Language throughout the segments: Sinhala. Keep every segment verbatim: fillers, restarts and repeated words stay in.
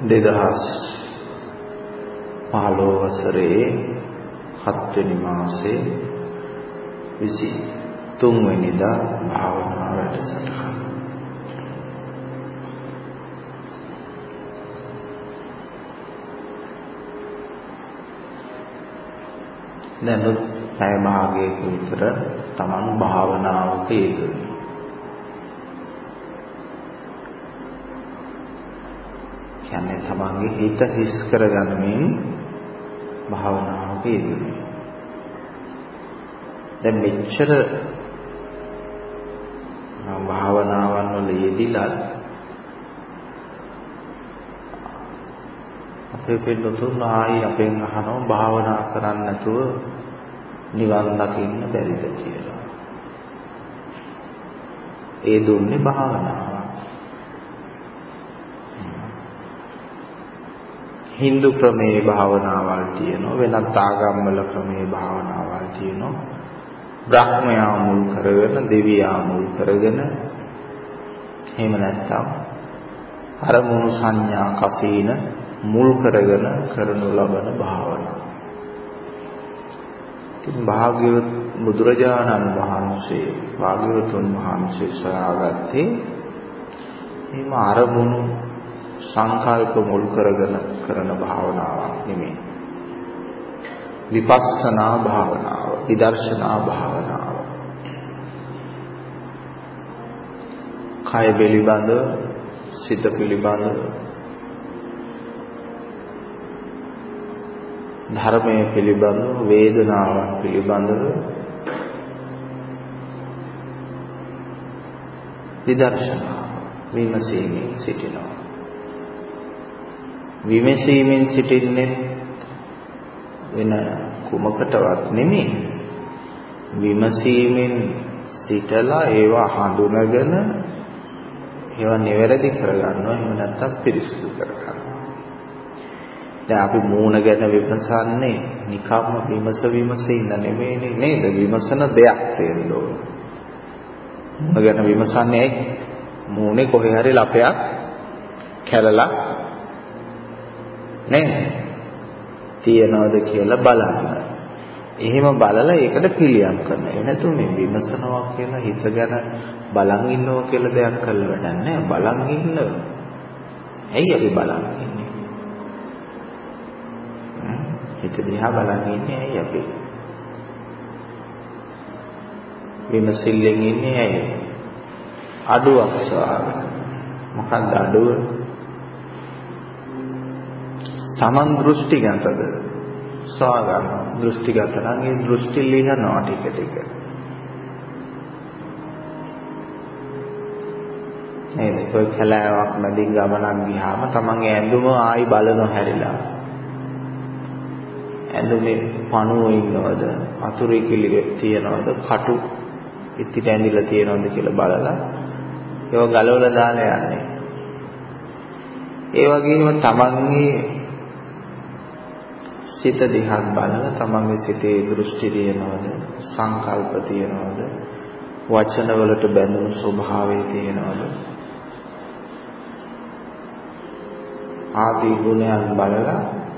දෙදහස් පහළොව වසරේ හත්වෙනි මාසේ විසිතුන් වෙනිදා භාවනා වැඩසටහන. දැන් පැය භාගයක විතර තමන් භාවනාවක යෙදුණා. කියන්නේ තමන්ගේ හිත හිස් කරගන්නමින් භාවනාවක යෙදුණා. දැන් මෙච්චර භාවනාවන් වල යෙදිලා අපේ පිටුතුන් ආයි අපෙන් අහනවා භාවනා කරන්නේ නැතුව නිවන් දකින්න බැරිද කියලා. ඒ දුන්නේ භාවනාව. හින්දු ක්‍රමයේ භාවනාවල් තියෙනවා, වෙනත් ආගම් වල ක්‍රමයේ භාවනාවල් තියෙනවා. බ්‍රහ්මයා මුල් කරගෙන, දෙවියා මුල් කරගෙන, එහෙම නැත්නම් අරමුණු සංඥා කසීන මුල් කරගෙන කරනු ලබන භාවනාව. ඉතින් භාග්‍යවත් බුදුරජාණන් වහන්සේ, භාග්‍යවතුන් වහන්සේ සොයාගත්තේ එහෙම අරමුණු සංකල්ප මුල් කරගෙන කරන භාවනාවක් නෙමෙයි. විපස්සනා භාවනාව, විදර්ශනා භාවනාව. කය පිළිබඳ, සිත පිළිබඳ, ධර්මයේ පිළිබඳ, වේදනාවන් පිළිබඳව විදර්ශනා විමසීමෙන් සිටිනවා. විමසීමෙන් සිටින්නේ වෙන කුමකටවත් නෙමෙයි. විමසීමෙන් සිටලා ඒවා හඳුනගෙන ඒවා නිවැරදි කරගන්නවා. එහෙම නැත්නම් පිරිසිදු කරගන්නවා. දැන් අපි මූණ ගැන විමසන්නේ නිකම්ම විමස විමස ඉන්න නෙමෙයිනේ නේද? විමසන දෙයක් තියෙන්න ඕන. මූණ ගැන විමසන්නේ මූණේ කොහේ හරි ලපයක් කැළලා නේද? තියනවද කියලා බලන්න. එහෙම බලලා ඒකට පිළියම් කරනවා. ඒ නැතු මේ විමසනවා කියලා හිත ගැන බලන් ඉන්නවා කියලා දෙයක් කරලා වැඩක් නැහැ. බලන් ඉන්න. ඇයි අපි බලන් ඉන්නේ? හිත දිහා බලන් ඉන්නේ ඇයි අපි? විමසිල්ලෙන් ඉන්නේ ඇයි? අඩුවක් සොයාගෙන. මොකක්ද අඩුව? තමන් දෘෂ්ටිගතද? සොයාගන්න. දෘෂ්ටිගත නම් ඒ දෘෂ්ටි ලියනවා ටික ටික. නේද? ඔය කලාවක් මැදින් ගමනක් ගියාම තමන්ගේ ඇඳුම ආයි බලන හැරිලා. ඇඳුමේ පණුව ඉන්නවද? අතුරු කිලි තියනවද? කටු ඉතිට ඇඳිලා තියනවද කියලා බලලා ඒව ගලවලා දාලා යන්නේ. ඒ වගේම තමන්ගේ සිත දිහා බලලා තමන්ගේ සිතේ දෘෂ්ටි තියෙනවද? සංකල්ප තියෙනවද? වචන වලට බැඳුණු ස්වභාවය තියෙනවද? ආදී ගුණයන් බලලා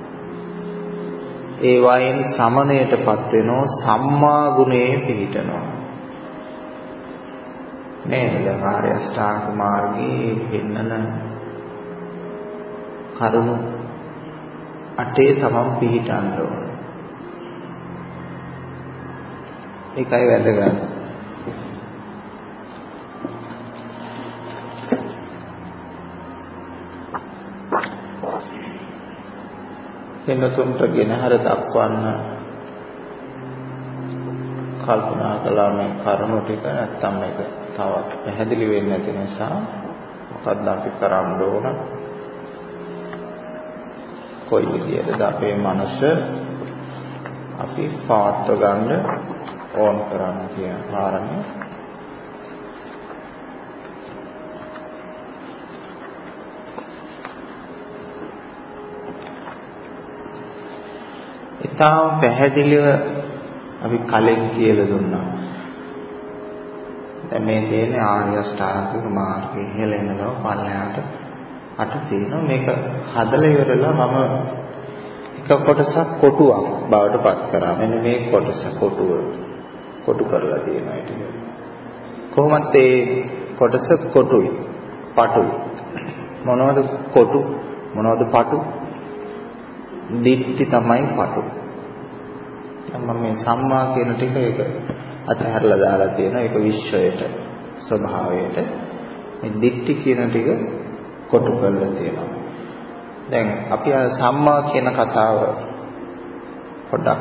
ඒ වයින් සමණයටපත් වෙනවා, සම්මා ගුණයේ පිහිටනවා. නේද? ආර්ය අෂ්ටාංග මාර්ගයේ පෙන්නන කරුණු අටේ තමන් පිහිටන්න ඕන. ඒකයි වැදගත්. වෙනතුන්ට ගෙනහැර දක්වන්න කල්පනා කළා මේ කරුණු ටික. නැත්තම් මේක තවත් පැහැදිලි වෙන්නේ නැති නිසා මොකක්ද අපි කරන්න ඕන? කොයි විදියටද අපේ මනස අපි පවත්ව ගන්න ඕන කරන්න කියන කාරණේ ඉතාම පැහැදිලිව අපි කලින් කියලා දුන්නා. දැන් මේ තියෙන ආර්ය අෂ්ටාංගික මාර්ගයේ ඉහළ එනවා පල්ලෙහාට අට තියෙනවා. මේක හදලා ඉවරලා මම එක කොටසක් කොටුවක් බවට පත් කරා. මෙන්න මේ කොටස කොටුව කොටු කරලා තියෙනවා ඒක. කොහොමද ඒ කොටස කොටුයි පටුයි. මොනවද කොටු මොනවද පටු? දිට්ඨි තමයි පටු. මම මේ සම්මා කියන ටික ඒක අතහැරලා දාලා තියෙනවා. ඒක විශ්වයට ස්වභාවයට. මේ දිට්ඨි කියන ටික කොටු කරලා තියෙනවා. දැන් අපි අර සම්මා කියන කතාව පොඩ්ඩක්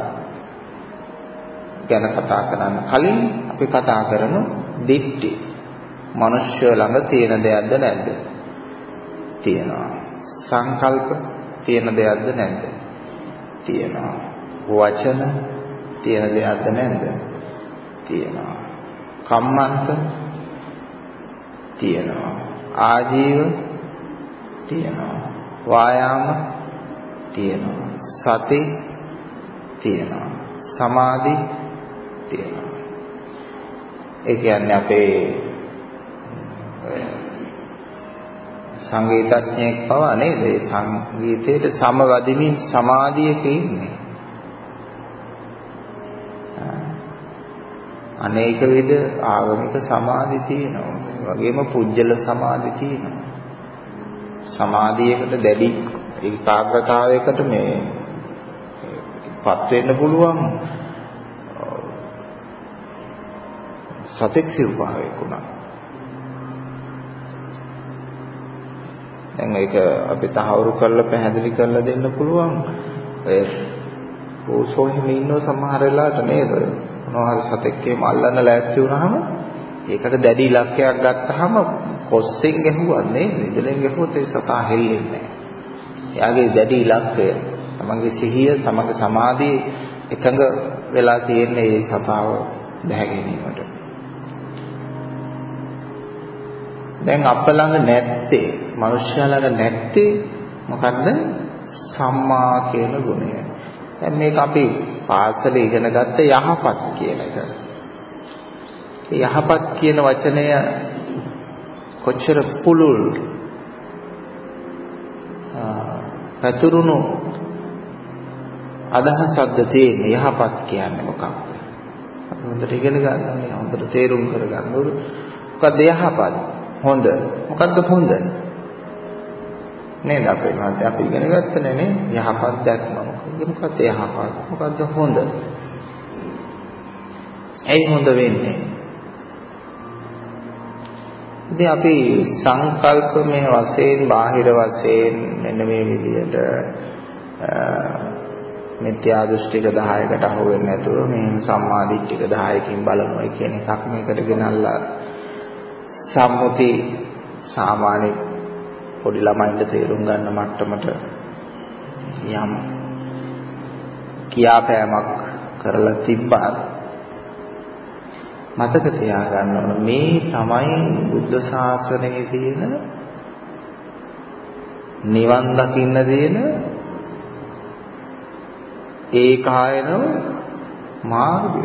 ගැන කතා කරන්න කලින් අපි කතා කරමු දිට්ඨි. මනුෂ්‍ය ළඟ තියෙන දෙයක්ද නැද්ද? තියෙනවා. සංකල්ප තියෙන දෙයක්ද නැද්ද? තියෙනවා. වචන තියෙන දෙයක්ද නැද්ද? තියෙනවා. කම්මන්ත තියෙනවා. ආජීව තියෙනවා. වායාම තියෙනවා. සති තියෙනවා. සමාධි තියෙනවා. ඒ කියන්නේ අපේ සංගීතඥයෙක් පවා නේද? ඒ සංගීතයට සමවදිමින් සමාධියක ඉන්නේ. අනේක විද ආගමික සමාධි තියෙනවා. ඒ වගේම පුජ්‍යල සමාධි තියෙනවා. සමාධියකට දැඩි ඒකාග්‍රතාවයකට මේ පත් වෙන්න පුළුවන් සතෙක් සිව්පාවෙක් උනා. දැන් මේක අපි තහවුරු කරලා පැහැදිලි කරලා දෙන්න පුළුවන්. ඒ ඕසෝ හිම ඉන්න සමහර වෙලාවට නේද? මොනවා හරි සතෙක්ගේ මල්ලන්න ලෑස්ති වුණාම ඒකට දැඩි ඉලක්කයක් ගත්තාම කොස්සෙන් ගැහුවා නේ ඉදලෙන් ගැහුවොත් ඒ සතා හෙල්ලෙන්නේ නැහැ. එයාගේ දැඩි ඉලක්කය තමන්ගේ සිහිය තමන්ගේ සමාධිය එකඟ වෙලා තියෙන්නේ ඒ සතාව දැහැ ගැනීමට. දැන් අප ළඟ නැත්තේ මනුෂ්‍යයා ළඟ නැත්තේ මොකද්ද? සම්මා කියන ගුණය. දැන් මේක අපි පාසලේ ඉගෙන ගත්ත යහපත් කියන එක. ඒ යහපත් කියන වචනය කොච්චර පුළුල් පැතුරුණු අදහසක්ද තියෙන්නේ යහපත් කියන්නේ මොකක්ද? අපි හොඳට ඉගෙන ගන්න ඕනේ, හොඳට තේරුම් කරගන්න ඕනේ. මොකක්ද යහපත්? හොඳ. මොකක්ද හොඳ? නේද අපේ මාත් අපි ඉගෙන ගත්තනේ නේ යහපත් දැක්ම. මොකක්ද යහපත්? මොකක්ද හොඳ? ඇයි හොඳ වෙන්නේ? ඉතින් අපි සංකල්පමය වශයෙන් බාහිර වශයෙන් මෙන්න මේ විදිහට මිත්‍යා දෘෂ්ටික දහයකට අහු වෙන්නේ නැතුව මේ සම්මා දිට්ඨික දහයකින් බලනවා කියන එකක් මේකට ගෙනල්ලා සම්මුති සාමාන්‍ය පොඩි ළමයින්ට තේරුම් ගන්න මට්ටමට යම් කියාපෑමක් කරලා තිබ්බා. මතක තියාගන්න ඕන මේ තමයි බුද්ධ ශාසනයේ තියෙන නිවන් දකින්න තියෙන ඒකායන මාර්ගය.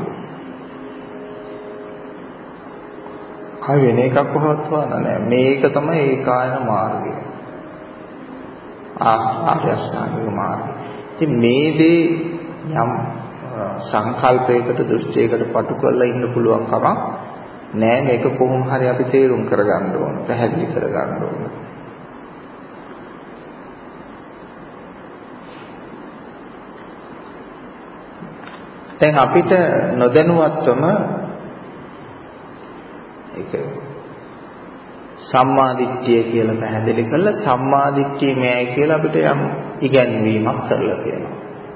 ආ වෙන එකක් කොහොමද නෑ මේක තමයි ඒකායන මාර්ගය. ආර්ය අෂ්ටාංගික මාර්ගය. ඉතින් මේ දේ යම් සංකල්පයකට දෘෂ්ටියකට පටු කරලා ඉන්න පුළුවන් කමක් නෑ. මේක කොහොම හරි අපි තේරුම් කරගන්න ඕන, පැහැදිලි කරගන්න ඕන. දැන් අපිට නොදැනුවත්වම ඒක සම්මා දිට්ඨිය කියලා පැහැදිලි කරලා සම්මා දිට්ඨිය මෙයයි කියලා අපිට යම් ඉගැන්වීමක් කරලා තියෙනවා.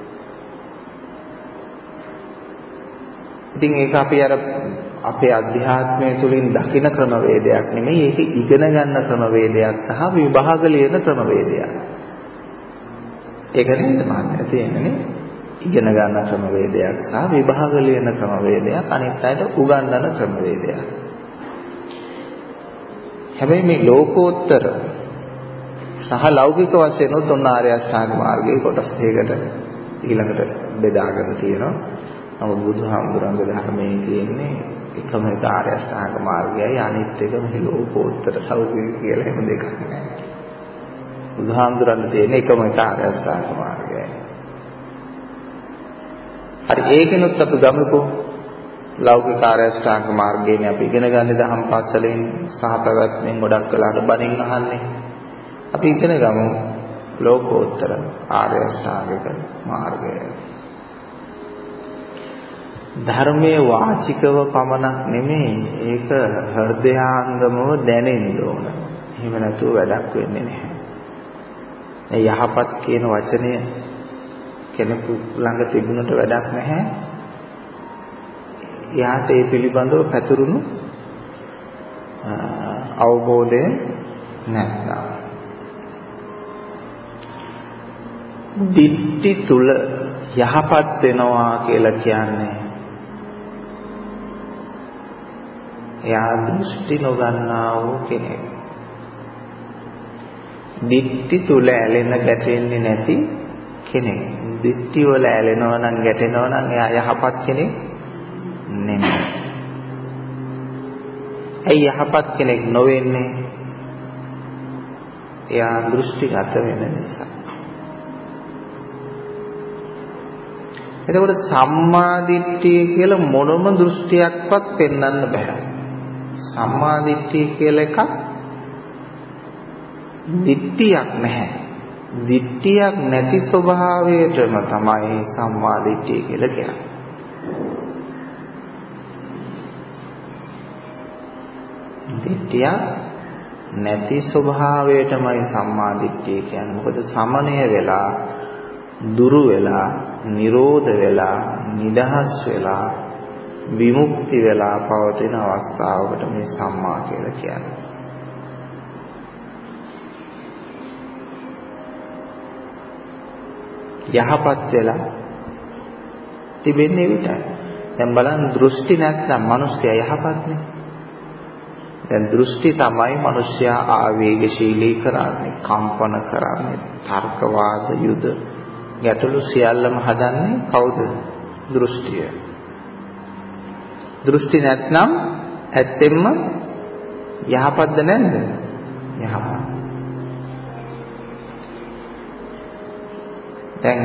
ඉතින් ඒක අපි අර අපේ අධ්‍යාත්මය තුළින් දකින ක්‍රමවේදයක් නෙමෙයි, ඒක ඉගෙන ගන්න ක්‍රමවේදයක් සහ විභාග ලියන ක්‍රමවේදයක්. ඒක නේද මාන්නේ තියෙන්නේ? ඉගෙන ගන්න ක්‍රමවේදයක් සහ විභාග ලියන ක්‍රමවේදයක්, අනිත් අයට උගන්වන ක්‍රමවේදයක්. හැබැයි මේ ලෝකෝත්තර සහ ලෞකික වශයෙන් උතුම් ආර්ය අෂ්ටාංග මාර්ගයේ කොටස් දෙකකට ඊළඟට බෙදාගෙන තියෙනවා. නමුත් බුදුහාමුදුරන්ගේ ධර්මයේ තියෙන්නේ එකම එක ආර්ය අෂ්ටාංග මාර්ගයයි, අනිත් එක මේ ලෝකෝත්තර ලෞකික කියලා හැම දෙකක් නෑ. බුදුහාමුදුරන් තියෙන එකම එක ආර්ය අෂ්ටාංග මාර්ගයයි. හරි ඒකෙනුත් අපි ගමුකෝ ලෞකික ආර්ය අෂ්ටාංග මාර්ගයනේ අපි ඉගෙන ගන්න දහම් පාසලෙන් සහ පැවැත්මෙන් ගොඩක් වෙලාට බණින් අහන්නේ. අපි ඉගෙන ගමු ලෝකෝත්තර ආර්ය අෂ්ටාංගික මාර්ගය. ධර්මයේ වාචිකව පමණක් නෙමෙයි ඒක හෘදයාංගමව දැනෙන්න ඕන. එහෙම නැතුව වැඩක් වෙන්නේ නැහැ. ඒ යහපත් කියන වචනය කෙනෙකු ළඟ තිබුණට වැඩක් නැහැ. යාට ඒ පිළිබඳව පැතුරුණු අවබෝධය නැත්නම් දිට්ඨි තුල යහපත් වෙනවා කියලා කියන්නේ එයා දෘෂ්ටි නොගන්නා වූ කෙනෙක්. දිට්ඨි තුල ඇලෙන ගැටෙන්නේ නැති කෙනෙක්. දිට්ඨි වල ඇලෙනවා නම් ගැටෙනවා නම් එයා යහපත් කෙනෙක් නෙමෙයි. ඒ යහපත් කෙනෙක් නොවෙන්නේ එයා දෘෂ්ටිගත වෙන නිසා. එතකොට සම්මා දිට්ඨිය කියලා මොනම දෘෂ්ටියක්වත් පෙන්වන්න බෑ. සම්මා දිට්ඨිය කියලා එකක් දිට්ඨියක් නැහැ. දිට්ඨියක් නැති ස්වභාවයටම තමයි සම්මා දිට්ඨිය කියලා කියන්නේ. දිට්ඨියක් නැති ස්වභාවයටමයි සම්මා දිට්ඨිය කියන්නේ. මොකද සමනය වෙලා, දුරු වෙලා, නිරෝධ වෙලා, නිදහස් වෙලා, විමුක්ති වෙලා පවතින අවස්ථාවකට මේ සම්මා කියලා කියන්නේ. යහපත් වෙලා තිබෙන්නේ විතරයි. දැන් බලන්න දෘෂ්ටි නැත්නම් මිනිස්සයා යහපත්නේ. දැන් දෘෂ්ටි තමයි මිනිස්සයා ආවේගශීලී කරන්නේ, කම්පන කරන්නේ, තර්කවාද යුද ගැටලු සියල්ලම හදන්නේ කවුද? දෘෂ්ටිය. දෘෂ්ටි නැත්නම් ඇත්තෙන්ම යහපත්ද නැද්ද? යහපත්. දැන්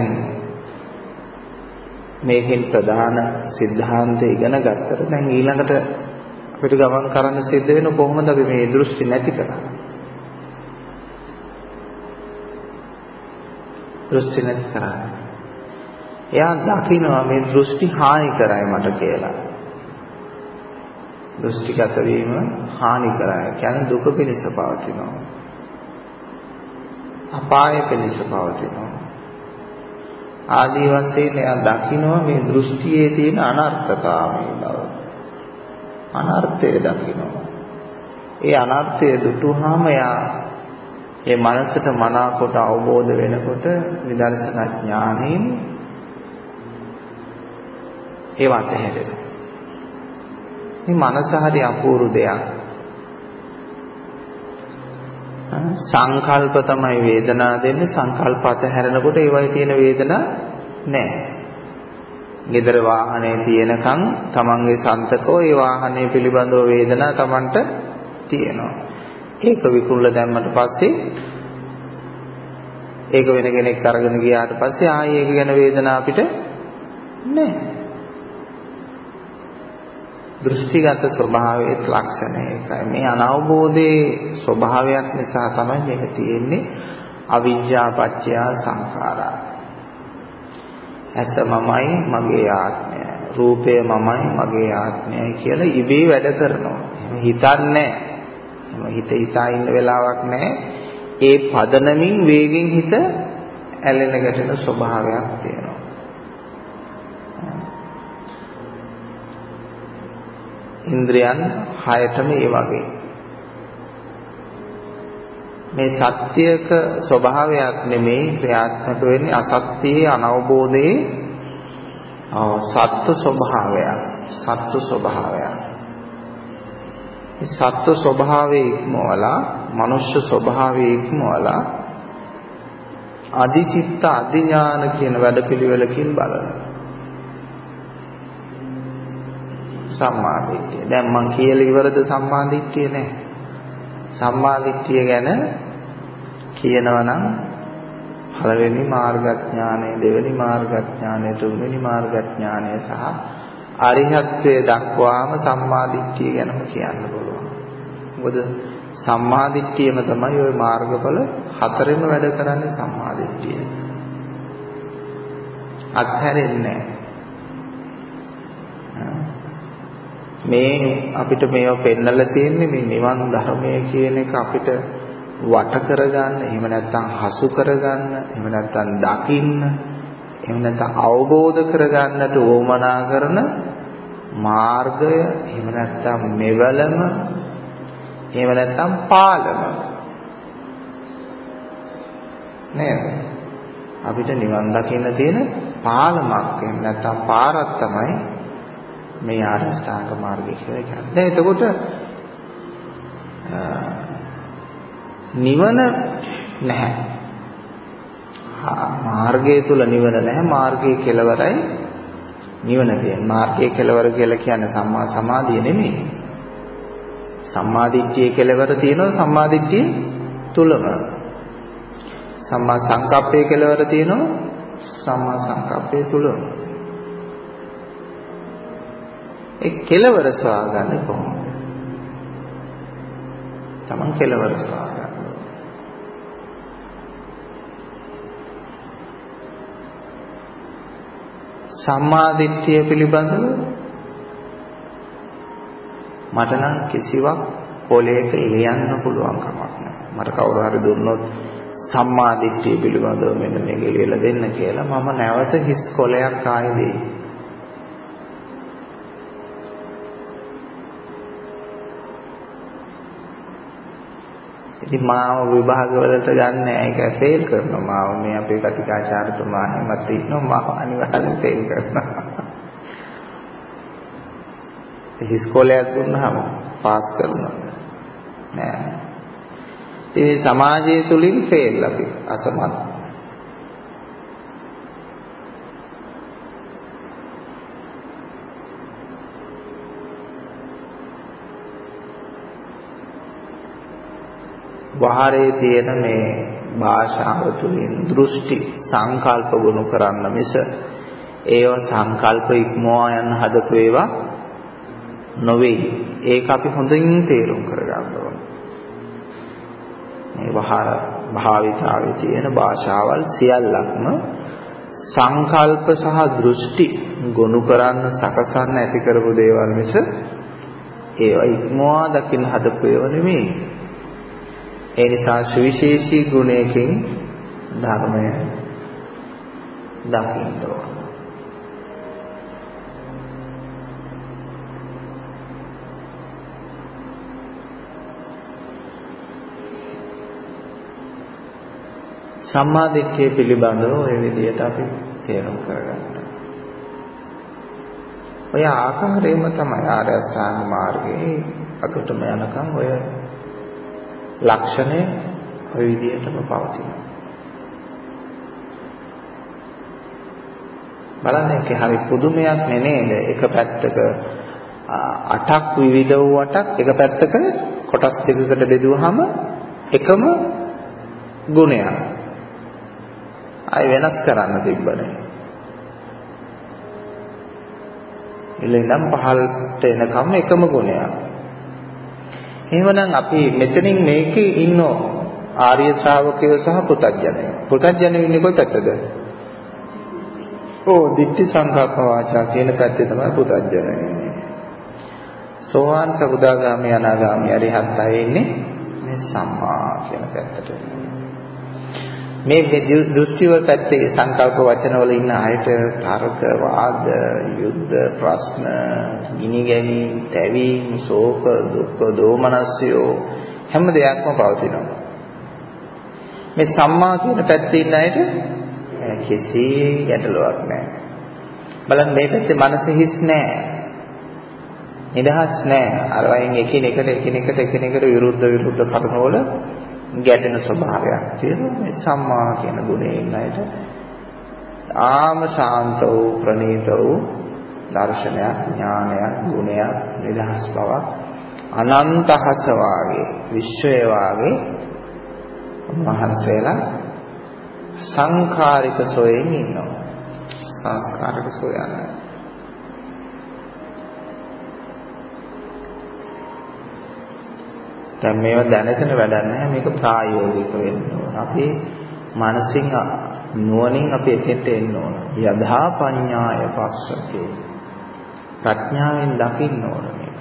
මේකෙන් ප්‍රධාන સિદ્ધාන්තය ඉගෙන ගත්තට දැන් ඊළඟට අපිට ගමන් කරන්න සිද්ධ වෙන කොහොමද අපි මේ දෘෂ්ටි නැති කරන්නේ? දෘෂ්ටි නැති කරන්නේ. එයා දකිනවා මේ දෘෂ්ටි හානි කරයි මට කියලා. දෘෂ්ටිගත වීම හානි කරයි. කියන්නේ දුක පිණිස පවතිනවා. අපාය පිණිස පවතිනවා. ආදී වශයෙන් එයා දකිනවා මේ දෘෂ්ටියේ තියෙන අනර්ථකාමී බව. අනර්ථය දකිනවා. ඒ අනර්ථය දුටුවාම එයා ඒ මනසට මනාකොට අවබෝධ වෙනකොට විදර්ශනා ඥානයෙන් ඒවත් හැදෙනවා. මේ මනස හරි අපූර්ව දෙයක්. සංකල්ප තමයි වේදනා දෙන්නේ. සංකල්ප අතහැරෙනකොට ඒවයි තියෙන වේදනා නැහැ. ගෙදර වාහනේ තියෙනකන් තමන්ගේ සන්තකෝ ඒ වාහනේ පිළිබඳව වේදනා තමන්ට තියෙනවා. ඒක විකුණලා දැම්මට පස්සේ ඒක වෙන කෙනෙක් අරගෙන ගියාට පස්සේ ආයේ ඒක ගැන වේදනාව අපිට නැහැ. දෘෂ්ටිගත ස්වභාවයේ ලක්ෂණය ඒකයි. මේ අනවබෝධයේ ස්වභාවයක් නිසා තමයි මේක තියෙන්නේ. අවිජ්ජා පත්‍ය සංඛාරා. ඇත්ත මමයි මගේ ආත්මය. රූපය මමයි මගේ ආත්මයයි කියලා ඉබේ වැඩ කරනවා. එහෙම හිතන්නේ එහෙම හිත හිතා ඉන්න වෙලාවක් නැහැ. ඒ පදනමින් වේගෙන් හිත ඇලෙන ගැටෙන ස්වභාවයක් තියෙනවා. ඉන්ද්‍රයන් හයතම ඒ වගේ. මේ සත්‍යයක ස්වභාවයක් නෙමෙයි ක්‍රියාත්මක වෙන්නේ අසත්‍යයේ අනවබෝධයේ සත්ත්ව ස්වභාවයක්. සත්ත්ව ස්වභාවයක්. මේ සත්ත්ව ස්වභාවයේ ඉක්මවලා මනුෂ්‍ය ස්වභාවයේ ඉක්මවලා අධිචිත්ත අධිඥාන කියන වැඩපිළිවෙලකින් බලනවා. සම්මා දිට්ඨිය. දැන් මං කියලා ඉවරද සම්මා දිට්ඨිය නෑ. සම්මා දිට්ඨිය ගැන කියනවා නම් පළවෙනි මාර්ගඥානය, දෙවෙනි මාර්ගඥානය, තුන්වෙනි මාර්ගඥානය සහ අරිහත්ත්වයේ දක්වාම සම්මාදිට්ඨිය ගැනම කියන්න පුළුවන්. මොකද සම්මාදිට්ඨියම තමයි ওই මාර්ගඵල හතරෙම වැඩ කරන්නේ සම්මාදිට්ඨිය. අත්හැරෙන්නේ මේ අපිට මේව පෙන්නලා තියෙන්නේ මේ නිවන් ධර්මය කියන එක අපිට වට කරගන්න, එහෙම නැත්නම් හසු කරගන්න, එහෙම නැත්නම් දකින්න, එහෙම නැත්නම් අවබෝධ කරගන්නට උවමනා කරන මාර්ගය, එහෙම නැත්නම් මෙවලම, එහෙම නැත්නම් පාලම නේද? අපිට නිවන් දකින්න තියෙන පාලමක්, එහෙම නැත්නම් පාරක් තමයි මේ ආර්ය අෂ්ටාංග මාර්ගය කියලා කියන්නේ. දැන් එතකොට නිවන නැහැ. මාර්ගය තුල නිවන නැහැ. මාර්ගයේ කෙලවරයි නිවන තියෙන්නේ. මාර්ගයේ කෙලවර කියලා කියන්නේ සම්මා සමාධිය නෙමෙයි. සම්මාදිට්ඨියේ කෙලවර තියෙනවා සම්මාදිට්ඨිය තුලම. සම්මා සංකප්පයේ කෙලවර තියෙනවා සම්මා සංකප්පයේ තුලම. ඒ කෙලවර සොයාගන්නේ කොහොමද? තමන් කෙලවර සොයාගන්න. සම්මාදිට්ඨිය පිළිබඳව මට නම් කිසිවක් කොලයක ලියන්න පුළුවන් කමක් නැහැ. මට කවුරු හරි දුන්නොත් සම්මාදිට්ඨිය පිළිබඳව මෙන්න මේක ලියලා දෙන්න කියලා මම නැවත හිස් කොලයක් ආයෙ දෙයි. ඉතින් මාව විභාග වලට ගන්න ඒක ෆේල් කරනවා. මාව මේ අපේ කතිකාචාර්යතුමා හැමත් ඉන්නවා මාව අනිවාර්යෙන් ෆේල් කරනවා. ඉස්කෝලයක් දුන්නාම පාස් කරනවා නෑ. ඉතින් සමාජය තුලින් ෆේල් අපි අසමත්. වහරේ තියෙන මේ භාෂාව තුළින් දෘෂ්ටි සංකල්ප ගොනු කරන්න මිස ඒව සංකල්ප ඉක්මවා යන හදපු ඒවා නොවේ. ඒක අපි හොඳින් තේරුම් කරගන්න ඕනේ. මේ වහර භාවිතාවේ තියෙන භාෂාවල් සියල්ලක්ම සංකල්ප සහ දෘෂ්ටි ගොනු කරන්න සකසන්න ඇති කරපු දේවල් මිස ඒවා ඉක්මවා දකින්න හදපු ඒවා නෙමෙයි. ඒ නිසා සුවිශේෂී ගුණයකින් ධර්මය දකින්න ඕන. සම්මාදිට්ඨිය පිළිබඳව ඔය විදිහට අපි තේරුම් කරගන්නවා. ඔය ආකාරයෙන්ම තමයි ආර්ය අෂ්ටාංග මාර්ගයේ අකටම යනකම් ඔය ලක්ෂණය ඔය විදිහටම පවතිනවා. බලන්න ඒක හරි පුදුමයක් නේද? එක පැත්තක අටක් විවිධ වූ අටක්, එක පැත්තක කොටස් දෙකකට බෙදුවහම එකම ගුණයක්. අය වෙනස් කරන්න තිබ්බනේ. ඉලෙන්නම් පහළට එනකම් එකම ගුණයක්. එහෙමනම් අපි මෙතනින් මේකේ ඉන්න ආර්ය ශ්‍රාවකයෝ සහ පුතග්ජනයෝ. පුතග්ජනයෝ ඉන්නේ කොයි පැත්තද? ඕ දිට්ඨි සංකල්ප වාචා කියන පැත්තේ තමයි පුතග්ජනයෝ ඉන්නේ. සෝවාන් සකදාගාමී අනාගාමී අරිහත් අය ඉන්නේ මේ සම්මා කියන පැත්තට. මේ දෘෂ්ටි වල පැත්තේ සංකල්ප වචන වල ඉන්න අයට තර්ක වාද යුද්ධ ප්‍රශ්න ගිනි ගැනීම තැවීම ශෝක දුක්ඛ දෝමනස්යෝ හැම දෙයක්ම පවතිනවා. මේ සම්මා කියන පැත්තේ ඉන්න අයට කිසි ගැටලුවක් නැහැ. බලන්න මේ පැත්තේ මනස හිස් නැහැ. නිදහස් නැහැ. අර වයින් එකිනෙකට එකිනෙකට එකිනෙකට විරුද්ධ විරුද්ධ කරුණු වල ගැටෙන ස්වභාවයක් තියෙනවා. මේ සම්මා කියන ගුණේ ඉන්න අයට ආම ශාන්ත වූ ප්‍රණීත වූ දර්ශනයක් ඥානයක් ගුණයක් නිදහස් බවක් අනන්තහස වාගේ විශ්වය වාගේ උන්වහන්සේලා සංඛාරික සොයෙන් ඉන්නවා. සංස්කාරක සොයන්නේ. දැන් මේවා දැනගෙන වැඩක් නැහැ. මේක ප්‍රායෝගික වෙන්න ඕන. අපි මානසික නුවණින් අපි එතෙන්ට එන්න ඕන. යදා පඤ්ඤාය පස්සකේ. ප්‍රඥාවෙන් දකින්න ඕන මේක.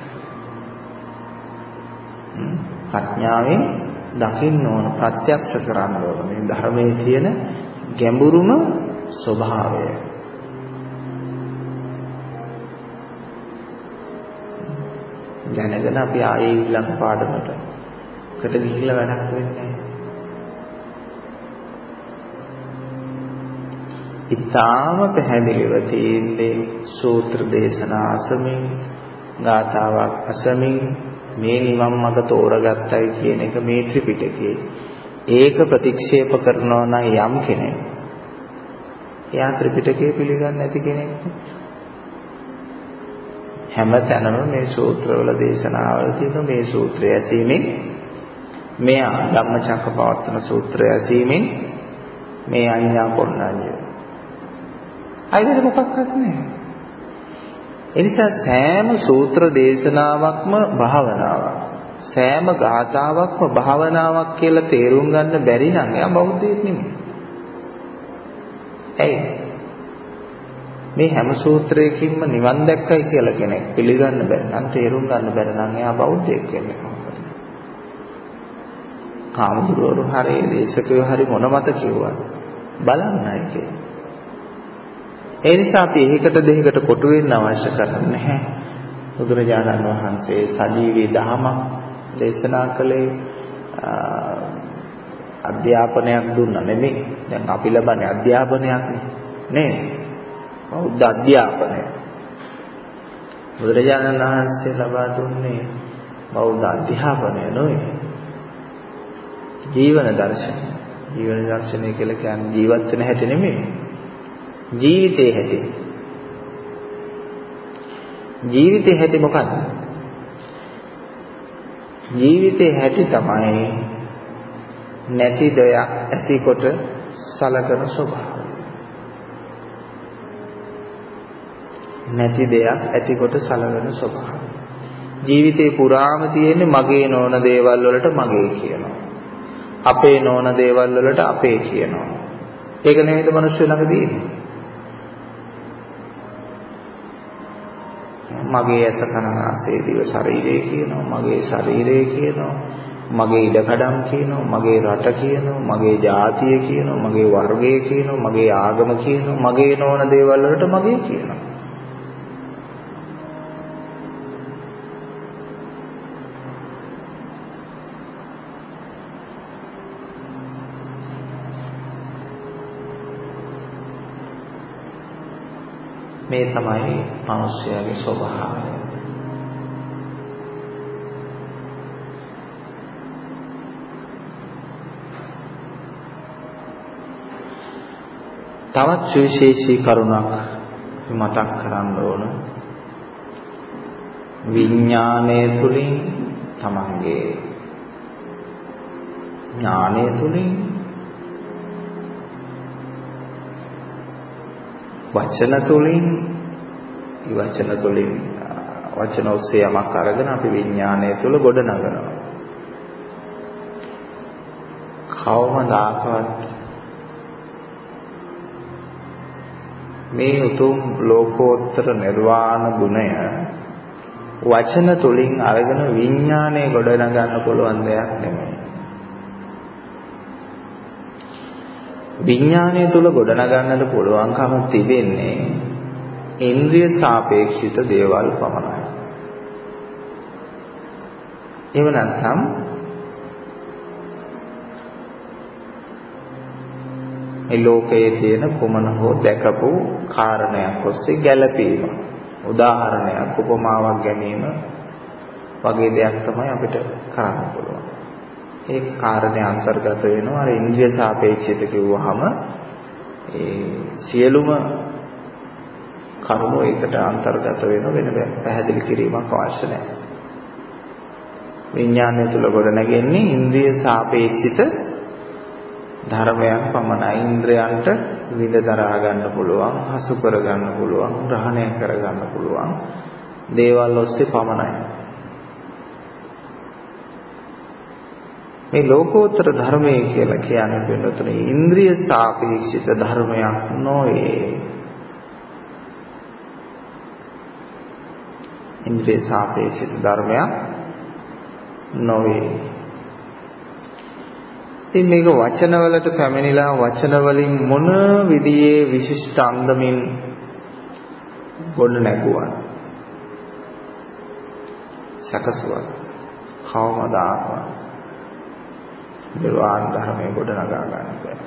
ප්‍රඥාවෙන් දකින්න ඕන, ප්‍රත්‍යක්ෂ කරන්න ඕන මේ ධර්මයේ තියෙන ගැඹුරුම ස්වභාවය. දැනගෙන අපි ආයේ ඊළඟ පාඩමට කට ගිහිල්ලා වැඩක් වෙන්නේ නැහැ. ඊටාම පැහැදිලිව තියෙන්නේ සූත්‍ර දේශනා අසමින්, ගාථාවක් අසමින් මේ නිවන් මඟ තෝරගත්තයි කියන එක මේ ත්‍රිපිටකයේ. ඒක ප්‍රතික්ෂේප කරනවා නම් යම් කෙනෙක්, එයා ත්‍රිපිටකය පිළිගන්නේ නැති කෙනෙක්. හැම තැනම මේ සූත්‍රවල දේශනාවල තියෙන මේ සූත්‍රය ඇසීමෙන්, මේ ධම්මචක්කපවත්තන සූත්‍රය ඇසීමෙන් මේ අඤ්ඤා කොණ්ණඤ්ඤය අයිවල මොකක්වත් නැහැ. එනිසා සෑම සූත්‍ර දේශනාවක්ම භාවනාවක්, සෑම ගාථාවක්ම භාවනාවක් කියලා තේරුම් ගන්න බැරි නම් එයා බෞද්ධයෙක් නෙමෙයි. ඇයි? මේ හැම සූත්‍රයකින්ම නිවන් දැක්කයි කියලා කෙනෙක් පිළිගන්න බැරි නම්, තේරුම් ගන්න බැරි නම් එයා බෞද්ධයෙක් වෙන්නේ කොහොමද? කාමදුරවරු හරි දේශකයෝ හරි මොන මත කිව්වත් බලන්නයි කියන්නේ. ඒ නිසා අපි එහෙකට දෙහිකට කොටු වෙන්න අවශ්‍ය කරන්නේ නැහැ. බුදුරජාණන් වහන්සේ සජීවී දහමක් දේශනා කළේ අධ්‍යාපනයක් දුන්නා නෙමෙයි. දැන් අපි ලබන්නේ අධ්‍යාපනයක් නේ. බෞද්ධ අධ්‍යාපනය. බුදුරජාණන් වහන්සේ ලබා දුන්නේ බෞද්ධ අධ්‍යාපනය නෙවෙයි. ජීවන දර්ශනය. ජීවන දර්ශනය කියලා කියන්නේ ජීවත් වෙන හැටි නෙමෙයි. ජීවිතේ හැටි. ජීවිතේ හැටි මොකක්ද? ජීවිතේ හැටි තමයි නැති දෙයක් ඇතිකොට සලකන ස්වභාවය. නැති දෙයක් ඇතිකොට සලකන ස්වභාවය. ජීවිතේ පුරාම තියෙන්නේ මගේ නොවන දේවල් වලට මගේ කියනවා. අපේ නොවන දේවල් වලට අපේ කියනවා. ඒක නෙමෙයිද මිනිස්සු ළඟ තියෙන්නේ. මගේ ඇස කන නාසය දිව ශරීරය කියනවා, මගේ ශරීරය කියනවා, මගේ ඉඩකඩම් කියනවා, මගේ රට කියනවා, මගේ ජාතිය කියනවා, මගේ වර්ගය කියනවා, මගේ ආගම කියනවා, මගේ නොවන දේවල් වලට මගේ කියනවා. මේ තමයි මිනිස්යාගේ ස්වභාවය. තවත් සුවිශේෂී කරුණක් මතක් කරන්න ඕන. විඥානය තුලින් තමන්ගේ ඥානය තුලින් වචන තුලින් වචන තුලින් වචන ඔස්සේ යමක් අරගෙන අපි විඥානය තුල ගොඩ නගනවා. කවමදාකවත් මේ උතුම් ලෝකෝත්තර නිර්වාණ ගුණය වචන තුලින් අරගෙන විඥානය ගොඩ නගන්න පුළුවන් දෙයක් නෙමෙයි. විඥානය තුල ගොඩනගන්නට පුළුවන්කම තිබෙන්නේ ඉන්ද්‍රිය සාපේක්ෂිත දේවල් පමණයි. එහෙම නැත්නම් මේ ලෝකයේ තියෙන කුමන හෝ දැකපු කාරණයක් ඔස්සේ ගැළපීම, උදාහරණයක් උපමාවක් ගැනීම වගේ දෙයක් තමයි අපිට කරන්න පුළුවන්. ඒ කාරණේ අන්තර්ගත වෙනවා අර ඉන්ද්‍රිය සාපේක්ෂිත කිව්වහම ඒ සියලුම කරුණු ඒකට අන්තර්ගත වෙන වෙන පැහැදිලි කිරීමක් අවශ්‍ය නැහැ. විඥානය තුල ගොඩ නැගෙන්නේ ඉන්ද්‍රිය සාපේක්ෂිත ධර්මයන් පමණයි. ඉන්ද්‍රයන්ට විඳ දරා ගන්න පුළුවන්, හසු කර ගන්න පුළුවන්, ග්‍රහණය කර ගන්න පුළුවන් දේවල් ඔස්සේ පමණයි. මේ ලෝකෝත්තර ධර්මයේ කියලා කියන්නේ වෙනතුනේ ඉන්ද්‍රිය සාපේක්ෂිත ධර්මයක් නොවේ. ඉන්ද්‍රිය සාපේක්ෂිත ධර්මයක් නොවේ. ඉතින් මේක වචනවලට පැමිණිලා වචන වලින් මොන විදිහේ විශිෂ්ට අන්දමින් ගොඩ නැගුවා. සකසුවා. කවමදාකවත් නිර්වාණ ධර්මයේ ගොඩ නගා ගන්න බෑ.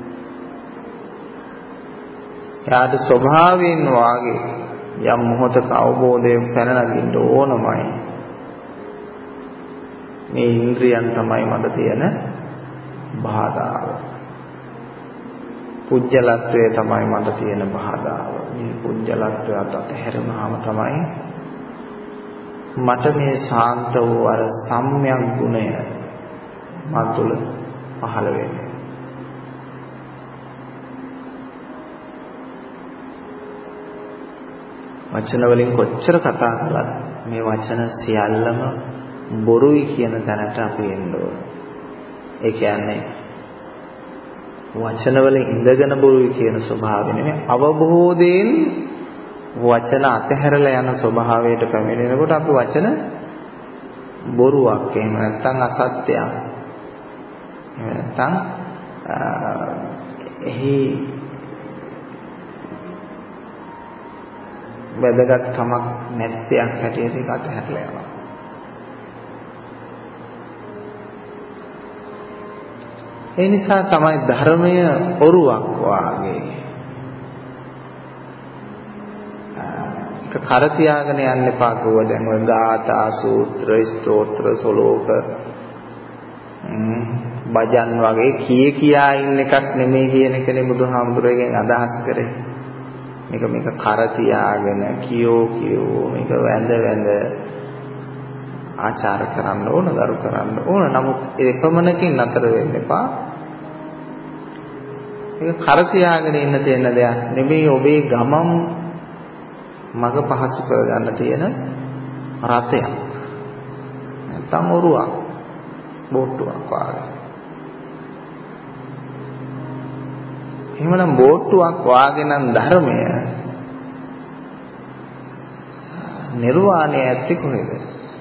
යාට ස්වභාවයෙන් වාගේ යම් මොහොතක අවබෝධයෙන් පැන නගින්න ඕනමයි. මේ ඉන්ද්‍රියන් තමයි මට තියෙන බාධාව. පුජ්‍යලත්වයේ තමයි මට තියෙන බාධාව. මේ පුජ්‍යලත්වයට අතහැරුණාම තමයි මට මේ ශාන්ත වූ අර සම්‍යක් ගුණය මා තුළ පහළ වෙන්නේ. වචන වලින් කොච්චර කතා කළත් මේ වචන සියල්ලම බොරුයි කියන තැනට අපි එන්න ඕන. ඒ කියන්නේ වචන වලින් ඉඳගෙන බොරුයි කියන ස්වභාවය නෙමෙයි, අවබෝධයෙන් වචන අතහැරලා යන ස්වභාවයට පැමිණෙනකොට අපි වචන බොරුවක්, එහෙම නැත්නම් අසත්‍යයක්, එහෙම නැත්නම් එහි වැදගත්කමක් නැත්යක් හැටියට ඒක අතහැරලා යනවා. ඒ නිසා තමයි ධර්මය ඔරුවක් වාගේ. ඒක කර තියාගෙන යන්න එපා කවුව දැන් ඔය ගාථා සූත්‍ර ස්තෝත්‍ර සලෝක බජන් වගේ කී කියා ඉන්න එකක් නෙමෙයි කියන එකනේ බුදුහාමුදුරේගෙන් අදහස් කරේ. මේක මේක කර තියාගෙන කියෝ කියෝ මේක වැඳ වැඳ ආචාර කරන්න ඕන, ගරු කරන්න ඕන. නමුත් ඒ පමණකින් නතර වෙන්න එපා. මේක කර තියාගෙන ඉන්න තියෙන දෙයක් නෙමෙයි, ඔබේ ගමම් මග පහසු කරගන්න තියෙන රථයක්. නැත්නම් ඔරුවක්, බෝට්ටුවක් වගේ. එහෙමනම් බෝට්ටුවක් වාගේ නම් ධර්මය නිර්වාණය ඇත්තේ කොහෙද?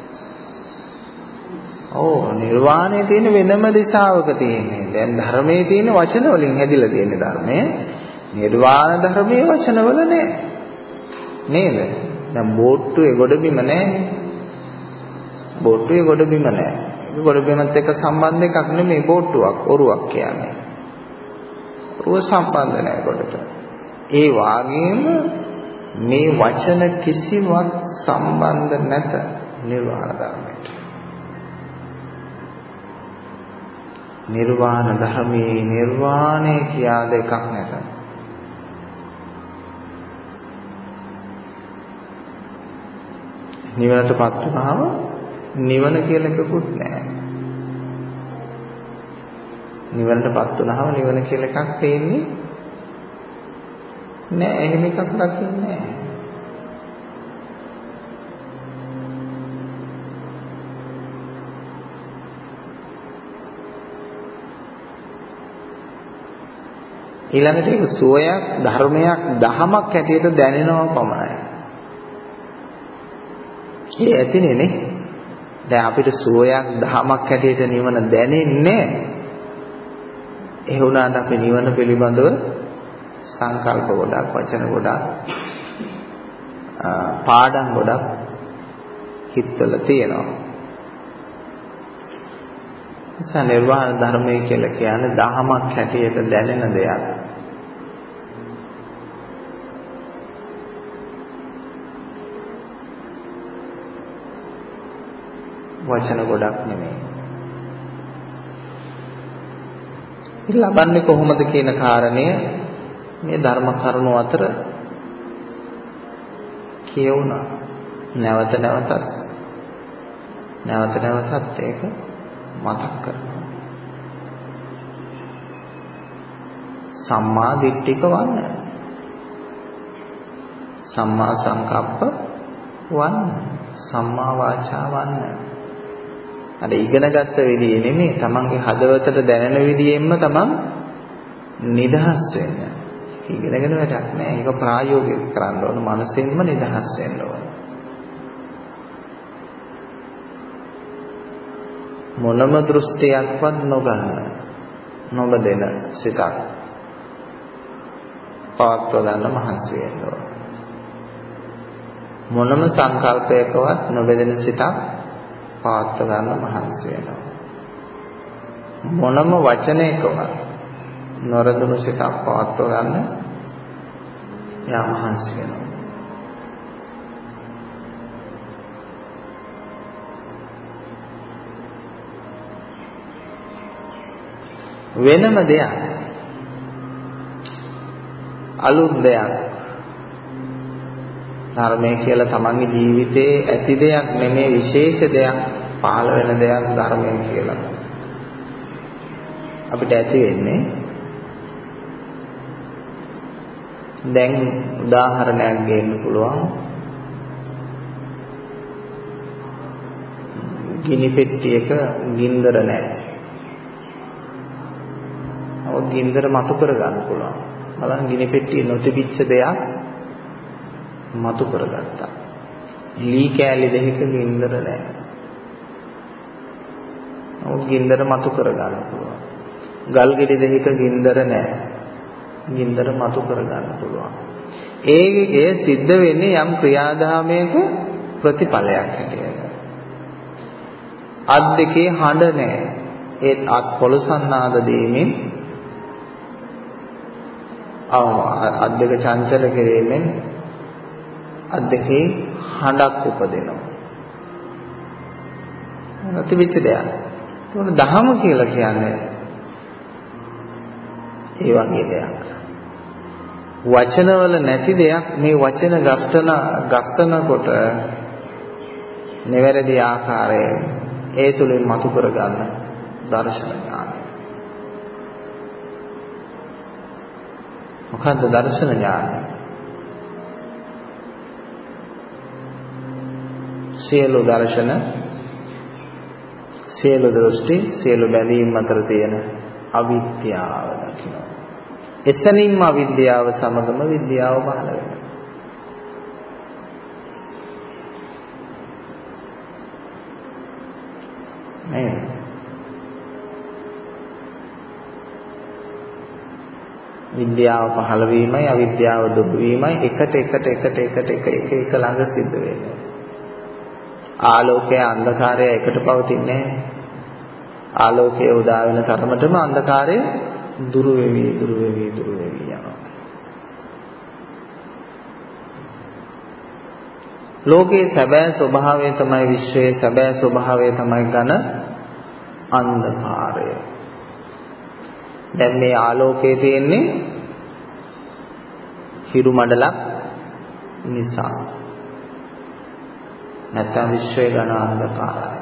ඕ නිර්වාණය තියෙන වෙනම දිශාවක තියෙන්නේ. දැන් ධර්මයේ තියෙන වචන වලින් හැදිලා තියෙන ධර්මය. නිර්වාණ ධර්මයේ වචන වල නෑ. නේද? දැන් බෝට්ටුවේ ගොඩබිම නෑනේ. බෝට්ටුවේ ගොඩබිම නෑ. ඒක ගොඩබිමත් එක්ක සම්බන්ධ එකක් නෙමෙයි බෝට්ටුවක්, ඔරුවක් කියන්නේ. ඔරුව සම්බන්ධ නෑ ගොඩට. ඒ වාගේම මේ වචන කිසිවක් සම්බන්ධ නැත නිර්වාණ ධර්මයට. නිර්වාණ ධර්මයේ නිර්වාණය කියා දෙකක් නැත. නිවනටපත් වුණාම නිවන කියලා එකකුත් නැහැ. නිවනටපත් වුණාම නිවන කියලා එකක් තේන්නේ නැහැ. එහෙම එකක් දකින්නේ නැහැ. ඊළඟට ඒක සෝයක් ධර්මයක් දහමක් හැටියට දැනෙනවා පමණයි. ඒ ඇතිනේ නේ. දැන් අපිට සෝයක් දහමක් හැටියට නිවන දැනෙන්නේ. ඒ වුණාට අපි නිවන පිළිබඳව සංකල්ප ගොඩක්, වචන ගොඩක්, පාඩම් ගොඩක් හිතවල තියෙනවා. නිසා නිර්වාණ ධර්මය කියලා කියන්නේ දහමක් හැටියට දැනෙන දෙයක්. වචන ගොඩක් නෙමෙයි. ඉතින් ලබන්නේ කොහොමද කියන කාරණය මේ ධර්ම කරුණු අතර කියවුණා. නැවත නැවතත් නැවත නැවතත් ඒක මතක් කරනවා. සම්මා දිට්ඨික වන්න. සම්මා සංකප්ප වන්න. සම්මා වාචා වන්න. අර ඉගෙනගත්ත විදිහේ නෙමෙයි තමන්ගේ හදවතට දැනෙන විදිහෙන්ම තමන් නිදහස් වෙන්න. ඉගෙනගෙන වැඩක් නෑ. ඒක ප්‍රායෝගික කරන්න ඕන. මනසින්ම නිදහස් වෙන්න ඕන. මොනම දෘෂ්ටියක්වත් නොගන්න. නොබදෙන සිතක් පවත්ව ගන්න මහන්සි වෙන්න ඕන. මොනම සංකල්පයකවත් නොබෙදෙන සිතක් පවත්ව ගන්න මහන්සි වෙනවා. මොනම වචනයකවත් නොරදුණු සිතක් පවත්ව ගන්න යා මහන්සි වෙනවා. වෙනම දෙයක් අලුත් දෙයක් ධර්මය කියලා තමන්ගේ ජීවිතේ ඇති දෙයක් නෙමෙයි විශේෂ දෙයක් පහළ වෙන දෙයක් ධර්මය කියලා අපිට ඇති වෙන්නේ. දැන් උදාහරණයක් ගන්න පුළුවන්. ගිනි පෙට්ටියක ගින්දර නැහැ. ඔය ගින්දර මතු කර ගන්න පුළුවන්. බලන්න ගිනි පෙට්ටියේ නොතිබිච්ච දෙයක් මතු කරගත්තා. ලී කෑලි දෙකක ගින්දර නැහැ. ඔය ගින්දර මතු කර ගන්න පුළුවන්. ගල් ගෙඩි දෙකක ගින්දර නැහැ. ගින්දර මතු කර ගන්න පුළුවන්. ඒ ඒ සිද්ධ වෙන්නේ යම් ක්‍රියාදාමයක ප්‍රතිඵලයක් හැටියට. අත් දෙකේ හඬ නැහැ. ඒත් අත් පොළසන්නාද දෙමින් අත් දෙක චංචල කිරීමෙන් අත් දෙකේ හඬක් උපදිනවා. නැතිවෙච්ච දෙයක්. ඒක දහම කියලා කියන්නේ ඒ වගේ දෙයක්. වචනවල නැති දෙයක් මේ වචන ගස්තන ගස්තනකොට නිවැරදි ආකාරයෙන් ඒ තුලින් මතු කරගන්න දර්ශන ඥානය. මොකද්ද දර්ශන ඥානය? සියලු දර්ශන, සියලු දෘෂ්ටි, සියලු බැඳීම් අතර තියෙන අවිද්‍යාව දකිනවා. එතනින්ම අවිද්‍යාව සමගම විද්‍යාව පහළ වෙනවා. නේද? විද්‍යාව පහළ වීමයි අවිද්‍යාව දුරු වීමයි එකට එකට එකට එකට එක එක එක ළඟ සිද්ධ වෙන්නේ. ආලෝකය අන්ධකාරය එකට පවතින්නේ නැහැ. ආලෝකය උදා වෙන තරමටම අන්ධකාරය දුරු වෙවි දුරු වෙවි දුරු වෙවි යනවා. ලෝකයේ සැබෑ ස්වභාවය තමයි විශ්වයේ සැබෑ ස්වභාවය තමයි ඝන අන්ධකාරය. දැන් මේ ආලෝකයේ තියෙන්නේ හිරු මඩලක් නිසා. නැත්නම් විශ්වයේ ඝන අන්ධකාරයි.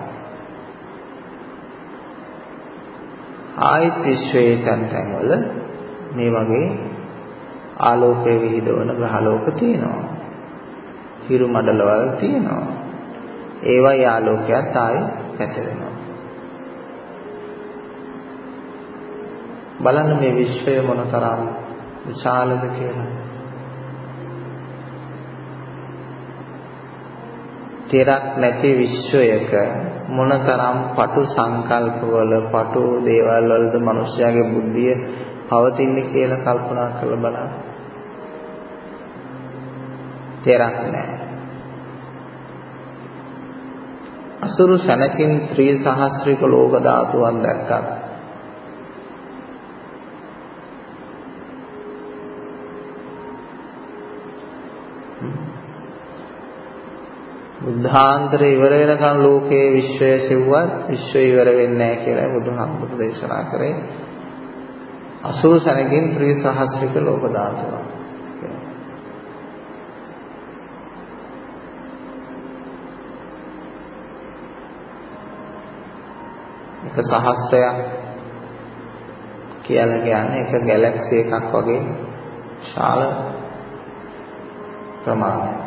ආයිත් විශ්වයේ තැන් තැන් වල මේ වගේ ආලෝකයේ විහිදවන ග්‍රහලෝක තියෙනවා. හිරු මඩලවල් තියෙනවා. ඒවයි ආලෝකයක් ආයි පැතිරෙනවා. බලන්න මේ විශ්වය මොනතරම් විශාලද කියලා. තෙරක් නැති විශ්වයක මොනතරම් පටු සංකල්පවල පටු දේවල් වලද මිනිස්යාගේ බුද්ධිය පවතින්නේ කියලා කල්පනා කරලා බලන්න. තෙරක් නැහැ. අසුරු සැනකින් ත්‍රි සහස්‍රික ලෝක ධාතුවන් දැක්කා. බුද්ධාන්තරේ ඉවර වෙනකන් ලෝකයේ විශ්වය සිව්වත් විශ්වය ඉවර වෙන්නේ නැහැ කියලා බුදුහාමුදුරු දේශනා කරේ. අසුරු සැනකින් ත්‍රි සහස්‍රික ලෝක ධාතුවක්. එක සහස්‍රයක් කියලා කියන්නේ එක ගැලැක්සි එකක් වගේ විශාල ප්‍රමාණයක්.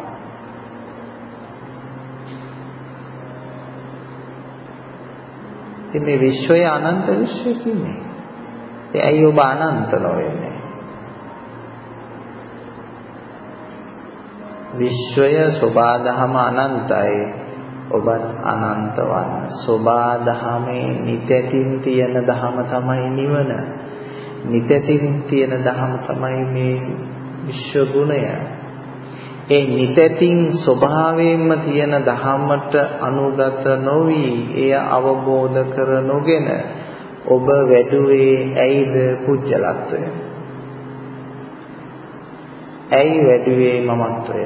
ඉතින් මේ විශ්වය අනන්ත විශ්වයක් ඉන්නේ. ඒ ඇයි ඔබ අනන්ත නොවෙන්නේ? විශ්වය සෝබාදහම අනන්තයි. ඔබත් අනන්ත වන්න. සෝබාදහමේ නිතැතින් තියෙන දහම තමයි නිවන. නිතැතින් තියෙන දහම තමයි මේ විශ්ව ගුණය. ඒ නිතැතින් ස්වභාවයෙන්ම තියෙන දහමට අනුගත නොවි එය අවබෝධ කර නොගෙන ඔබ වැඩුවේ ඇයිද පුජ්‍යලත්වය? ඇයි වැඩුවේ මමත්වය?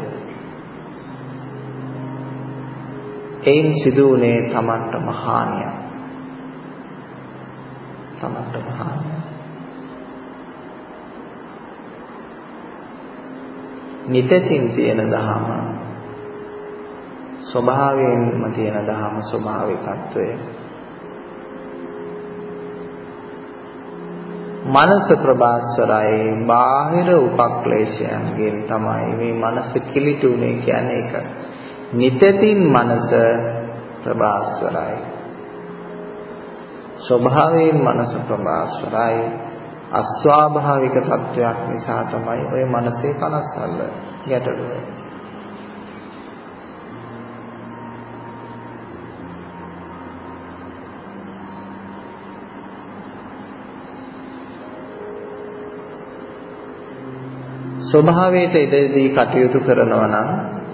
එයින් සිදු වුණේ තමන්ට මහානිය. තමන්ට මහානිය. නිතැතින් තියෙන දහම ස්වභාවයෙන්ම තියෙන දහම ස්වභාවිකත්වය. මනස ප්‍රභාස්වරයි බාහිර උපක්ලේශයන්ගෙන් තමයි මේ මනස කිලිටුනේ කියන්නේ ඒක. නිතැතින් මනස ප්‍රභාස්වරයි. ස්වභාවයෙන් මනස ප්‍රභාස්වරයි. අස්වාභාවික තත්වයක් නිසා තමයි ඔය මනසේ කනස්සල්ල ගැටලුව. ස්වභාවයට ඉදදී කටයුතු කරනවා නම්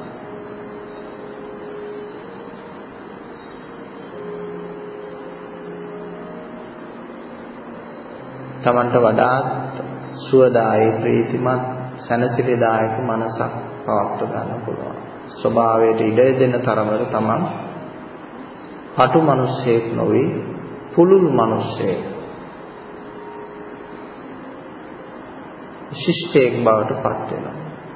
තමන්ට වඩාත් සුවදායී ප්‍රීතිමත් සැනසෙලිදායක මනසක් පවත්ව ගන්න පුළුවන්. ස්වභාවයට ඉඩ දෙන තරමට තමන් පටු මිනිසෙක් නොවි පුළුල් මිනිසෙක් ශිෂ්ටයෙක් බවට පත් වෙනවා.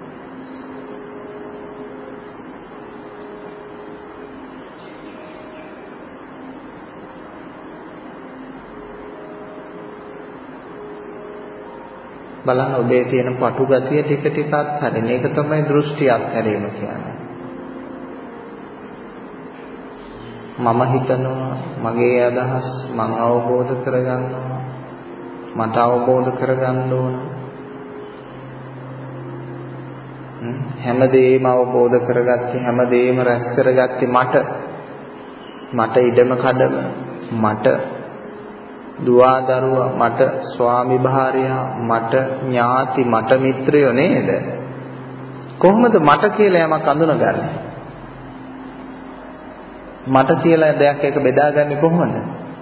බලන්න ඔබේ තියෙන පටු ගතිය ටික ටික අත්හැරෙන. ඒක තමයි දෘෂ්ටි අත්හැරීම කියන්නේ. මම හිතනවා මගේ අදහස් මම අවබෝධ කරගන්නවා මට අවබෝධ කරගන්න ඕන. හැමදේම අවබෝධ කරගත්තේ හැමදේම රැස් කරගත්තේ මට මට ඉඩම කඩම මට දුවා දරුවා මට ස්වාමි භාර්යා මට ඥාති මට මිත්‍රයෝ නේද? කොහොමද මට කියලා යමක් අඳුනගන්නේ? මට කියලා දෙයක් එක බෙදාගන්නේ කොහොමද?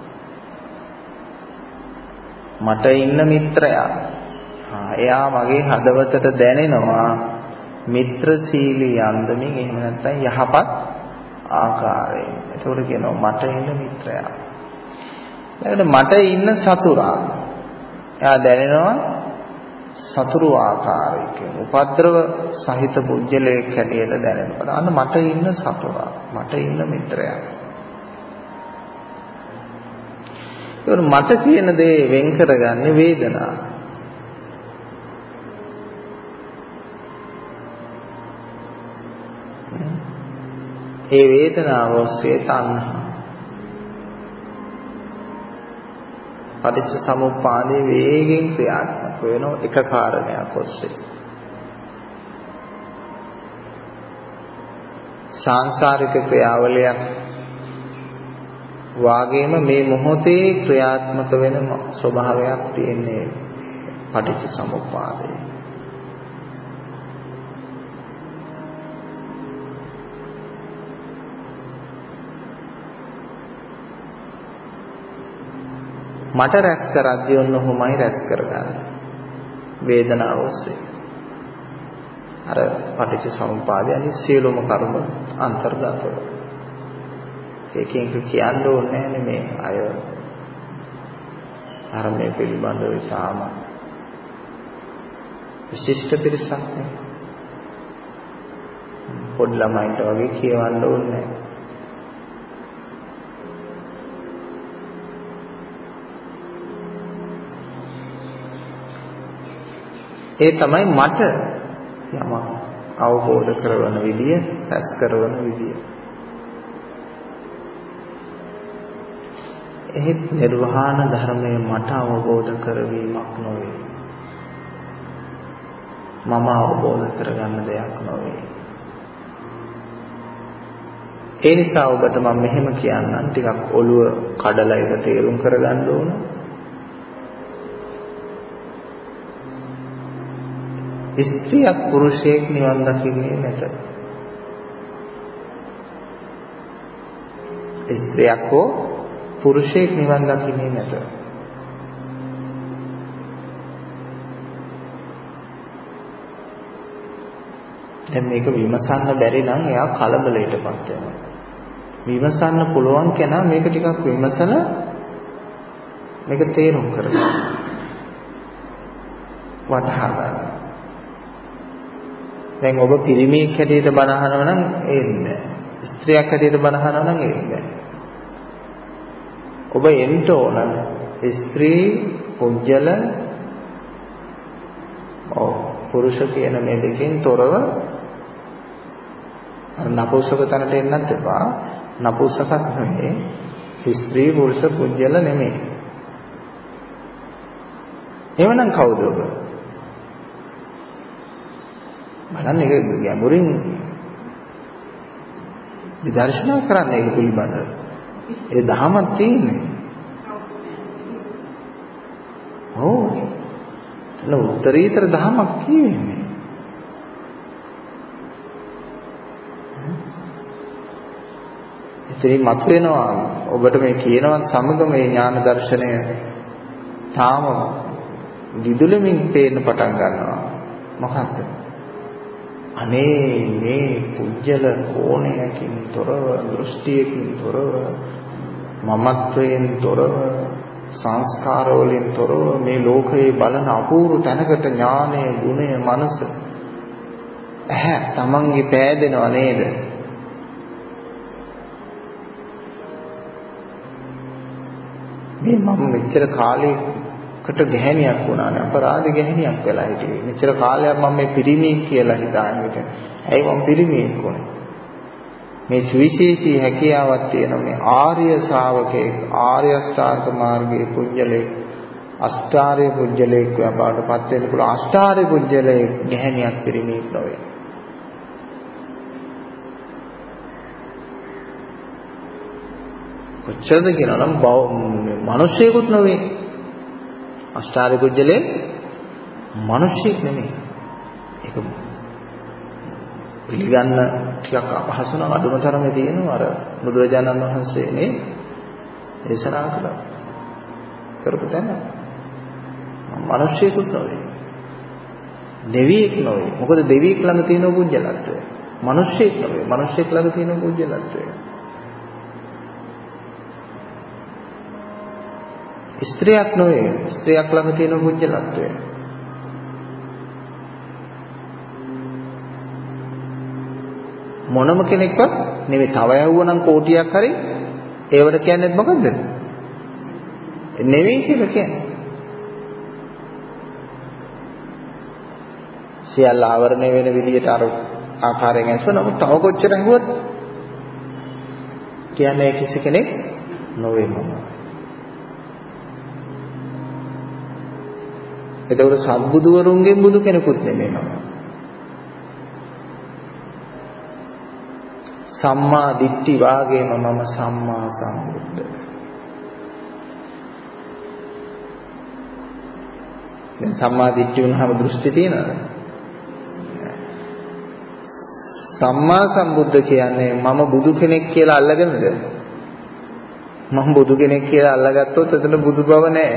මට ඉන්න මිත්‍රයා ආ එයා මගේ හදවතට දැනෙනවා මිත්‍රශීලී අන්දමින් එහෙම නැත්නම් යහපත් ආකාරයෙන්. ඒකට කියනවා මට ඉන්න මිත්‍රයා. ඊළඟට මට ඉන්න සතුරා. එයා දැනෙනවා සතුරු ආකාරයකින් උපද්‍රව සහිත පුජ්‍යලයක් හැටියට දැනෙනවා. අන්න මට ඉන්න සතුරා, මට ඉන්න මිත්‍රයා. ඒක මට කියන දේ වෙන් කරගන්නේ වේදනාව. ඒ වේදනාව ඔස්සේ තණ්හා පටිච්ච සමුප්පාදේ වේගෙන් ක්‍රියාත්මක වෙන එක කාරණයක් ඔස්සේ සංසාරික ක්‍රියාවලියක් වාගේම මේ මොහොතේ ක්‍රියාත්මක වෙන ස්වභාවයක් තියෙන්නේ පටිච්ච සමුප්පාදේ. මට රැස් කරද්දී ඔන්න ඔහොමයි රැස් කරගන්නේ වේදනාව ඔස්සේ. අර පටිච්ච සමුප්පාදයේ අනිත් සියලුම කර්ම අන්තර්ගතව. ඒකෙන් කියන්න ඕනේ නෑනේ මේ අය ධර්මයේ පිළිබඳව ඉතාම විශිෂ්ට පිරිසක් නේ. පොඩි ළමයින්ට වගේ කියවන්න ඕනේ නෑ. ඒ තමයි මට යම අවබෝධ කරවන විදිය, රැස් කරවන විදිය. එහෙත් නිර්වාණ ධර්මය මට අවබෝධ කරවීමක් නොවේ. මම අවබෝධ කරගන්න දෙයක් නොවේ. ඒ නිසා ඔබට මම මෙහෙම කියන්නම්, ටිකක් ඔළුව කඩලා ඒක තේරුම් කරගන්න ඕන. ස්ත්‍රියක් පුරුෂයෙක් නිවන් දකින්නේ නැත. ස්ත්‍රියක් හෝ පුරුෂයෙක් නිවන් දකින්නේ නැත. දැන් මේක විමසන්න බැරි නම් එයා කලබලයටපත් වෙනවා. විමසන්න පුළුවන් කෙනා මේක ටිකක් විමසලා මේක තේරුම් කරගන්න. වටහා ගන්න. දැන් ඔබ පිරිමියෙක් හැටියට බණ අහනවා නම් එන්නේ. ස්ත්‍රියක් හැටියට බණ අහනවා නම් එන්නේ. ඔබ එන්න ඕන ස්ත්‍රී පුජ්‍යල ඔව් පුරුෂ කියන මේ දෙකෙන් තොරව අර නපුසක තැනට එන්නත් එපා. නපුසකක් නෙමෙයි, ස්ත්‍රී පුරුෂ පුජ්‍යල නෙමෙයි. එවනම් කවුද ඔබ? බලන්න ඒක ගැඹුරින් විදර්ශනා කරන්න ඒක පිළිබඳව. ඒ දහමක් තියෙන්නේ. ඔව්. එතන උත්තරීතර දහමක් කියන්නේ. ඉතින් මතුවෙනවා ඔබට මේ කියනවත් සමග මේ ඥාන දර්ශනය තාම විදුලමින් පේන්න පටන් ගන්නවා. මොකක්ද? අනේ මේ පුජ්‍යල කෝණයකින් තොරව, දෘෂ්ටියකින් තොරව, මමත්වයෙන් තොරව, සංස්කාර වලින් තොරව මේ ලෝකයේ බලන අපූර්ව තැනකට ඥානය, ගුණය, මනස ඇහැ තමන්ගේ පෑදෙනව නේද? මේ මම මෙච්චර කාලයකට ගැහණියක් වුණානේ, අපරාධ ගැහණියක් වෙලා හිටියේ. මෙච්චර කාලයක් මම මේ පිරිමියෙක් කියලා හිතාගෙන හිටියේ. ඇයි මම පිරිමියෙක් වුනේ? මේ සුවිශේෂී හැකියාවක් තියෙන මේ ආර්ය ශ්‍රාවකෙක්, ආර්ය අෂ්ටාංග මාර්ගයේ පුජ්‍යලේ, අෂ්ටාර්ය පුජ්‍යලේ කියපාටපත් වෙන්න පුළුවන්. අෂ්ටාර්ය පුජ්‍යලේ ගැහණියක් පිරිමියෙක් නොවේ. කොච්චරද කියනනම් මිනිස්සෙකුත් නෙවෙයි. අෂ්ටාර්ය කුජලේ මිනිස්සෙක් නෙමෙයි. ඒක පිළිගන්න ටිකක් අපහසු නම් අඳුම තරමේ තියෙනවා අර බුදුරජාණන් වහන්සේනේ දේශනා කළා. කරපු තැන මිනිස්සෙකුත් නෙවෙයි. දෙවියෙක් නෙවෙයි. මොකද දෙවියෙක් ළඟ තියෙන පුජ්‍යලත්වය. මිනිස්සෙක් නෙවෙයි. මිනිස්සෙක් ළඟ තියෙන පුජ්‍යලත්වය. ස්ත්‍රියක් නෙවෙයි, ස්ත්‍රියක් ළඟ තියෙන පුජ්‍යලත්වය. මොනම කෙනෙක්වත් නෙවෙයි. තව යවුවනම් කෝටියක් හරි ඒවට කියන්නේ මොකද්ද? නෙවෙයි කියලා කියන්නේ. සියල්ල ආවරණය වෙන විදිහට අර ආකාරයෙන් ඇස්ව නමුත් තව කොච්චර හුවත් කියන්නේ කිසි කෙනෙක් නොවේ මම. එතකොට සම්බුදුවරුන්ගෙන් බුදු කෙනෙකුත් නෙමෙයි මම. සම්මා දිට්ඨි වාගේම මම සම්මා සම්බුද්ධ. දැන් සම්මා දිට්ඨි වුණාම දෘෂ්ටි තියනවද? සම්මා සම්බුද්ධ කියන්නේ මම බුදු කෙනෙක් කියලා අල්ලගෙනද? මම බුදු කෙනෙක් කියලා අල්ලගත්තොත් එතන බුදු බව නැහැ.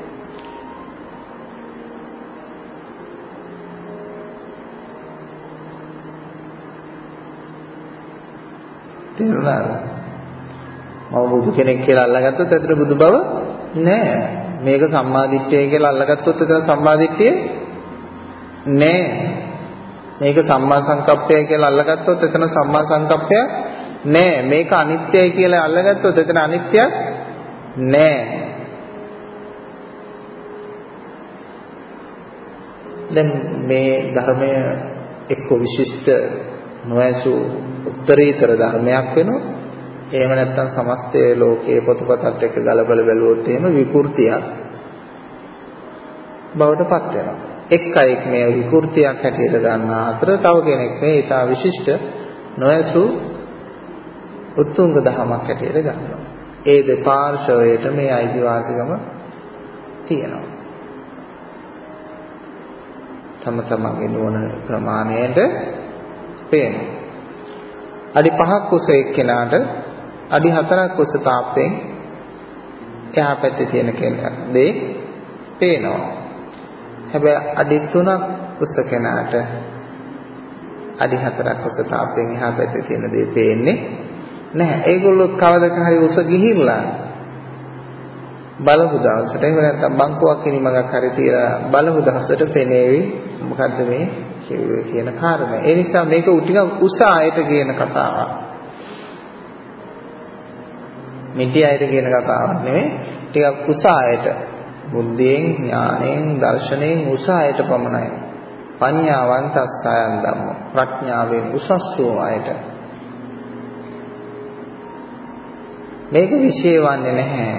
තේරුණාද? මම බුදු කෙනෙක් කියලා අල්ලගත්තොත් එතන බුදු බව නෑ. මේක සම්මාදිට්ඨිය කියලා අල්ලගත්තොත් එතන සම්මාදිට්ඨිය නෑ. මේක සම්මා සංකප්පය කියලා අල්ලගත්තොත් එතන සම්මා සංකප්පය නෑ. මේක අනිත්‍යයි කියලා අල්ලගත්තොත් එතන අනිත්‍යයක් නෑ. දැන් මේ ධර්මය එක්ක විශිෂ්ට නොඇසු උත්තරීතර ධර්මයක් වෙනවා. එහෙම නැත්නම් සමස්ත ලෝකයේ පොතපතත් එක්ක ගලපලා බැලුවොත් එහෙම විකෘතියක් බවට පත් වෙනවා. එක් අයෙක් මේ විකෘතියක් හැටියට ගන්න අතර තව කෙනෙක් මේ ඊට විශිෂ්ට නොඇසු උත්තුංග දහමක් හැටියට ගන්නවා. ඒ දෙපාර්ශවයට මේ අයිතිවාසිකම තියෙනවා. තම තමන්ගේ නුවණ ප්‍රමාණයට පේනවා. අඩි පහක් උස එක්කෙනාට අඩි හතරක් උස තාප්පෙන් එහා පැත්තේ තියෙන කෙනා දේ පේනවා. හැබැයි අඩි තුනක් උස කෙනාට අඩි හතරක් උස තාප්පෙන් එහා පැත්තේ තියෙන දේ පේන්නේ නැහැ. ඒගොල්ලෝ කවදක හරි උස ගිහිල්ලා බලපු දවසට එහෙම නැත්නම් බංකුවක් කිනිමගක් හරි තියලා බලපු දවසට පෙනේවි මොකද්ද මේ කිව්වේ කියන කාරණය. ඒ නිසා මේක ටිකක් උස ආයත කියන කතාවක්. මිටි ආයත කියන කතාවක් නෙමෙයි. ටිකක් උස ආයත. බුද්ධියෙන්, ඥාණයෙන්, දර්ශනයෙන් උස ආයත පමණයි. පඤ්ඤාවන්තස්සයන් ධම්ම. ප්‍රඥාවෙන් උසස් වූ ආයත. මේක විශේෂවන්නේ නැහැ.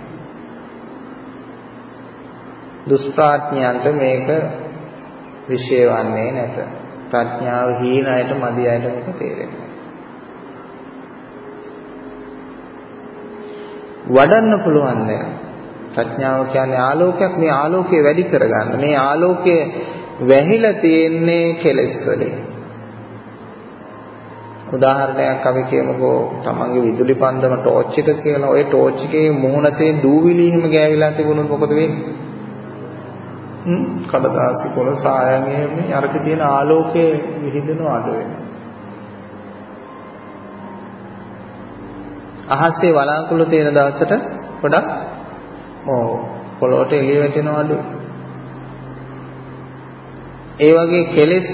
දුෂ්ප්‍රඥයන්ට මේක විශේෂවන්නේ නැත. ප්‍රඥාව හීන අයට මදි අයට මේක තේරෙන්නේ. වඩන්න පුළුවන් දෙයක්. ප්‍රඥාව කියන්නේ ආලෝකයක්. මේ ආලෝකය වැඩි කරගන්න. මේ ආලෝකය වැහිලා තියෙන්නේ කෙලෙස් වලින්. උදාහරණයක් අපි කියමුකෝ තමන්ගේ විදුලි පන්දම ටෝච් එක කියලා. ওই ටෝච් එකේ මුහුණතේ දූවිලි එහෙම ගෑවිලා තිබුණොත් මොකද වෙන්නේ? හ්ම් කඩදාසි කොළ සායන් එහෙම අරක තියෙන ආලෝකයේ විහිදෙනව අඩු වෙනවා. අහසේ වලාකුළු තියෙන දවසට ගොඩක් ඔව් පොළොවට එළිය වැටෙනව අඩු. ඒ වගේ කෙලෙස්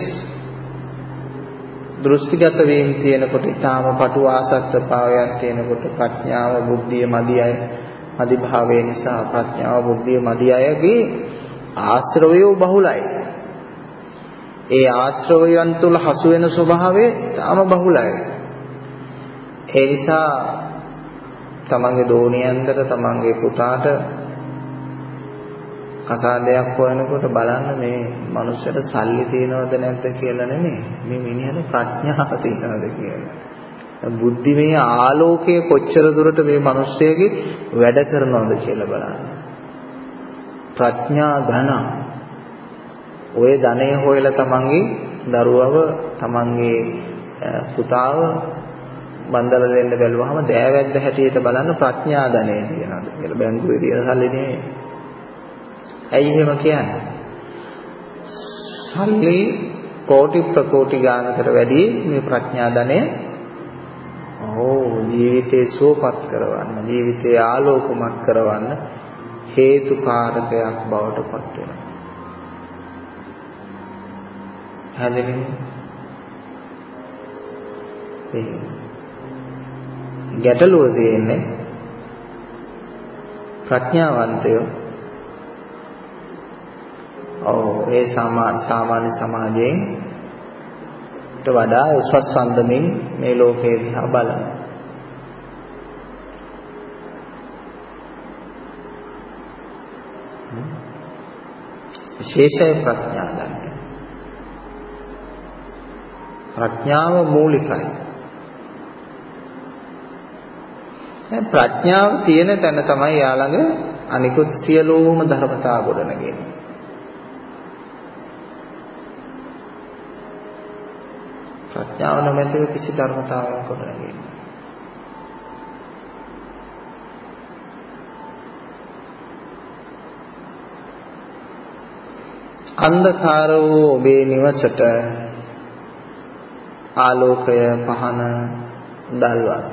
දෘෂ්ටිගත වීම තියෙනකොට ඊටාම පටු ආසක්ත භාවයක් තියෙනකොට ප්‍රඥාව බුද්ධිය මදි අය මදි භාවය නිසා ප්‍රඥාව බුද්ධිය මදි අයගේ ආශ්‍රවය බහුලයි. ඒ ආශ්‍රවයන් තුල හසු වෙන ස්වභාවය තාම බහුලයි. ඒ නිසා තමන්ගේ දෝණියන්දට තමන්ගේ පුතාට අසාධයක් හොයනකොට බලන්න මේ මනුස්සයට සල්ලි තියනවද නැද්ද කියලා නෙමෙයි. මේ මිනිහට ප්‍රඥාව තියනවද කියලා. බුද්ධිමය ආලෝකය කොච්චර දුරට මේ මිනිස්සෙගේ වැඩ කරනවද කියලා බලන්න. ප්‍රඥා ධන ඔය ධනෙ හොයලා තමන්ගේ දරුවව තමන්ගේ පුතාව බන්දල දෙන්න බැලුවහම දෑවැද්ද හැටියට බලන්න ප්‍රඥා ධනෙ තියනවද කියලා. බැංකුවේ තියෙන සල්ලි නෙමෙයි. ඇයි එහෙම කියන්නේ? සල්ලි කෝටි ප්‍රකෝටි ගානකට වැඩි මේ ප්‍රඥා ධනය ඕ ජීවිතේ සුවපත් කරවන්න, ජීවිතේ ආලෝකමත් කරවන්න හේතු කාරකයක් බවට පත් වෙනවා. හැදෙන්නේ ඒ ගැටලුව තියෙන්නේ ප්‍රඥාවන්තයෝ ඔව් ඒ සාමාන්‍ය සමාජයෙන් ට වඩා උසස් සම්දමින් මේ ලෝකේ දිහා බලනවා. විශේෂය ප්‍රඥා ධර්මය. ප්‍රඥාව මූලිකයි. දැන් ප්‍රඥාව තියෙන තැන තමයි යාළඟ අනිකුත් සියලුම ධර්මතා ගොඩනගෙන්නේ. ප්‍රඥාව නැමැතිව කිසි ධර්මතාවයක් ගොඩනගෙන්නේ. අන්ධකාර වූ ඔබේ නිවසට ආලෝකය පහන දැල්වන්න.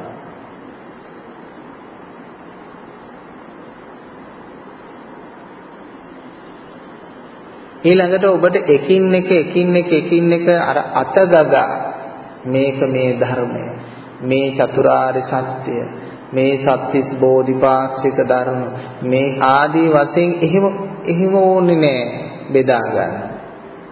ඊළඟට ඔබට එකින් එක එකින් එක එකින් එක අර අතගගා මේක මේ ධර්මය, මේ චතුරාර්ය සත්‍ය, මේ සත්‍තිස් බෝධිපාක්ෂික ධර්ම, මේ ආදී වශයෙන් එහෙම එහෙම ඕනේ නෑ බෙදා ගන්න.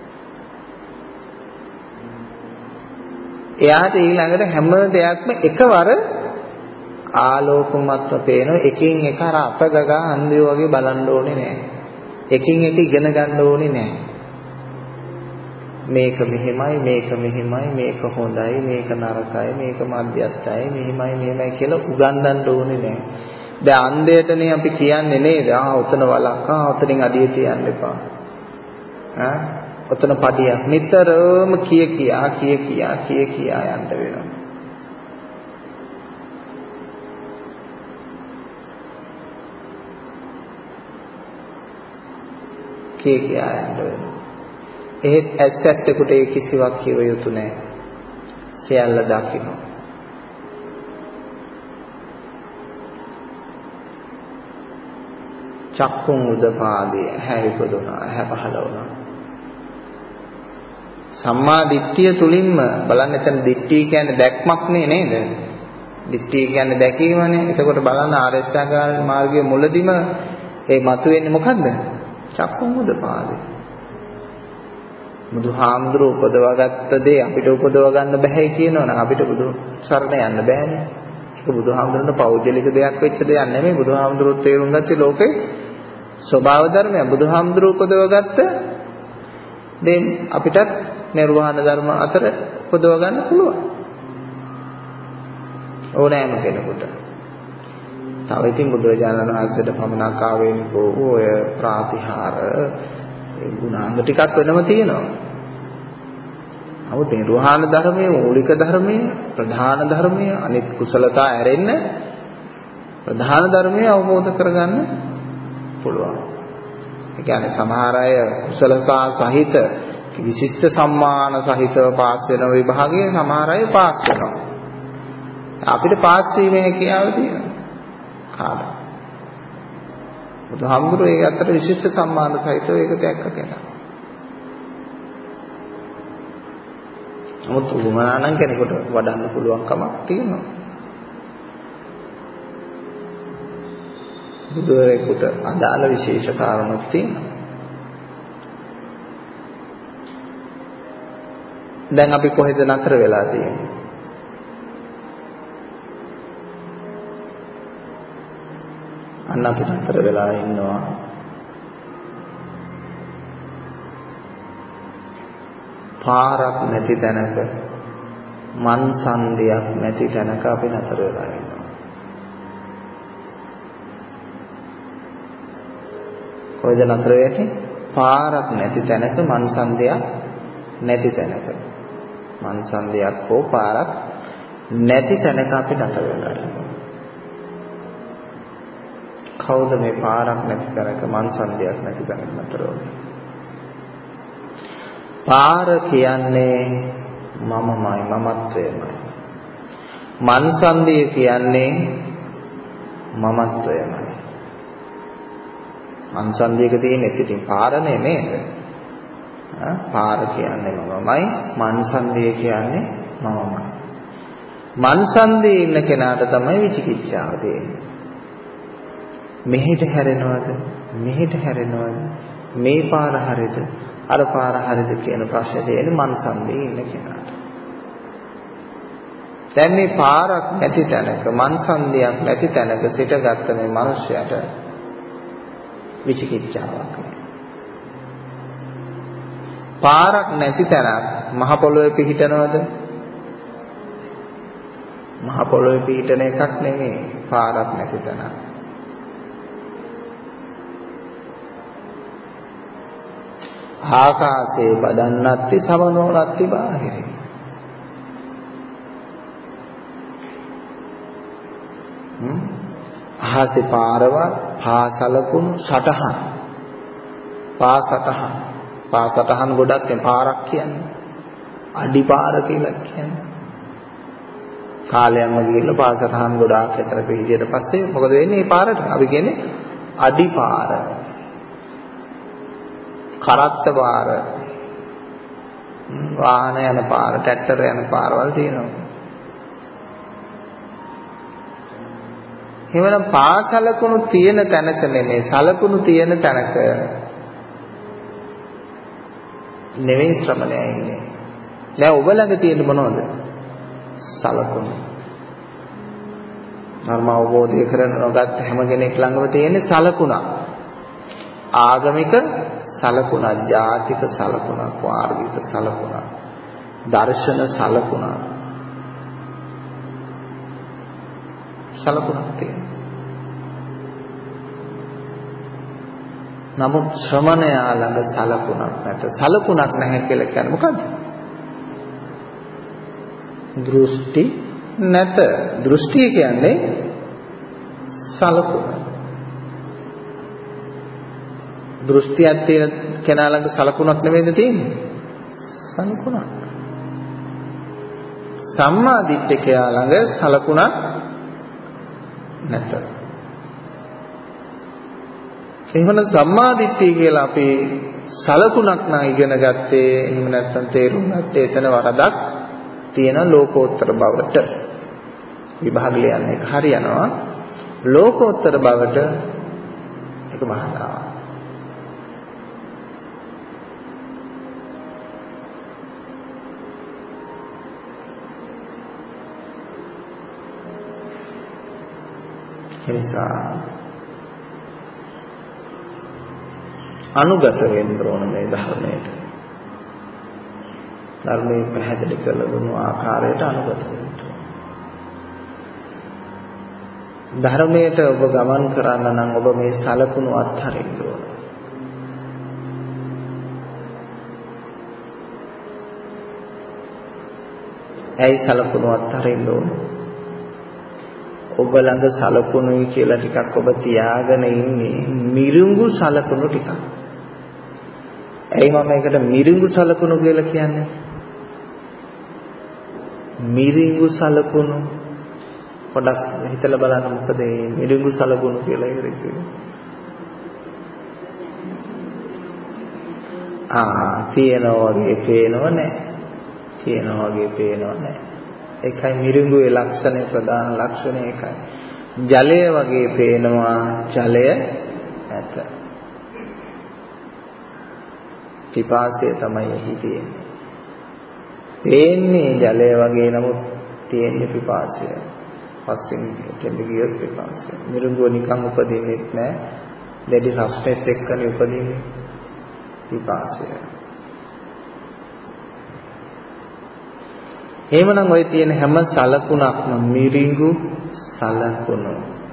එයාට ඊළඟට හැම දෙයක්ම එකවර ආලෝකමත්ව පේන එකින් එක අර අපගගා අන්ධයෝ වගේ බලන්න ඕනේ නෑ. එකින් එක ඉගෙන ගන්න ඕනේ නෑ. මේක මෙහෙමයි මේක මෙහෙමයි මේක හොඳයි මේක නරකයි මේක මධ්‍යස්ථයි මෙහෙමයි මෙහෙමයි කියලා උගන්වන්න ඕනේ නෑ. දැන් අන්ධයටනේ අපි කියන්නේ නේද? ආ උතන වලක් ආ උතනින් අඩිය තියන්න එපා. ඈ උතන පඩියක් නිතරම කිය කියා කිය කියා කිය කියා යන්න වෙනවා. කිය කියා යන්න වෙනවා. එහෙත් ඇත්තටට ඒ කිසිවක් කිව යුතු නැහැ. සියල්ල දකින්න. චක්කුං උදපාදී ඇහැ ඉපදුනා ඇහැ පහළ වුණා. සම්මා දිට්ඨිය තුලින්ම බලන්න එතන දිට්ඨිය කියන්නේ දැක්මක් නේ නේද? දිට්ඨිය කියන්නේ දැකීමනේ. එතකොට බලන්න ආර්ය අෂ්ටාංග මාර්ගයේ මුලදිම ඒ මතුවෙන්නේ මොකද්ද? චක්කුං උදපාදී. බුදුහාමුදුරුවෝ උපදවාගත්ත දේ අපිට උපදව ගන්න බෑ කියනවනම් අපිට බුදු සරණ යන්න බෑනේ. ඒක බුදුහාමුදුරන්ට පෞද්ගලික දෙයක් වෙච්ච දෙයක් නෙමෙයි. බුදුහාමුදුරුවෝ තේරුම් ගත්තේ ලෝකේ ස්වභාව ධර්මය. බුදුහාමුදුරුවෝ උපදවගත්ත දේ අපිටත් නිර්වාණ ධර්ම අතර උපදව ගන්න පුළුවන්. ඕනෑම කෙනෙකුට. තව ඉතින් බුදුරජාණන් වහන්සේට පමණක් ආවේනිකෝ ඔය ප්‍රාතිහාර ඒ ගුණාංග ටිකක් වෙනම තියෙනවා. නමුත් නිර්වාණ ධර්මයේ මූලික ධර්මයේ ප්‍රධාන ධර්මයේ අනිත් කුසලතා ඇරෙන්න ප්‍රධාන ධර්මයේ අවබෝධ කරගන්න පුළුවන්. ඒ කියන්නේ සමහර අය කුසලතා සහිත විශිෂ්ට සම්මාන සහිතව පාස් වෙන විභාගයේ සමහර අය පාස් වෙනවා. අපිට පාස් වීමේ හැකියාව තියෙනවා. කාටද? බුදුහාමුදුරුවෝ ඒ අතර විශිෂ්ට සම්මාන සහිතව ඒක දැක්ක කෙනා. නමුත් උගමනානම් කෙනෙකුට වඩන්න පුළුවන් කමක් තියෙනවා. බුදුරෙකුට අදාළ විශේෂ කාරණාවක් තියෙනවා. දැන් අපි කොහෙද නතර වෙලා තියෙන්නේ? අන්න අපි නතර වෙලා ඉන්නවා පාරක් නැති තැනක මන්සන්දියක් නැති තැනක අපි නතර වෙලා ඉන්නවා. කොහෙද නතර වෙන්නේ? පාරක් නැති තැනක මන්සන්දියක් නැති තැනක. මන්සන්දියක් හෝ පාරක් නැති තැනක අපි නතර වෙලා ඉන්නවා. කවුද මේ පාරක් නැති තැනක මන්සන්දියක් නැති තැනක නතර වෙන්නේ? පාර කියන්නේ මමමයි මමත්වයමයි. මන්සන්දිය කියන්නේ මමත්වයමයි. මන්සන්දියක තියෙන ඉතින් පාරනේ නේද? ආ පාර කියන්නේ මමමයි මන්සන්දිය කියන්නේ මමමයි. මන්සන්දියේ ඉන්න කෙනාට තමයි විචිකිච්ඡාව තියෙන්නේ. මෙහෙට හැරෙනවද මෙහෙට හැරෙනවද මේ පාර හරියද අර පාර හරියද කියන ප්‍රශ්නේ තියෙන්නේ මන්සන්දියේ ඉන්න කෙනාට. දැන් මේ පාරක් නැති තැනක මන්සන්දියක් නැති තැනක සිටගත්ත මේ මිනිසයාට විචිකිච්ඡාවක් නැහැ. පාරක් නැති තැනක් මහ පොළොවේ පිහිටනවද? මහ පොළොවේ පිහිටන එකක් නෙමෙයි පාරක් නැති තැනක්. ආකාශේ බදන්නත්ති සමනෝලත්ති බාහිරේ. හ්ම් ආහසේ පාරවල් පාසලකුණු සටහන් පාසටහන් පාසටහන් ගොඩක් නේ පාරක් කියන්නේ. අඩි පාර කියලා කියන්නේ. කාලයක්ම ගිහිල්ලා පාසටහන් ගොඩාක් ඇතර පිටියට පස්සේ මොකද වෙන්නේ? මේ පාරට අපි කියන්නේ අඩි පාර. කරත්ත පාර, වාහන යන පාර, ට්‍රැක්ටර් යන පාරවල් තියෙනවා. එහෙනම් පාසලකුණු තියෙන තැනක නෙමෙයි සලකුණු තියෙන තැනක නෙවෙයි ශ්‍රමණයා ඉන්නේ. දැන් ඔබ ළඟ තියෙන මොනවද? සලකුණු. ධර්ම අවබෝධය කරනකොට හැම කෙනෙක් ළඟම තියෙන සලකුණක්. ආගමික සලකුණක්, ජාතික සලකුණක්, වාර්ගික සලකුණක්, දර්ශන සලකුණක්. සලකුණක් තියෙනවා. නමුත් ශ්‍රමණයා ළඟ සලකුණක් නැත. සලකුණක් නැහැ කියලා කියන්නේ මොකද්ද? දෘෂ්ටි නැත. දෘෂ්ටිය කියන්නේ සලකුණ. දෘෂ්ටියක් තියෙන කෙනා ළඟ සලකුණක් නෙමෙයිද තියෙන්නේ? සලකුණක්. සම්මා දිට්ඨිකයා ළඟ සලකුණක් නැත. එහෙනම් සම්මා දිට්ඨිය කියලා අපි සලකුණක් නා ඉගෙන ගත්තේ එහෙම නැත්නම් තේරුම් ගත්තේ එතන වරදක් තියෙන ලෝකෝත්තර බවට. විභාග ලියන්න එක හරියනවා. ලෝකෝත්තර බවට ඒක මහානාව. එනිසා අනුගත වෙන්න ඕන මේ ධර්මයට. ධර්මයේ පැහැදිලි කළ දුණු ආකාරයට අනුගත වෙන්න. ධර්මයට ඔබ ගමන් කරන්න නම් ඔබ මේ සලකුණු අත්හරින්න ඕන. ඇයි සලකුණු අත්හරින්න ඕන? ඔබ ළඟ සලකුණුයි කියලා ටිකක් ඔබ තියාගෙන ඉන්නේ මිරිඟු සලකුණු ටිකක්. ඇයි මම ඒකට මිරිඟු සලකුණු කියලා කියන්නේ? මිරිඟු සලකුණු පොඩක් හිතලා බලන්න මොකද මේ මිරිඟු සලකුණු කියලා කියන්නේ? ආ තියනවා වගේ පේනව නැහැ. තියනවා වගේ පේනව නැහැ. ඒකයි මිරිඟුවේ ලක්ෂණය, ප්‍රධාන ලක්ෂණය ඒකයි. ජලය වගේ පේනවා, ජලය නැත. පිපාසය තමයි එහි තියෙන්නේ. පේන්නේ ජලය වගේ නමුත් තියෙන්නේ පිපාසය. පස්සෙන් දෙන්න ගියොත් පිපාසය. මිරිඟුව නිකන් උපදින්නේ නැහැ. දැඩි රසණෙත් එක්කනේ උපදින්නේ. පිපාසය. එහෙමනම් ඔය තියෙන හැම සලකුණක්ම මිරිඟු සලකුණු.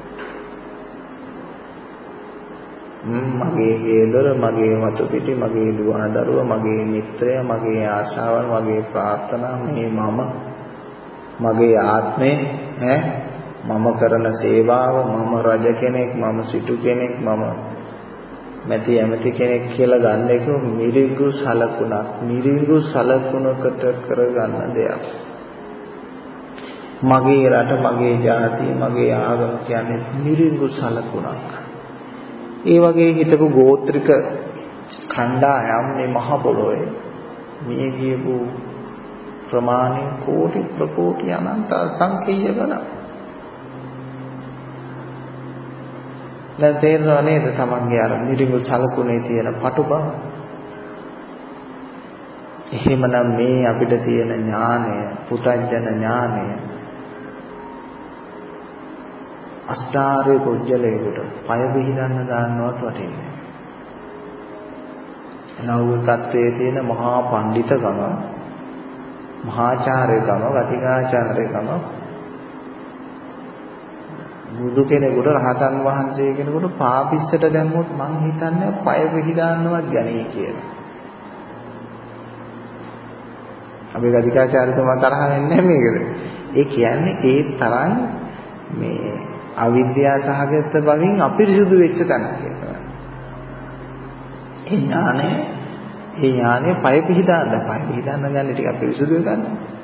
මගේ ගෙදර, මගේ වතු පිටි, මගේ දුව දරුවා, මගේ මිත්‍රය, මගේ ආශාවන්, මගේ ප්‍රාර්ථනා, මේ මම, මගේ ආත්මය, ඈ මම කරන සේවාව, මම රජ කෙනෙක්, මම සිටු කෙනෙක්, මම මැති ඇමති කෙනෙක් කියලා ගන්න එක මිරිඟු සලකුණක්. මිරිඟු සලකුණකට කරගන්න දෙයක්. මගේ රට, මගේ ජාතිය, මගේ ආගම කියන්නේ මිරිඟු සලකුණක්. ඒ වගේ හිටපු ගෝත්‍රික කණ්ඩායම් මේ මහ පොළොවේ මේ කියපු ප්‍රමාණය කෝටි ප්‍රකෝටි අනන්ත සංඛ්‍යෙය ගණන්. දැන් තේරෙනව නේද තමන්ගේ අර මිරිඟු සලකුණේ තියෙන පටු බව? එහෙමනම් මේ අපිට තියෙන ඥානය, පුතඥ ඥානය අෂ්ටාර්ය කුජලයකට පය විහිදන්න දාන්නවත් වටින්නේ. ලෞකිකත්වයේ තියෙන මහා පඬිතකම, මහාචාර්යකම, වතිකාචාර්යකම බුදු කෙනෙකුට, රහතන් වහන්සේ කෙනෙකුට පාපිස්සට දැම්මොත් මං හිතන්නේ පය විහිදාන්නවත් ගණී කියලා. අපි වතිකාචාර්යතුමා තරහ වෙන්නේ නැහැ මේකද? ඒ කියන්නේ ඒ තරම් මේ අවිද්‍යාව සහගත බවින් අපිරිසුදු වෙච්ච තැනක් කියලා. ඒ ඥානය, ඒ ඥානය පය පිහිදාන්න, පය පිහිදාන්න ගන්න ටික අපිරිසුදු ගන්න.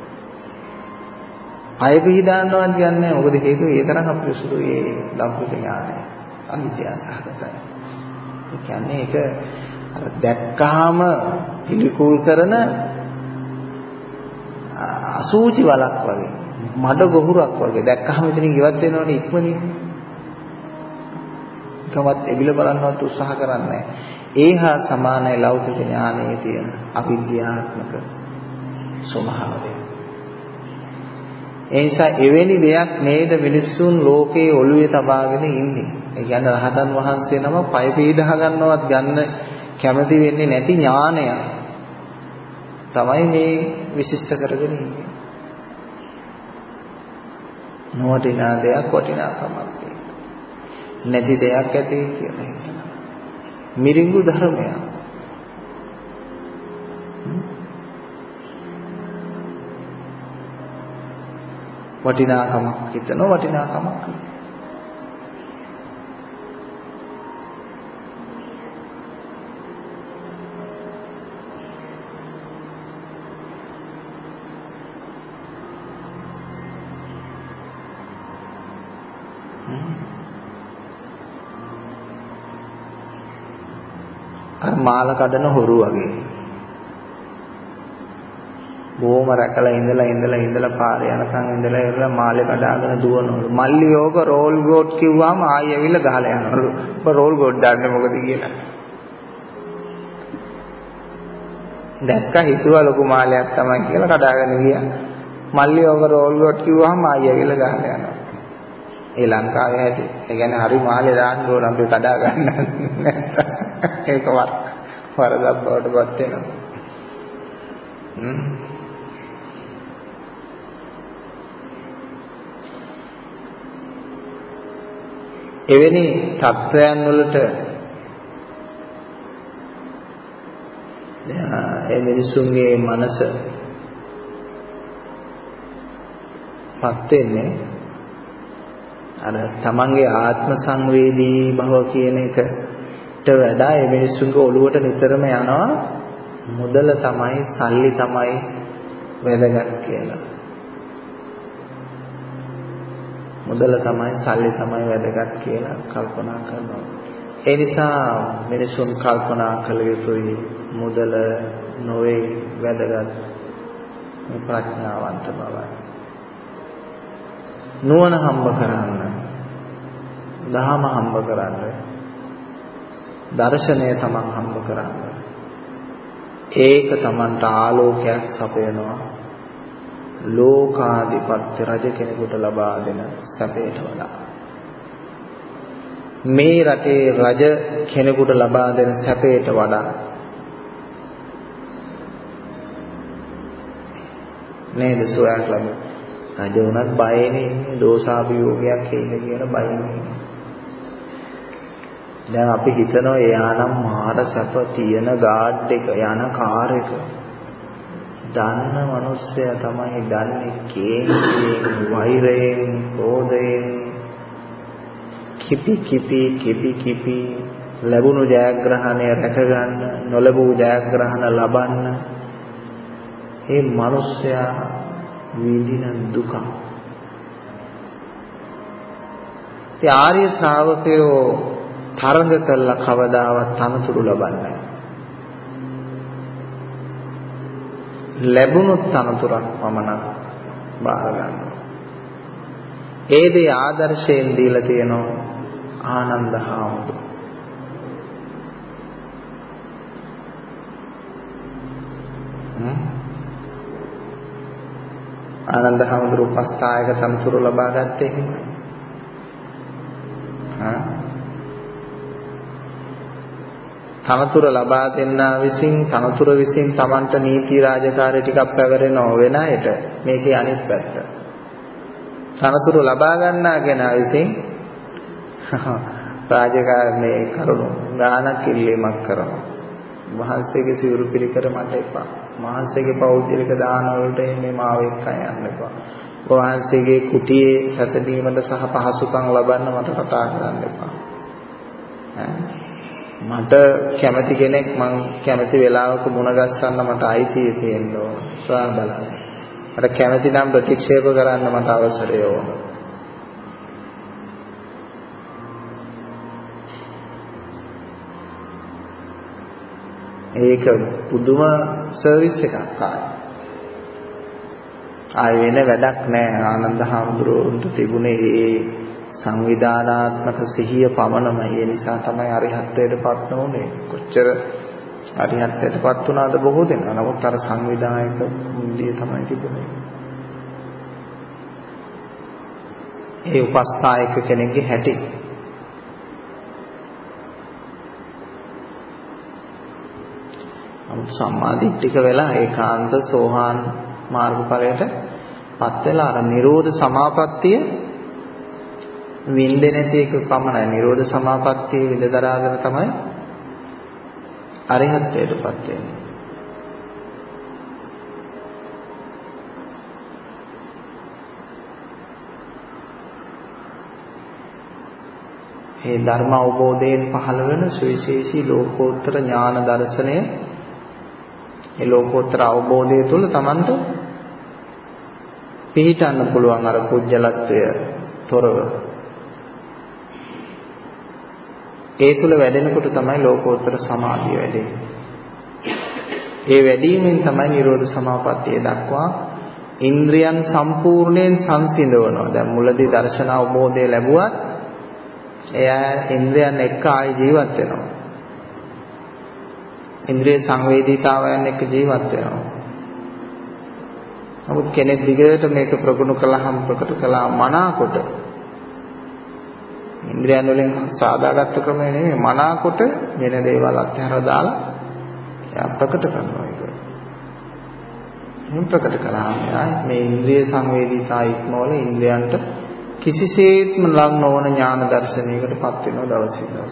පය පිහිදාන්නවත් ගන්නෑ මොකද හේතුව ඒ තරම් අපිරිසුදු ඒ ලෞකික ඥානය අවිද්‍යාව සහගතයි. ඒ කියන්නේ ඒක අර දැක්කාම පිළිකුල් කරන අසූචි වලක් වගේ. මඩ ගොහුරක් වගේ දැක්කහම එතනින් ඉවත් වෙනවනේ ඉක්මනින්. කවත් එබිල බලන්නවත් උත්සාහ කරන්නේ ඒ හා සමානයි ලෞකික ඥානයේ තියෙන අවිද්‍යාත්මක ස්වභාවය. ඒ නිසා එවැනි දෙයක් නේද මිනිස්සුන් ලෝකේ ඔළුවේ තබාගෙන ඉන්නේ. ඒ කියන්නේ රහතන් වහන්සේ නම පය පීඩහ ගන්නවත් ගන්න කැමති වෙන්නේ නැති ඥානය තමයි මේ විශිෂ්ට කරගෙන ඉන්නේ. නොවටිනා දෙයක් වටිනාකමක් නැති දෙයක් ඇති කියලා හිතනවා. මිරිඟු ධර්මයක්. වටිනාකමක් හිතන වටිනාකමක් අර මාල කඩන හොරු වගේ බොහොම රැකලා ඉඳලා ඉඳලා ඉඳලා පාරේ යනකම් ඉඳලා ඉවරලා මාලේ කඩාගෙන දුවනවලු. මල්ලි යෝග රෝල් ගෝඩ් කිව්වම ආයෙ ඇවිල්ලා ගහලා යනවලු. ඔබ රෝල් ගෝඩ් දාන්නේ මොකද කියලා. දැක්ක හිතුවා ලොකු මාලයක් තමයි කියලා කඩාගෙන ගියා. මල්ලි යෝග රෝල් ගෝඩ් කිව්වම ආයෙ ඇවිල්ලා ගහලා යනවා. ඒ ලංකාවේ හැටි. ඒ කියන්නේ හරි මාලේ දාන්න ඕන අපි කඩා ගන්න. ඒක වර වරදක් බවට පත් වෙනවා. හ්ම් එවැනි තත්වයන් වලට ඒ මිනිසුන්ගේ මනස පත් වෙන්නේ අර තමන්ගේ ආත්ම සංවේදී භව කියන එකට වඩා ඒ මිනිසුන්ගේ ඔළුවට නිතරම යනවා මුදල තමයි සල්ලි තමයි වැදගත් කියලා. මුදල තමයි සල්ලි තමයි වැදගත් කියලා කල්පනා කරනවා. ඒ නිසා මිනිසුන් කල්පනා කළ යුතුයි මුදල නොවේ වැදගත් ප්‍රඥාවන්ත බවයි. නුවණ හම්බ කරන්න, දහම හම්බ කරන්න, දර්ශනය තමන් හම්බ කරන්න. ඒක තමන්ට ආලෝකයක් සපයනවා. ලෝකාධිපත්‍ය රජ කෙනෙකුට ලබා දෙන සැපයට වඩා මේ රටේ රජ කෙනෙකුට ලබා දෙන සැපයට වඩා නේද සෝයන් ලබන රජ වුණත් බයනේ දෝෂාභියෝගයක් හේන කියලා බයනේ. දැන් අපි හිතනවා එයානම් මාර සැප තියෙන ගාඩ් එක යන කාර් එක දන්න මිනිස්සයා තමයි දන්නේ කේන්තියෙන් වෛරයෙන් ක්‍රෝධයෙන් කිපි කිපි කිපි කිපි ලැබුණු ජයග්‍රහණය රැක ගන්න නොලැබූ ජයග්‍රහණ ලබන්න ඒ මිනිස්සයා විඳින දුක. ඒ ආර්ය ශ්‍රාවකයෝ තරඟ කළ කවදාවත් තනතුරු ලබන්නේ ලැබුණු තනතුරක් පමණක් බාර ගන්නවා. ඒ දේ ආදර්ශයෙන් දීලා තියෙනවා ආනන්ද හාමුදුරුවෝ. ආනන්ද හාමුදුරුවෝ පස්තායක තනතුරු ලබා ගත්තේ එහෙමයි. හා තනතුර ලබා දෙන්නා විසින් තනතුර විසින් Tamanට නීති රාජකාරී ටිකක් පැවරෙනව වෙන අයට මේකේ අනිත් පැත්ත. තනතුර ලබා ගන්නා කෙනා විසින් රාජකාරී කරුණු ගානක් ඉල්ලීමක් කරනවා. මහන්සියගේ සිවුරු පිළිකර මට එපා. මහන්සියගේ පෞද්ගලික දාන වලට එන්නේ මාව එක්ක යන්න එපා. මහන්සියගේ කුටියේ සැතපීමට සහ පහසුකම් ලබන්න මට කතා කරන්න එපා. මට කැමති කෙනෙක් මං කැමති වෙලාවක මුණ ගැස්සන්න මට අයිතිය තියෙන්න ඕන. සොයන් බලන්න. මට කැමති නම් ප්‍රතික්ෂේප කරන්න මට අවසරය ඕන. ඒක පුදුම සර්විස් එකක් ආයි. ආයි වෙන වැඩක් නැහැ. ආනන්ද හාමුදුරුවන්ට තිබුණේ ඒ සංවිධානාත්මක සිහිය පමණමයි. ඒ නිසා තමයි අරිහත්ත්වයටපත් නොවුනේ. කොච්චර අරිහත්ත්වයටපත් වුණාද බොහෝ දෙනා. නමුත් අර සංවිධායක මුන්දිය තමයි තිබුණේ. ඒ උපස්ථායක කෙනෙක්ගේ හැටි. නමුත් සම්මාදිට්ඨික වෙලා ඒකාන්ත සෝහාන් මාර්ගඵලයට පත් වෙලා අර නිරෝධ සමාපත්තිය විඳින්නේ නැති එක පමණයි. නිරෝධ සමාපත්තිය විඳ දරාගෙන තමයි අරිහත්ත්වයටපත් වෙන්නේ. මේ ධර්ම අවබෝධයෙන් පහළ වෙන සුවිශේෂී ලෝකෝත්තර ඥාන දර්ශනය, ඒ ලෝකෝත්තර අවබෝධය තුළ Tamanට පිහිටන්න පුළුවන් අර කුජලත්වය තොරව. ඒ තුළ වැඩෙනකොට තමයි ලෝකෝත්තර සමාධිය වැඩෙන්නේ. ඒ වැඩිමෙන් තමයි නිරෝධ සමාපත්තිය දක්වා ඉන්ද්‍රියන් සම්පූර්ණයෙන් සංසිඳවනවා. දැන් මුලදී දර්ශන අවබෝධය ලැබුවත් එයා ඉන්ද්‍රියන් එක්ක ආයි ජීවත් වෙනවා. ඉන්ද්‍රිය සංවේදීතාවයන් එක්ක ජීවත් වෙනවා. නමුත් කෙනෙක් දිගට මේක ප්‍රගුණ කළාම ප්‍රකට කළා මනාකොට ඉන්ද්‍රියන් වලින් සාදාගත්ත ක්‍රමය නෙමෙයි මනාකොට වෙන දේවල් අත්හැරලා දාලා එයා ප්‍රකට කරනවා ඒක. එහෙනම් ප්‍රකට කළාම මේ ඉන්ද්‍රිය සංවේදීතා ඉක්මවල ඉන්ද්‍රියන්ට කිසිසේත්ම ලං නොවන ඥාන දර්ශනයකටපත් වෙනවා දවසින් දවස.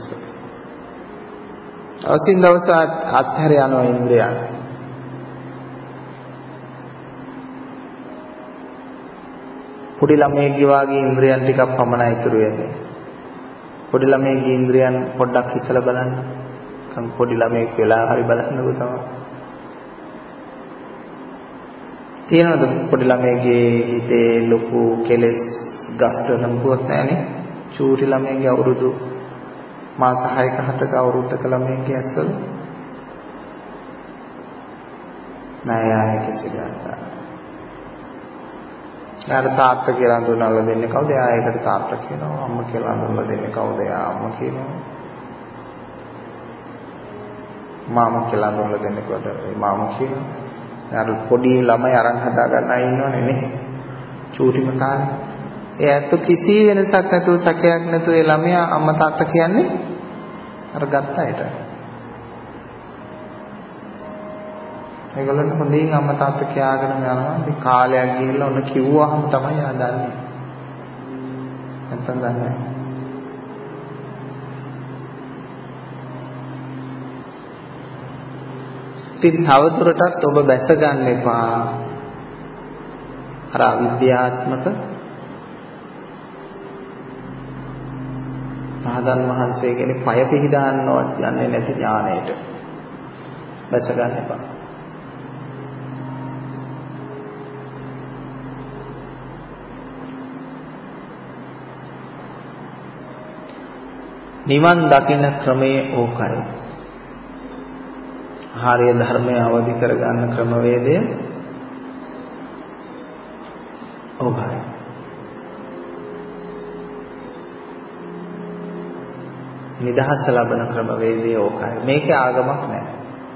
දවසින් දවස අත්හැර යනවා ඉන්ද්‍රියන්. පොඩි ළමයෙක්ගේ වාගේ ඉන්ද්‍රියන් ටිකක් පමණයි ඉතුරු වෙන්නේ. පොඩි ළමයෙක්ගේ ඉන්ද්‍රියන් පොඩ්ඩක් හිතලා බලන්න. කම් පොඩි ළමයෙක් වෙලා හරි බලන්නකෝ තමයි. තියෙනවද පොඩි ළමයෙක්ගේ හිතේ ලොකු කෙලෙස් ගස්තර නම්බුවත් නැහනේ. චූටි ළමයෙක්ගේ අවුරුදු මාස හයක හතක අවුරුද්දක ළමයෙක්ගේ ඇස්වල නෑ ආයේ කිසි ගන්න. යාට තාත්තා කියලා හඳුන්වලා දෙන්නේ කවුද? එයා ඒකට තාත්තා කියනවා. අම්මා කියලා හඳුන්වලා දෙන්නේ කවුද? එයා අම්මා කියනවා. මාමා කියලා හඳුන්වලා දෙන්නේ කවුද? ඒ මාමා කියනවා. යාට පොඩි ළමයි අරන් හදා ගන්න අය ඉන්නවනේ නේ. චූටිම කාලේ. ඒ ඇත්ත කිසි වෙනසක් නැතුව සැකයක් නැතුව ඒ ළමයා අම්මා තාත්තා කියන්නේ අර ගත්ත අයට. ඒගොල්ලන්ට හොඳින් අම්මා තාත්තා කියාගෙන යනවා. ඉතින් කාලයක් ගිහිල්ලා ඔන්න කිව්වහම තමයි ආ දන්නේ. නැත්තම් දන්නේ නැහැ. ඉතින් තවදුරටත් ඔබ බැස ගන්න එපා. අර අවිද්‍යාත්මක රහතන් වහන්සේ කෙනෙක් පය පිහිදාන්නවත් යන්නේ නැති ඥාණයට බැස ගන්න එපා. නිවන් දකින්න ක්‍රමයේ ඕකයි. ආර්ය ධර්මය අවදි කරගන්න ක්‍රමවේදය ඕකයි. නිදහස ලබන ක්‍රමවේදය ඕකයි. මේකේ ආගමක් නැහැ.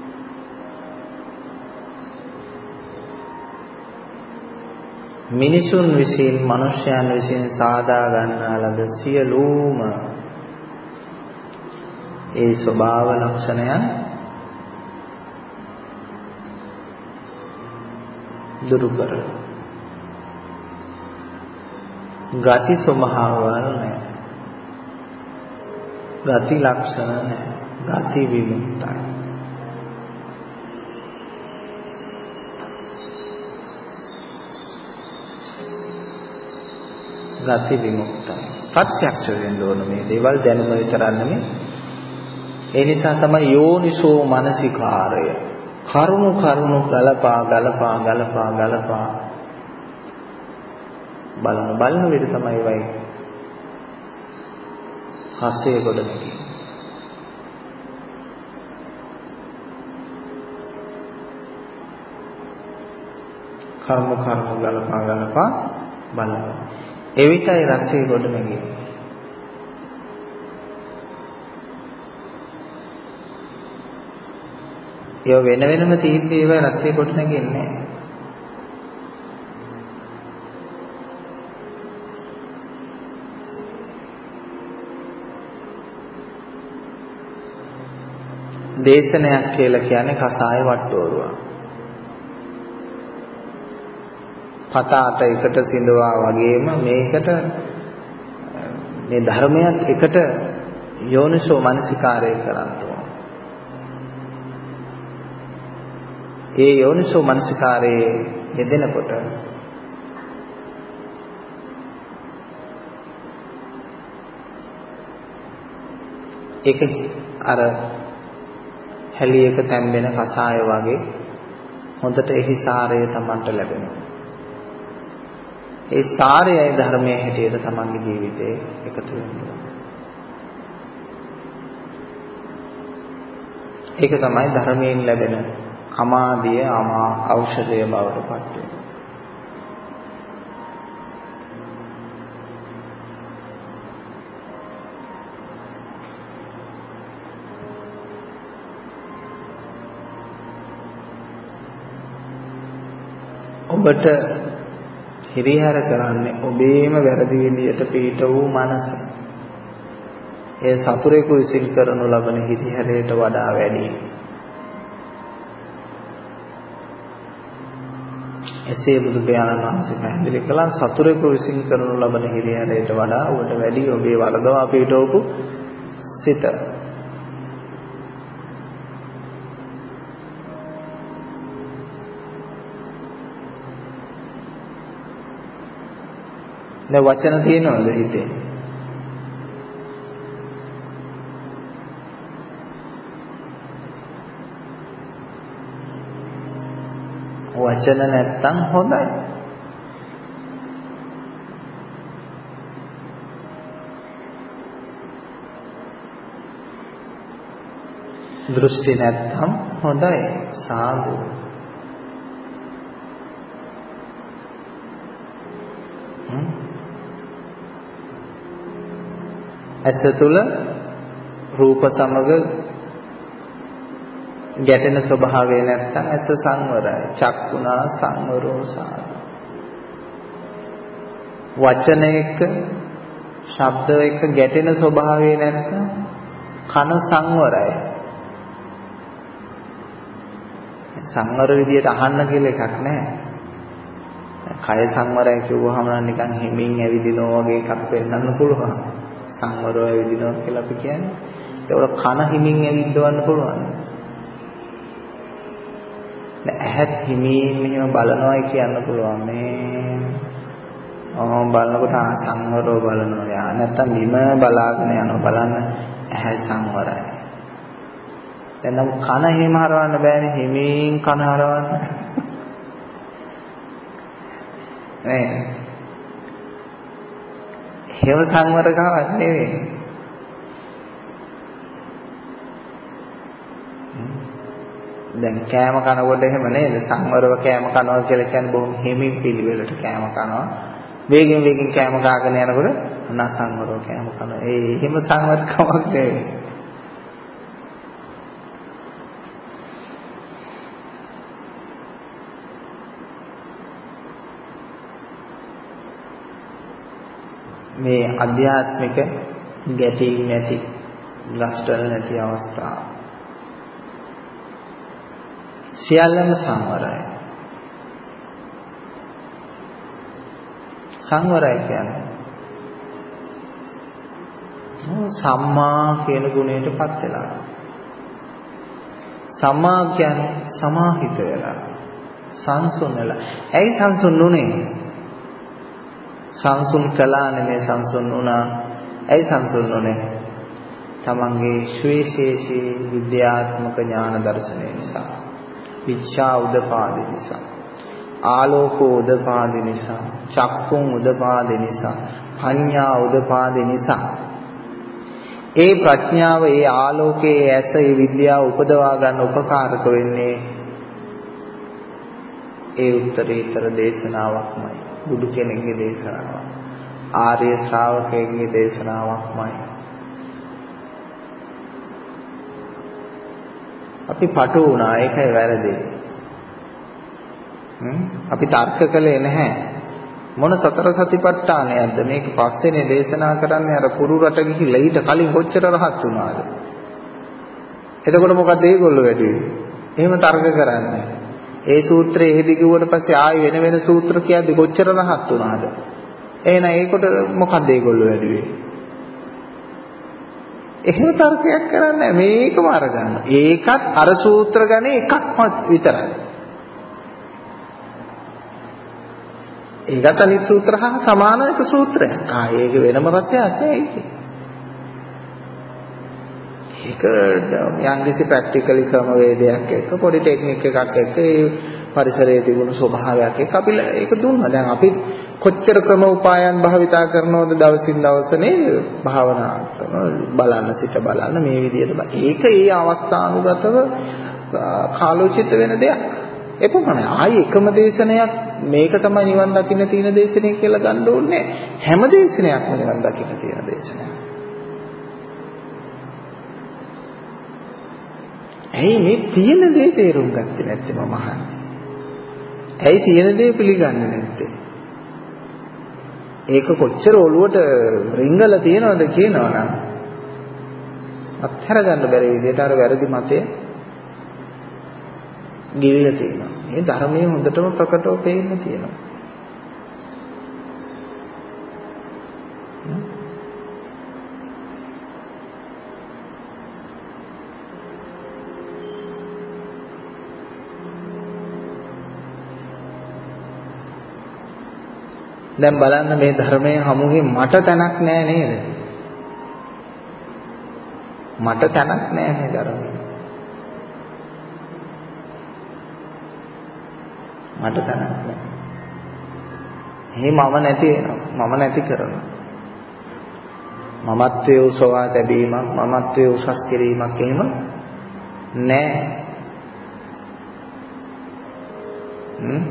මිනිසුන් විසින් මනුෂ්‍යයන් විසින් සාදා ගන්නා ලද සියලුම ඒ ස්වභාව ලක්ෂණයන් දුරු කරලා ගති ස්වභාවවල නැහැ. ගති ලක්ෂණ නැහැ. ගති විමුක්තයි. ගති විමුක්තයි. ප්‍රත්‍යක්ෂ වෙන්න ඕන මේ දේවල් දැනුම විතරක් නෙමෙයි. ඒ නිසා තමයි යෝනිසෝ මනසිකාරය. කරුණු කරුණු ගලපා ගලපා ගලපා ගලපා බලන බලන විදිහ තමයි වයි හසේ ගොඩනගන්නේ. කරුණු කරුණු ගලපා ගලපා බලනවා. එවිටයි රසයේ ගොඩනගන්නේ. ඒ වෙන වෙනම තීන්දුව ඒවා රසයේ කොට නැගෙන්නේ නැහැ. දේශනයක් කියලා කියන්නේ කසාය වට්ටෝරුවක්. පතාට එකට සිඳවා වගේම මේකට මේ ධර්මයක් එකට යෝනිසෝ මනසිකාරය කරන්න ඕන. ඒ යෝනිසෝ මනසිකාරයේ යෙදෙනකොට ඒක අර හැලියක තැම්බෙන කසාය වගේ හොඳට එහි සාරය Tamanට ලැබෙනවා. ඒ සාරයයි ධර්මයේ හැටියට Tamanගේ ජීවිතේ එකතු වෙනවා. ඒක තමයි ධර්මයෙන් ලැබෙන අමාදිය අමා ඖෂධය බවට පත් වෙනවා. ඔබට හිරිහැර කරන්නේ ඔබේම වැරදි විදියට පිට වූ මනස. ඒ සතුරෙකු විසින් කරනු ලබන හිරිහැරයට වඩා වැඩි. එසේ බුදු පියාණන් වහන්සේ පැහැදිලි කළා සතුරෙකු විසින් කරනු ලබන හිරිහැරයට වඩා ඔබට වැඩි ඔබේ වරදවා පිටවපු සිත. දැන් වචන තියෙනවද හිතේ? වචන නැත්තම් හොඳයි. දෘෂ්ටි නැත්තම් හොඳයි. සාදු. ඇස තුල රූප සමග ගැටෙන ස්වභාවය නැත්තම් ඇස සංවරයි. චක්කුණා සංවරෝ සාදු. වචන එක ශබ්ද එක ගැටෙන ස්වභාවය නැත්තම් කන සංවරයි. සංවර විදියට අහන්න කියලා එකක් නැහැ. කය සංවරයි කියුවහම නිකන් හිමින් ඇවිදිනවා වගේ එකක් වෙන්නන්න පුළුවන්. සංවරව ඇවිදිනවා කියලා අපි කියන්නේ. ඒවල කන හිමින් ඇවිද්දවන්න පුළුවන්. දැන් ඇහත් හිමින් මෙහෙම බලනවායි කියන්න පුළුවන්. මේ ඔහොම බලනකොට ආ සංවරව බලනවා. යා නැත්තම් බිම බලාගෙන යනවා. බලන්න ඇහැ සංවරයි. දැන් නම් කන හිම හරවන්න බෑනේ. හිමින් කන හරවන්න. නේ හේව සංවරකවක් නෙවෙයි. දැන් කෑම කනකොට එහෙම නේද? සංවරව කෑම කනවා කියලා කියන්නේ බොහොම හිමින් පිළිවෙලට කෑම කනවා. වේගෙන් වේගෙන් කෑම කාගෙන යනකොට අනසංවරව කෑම කනවා. ඒ එහෙම සංවරකමක් නෙවෙයි. මේ අධ්‍යාත්මික ගැටීම් නැති ලස්තර නැති අවස්ථාව සියල්ලම සංවරයි. සංවරයි කියන්නේ සම්මා කියන ගුණයටපත් වෙලා. සම්මා කියන්නේ සමාහිත වෙලා, සංසුන් වෙලා. ඇයි සංසුන් වුනේ? සංසුන් කළා නෙමෙයි සංසුන් වුණා. ඇයි සංසුන් වුනේ? තමන්ගේ ශ්‍රේෂේෂී විද්‍යාත්මක ඥාන දර්ශනය නිසා, විචා උදපාදි නිසා, ආලෝකෝ උදපාදි නිසා, චක්කුන් උදපාදි නිසා, පඤ්ඤා උදපාදි නිසා. ඒ ප්‍රඥාව, ඒ ආලෝකයේ ඇස, ඒ විද්‍යාව උපදවා ගන්න උපකාරක වෙන්නේ ඒ උත්තරීතර දේශනාවක්මයි. බුදු කෙනෙක්ගේ දේශනාවක්, ආර්ය ශ්‍රාවකයෙක්ගේ දේශනාවක්මයි. අපි පටු වුණා, ඒකයි වැරදි. අපි තර්ක කළේ නැහැ. මොන සතර සතිපට්ඨානයක්ද මේක? පස්සේනේ දේශනා කරන්නේ. අර පුරු රට ගිහිල්ලා ඊට කලින් කොච්චර රහත් වුණාද? එතකොට මොකද ඒගොල්ලෝ වැඩි වෙන්නේ? එහෙම තර්ක කරන්නේ. ඒ සූත්‍රය එහෙදි කිව්වට පස්සේ ආයෙ වෙන වෙන සූත්‍ර කියද්දි කොච්චර රහත් වුණාද? එහෙනම් ඒකට මොකද ඒගොල්ලෝ වැඩි වෙන්නේ? එහෙම තර්කයක් කරන්නේ මේකම අරගන්න. ඒකත් අර සූත්‍ර ගන්නේ එකක්ම විතරයි. ඒකත් අනිත් සූත්‍ර හා සමාන එක සූත්‍රයක්. ආ ඒක වෙනම රසයක් නෑ ඒකේ. ඒක යම්කිසි ප්‍රැක්ටිකලි ක්‍රමවේදයක් එක්ක පොඩි ටෙක්නික් එකක් එක්ක ඒ පරිසරයේ තිබුණු ස්වභාවයක් එක්ක අපි ඒක දුන්නා. දැන් අපි කොච්චර ක්‍රම උපායන් භාවිතා කරනවද දවසින් දවස නේද? භාවනා බලන්න සිට බලන්න මේ විදිහට. ඒක ඒ අවස්ථානුගතව කාලෝචිත වෙන දෙයක්. එපමණයි. ආයි එකම දේශනයක් මේක තමයි නිවන් දකින්න තියෙන දේශනය කියලා ගන්න ඕනේ. හැම දේශනයක්ම නිවන් දකින්න තියෙන දේශනයක්. ඇයි මේ තියෙන දේ තේරුම් ගත්තේ නැත්තේ මම අහන්නේ? ඇයි තියෙන දේ පිළිගන්නේ නැත්තේ? ඒක කොච්චර ඔළුවට රිංගල තියනවද කියනවනම් අත්හැර ගන්න බැරි විදිහට අර වැරදි මතය ගිවිලා තියෙනවා. මේ ධර්මයේ හොඳටම ප්‍රකටව පේන්න තියෙනවා. දැන් බලන්න මේ ධර්මයේ හමුවේ මට තැනක් නෑ නේද? මට තැනක් නෑ මේ ධර්මයේ. මට තැනක් නෑ. මේ මම නැති වෙනවා. මම නැති කරනවා. මමත්වයේ උසවා තැබීමක්, මමත්වයේ උසස් කිරීමක් එහෙම නෑ. හ්ම්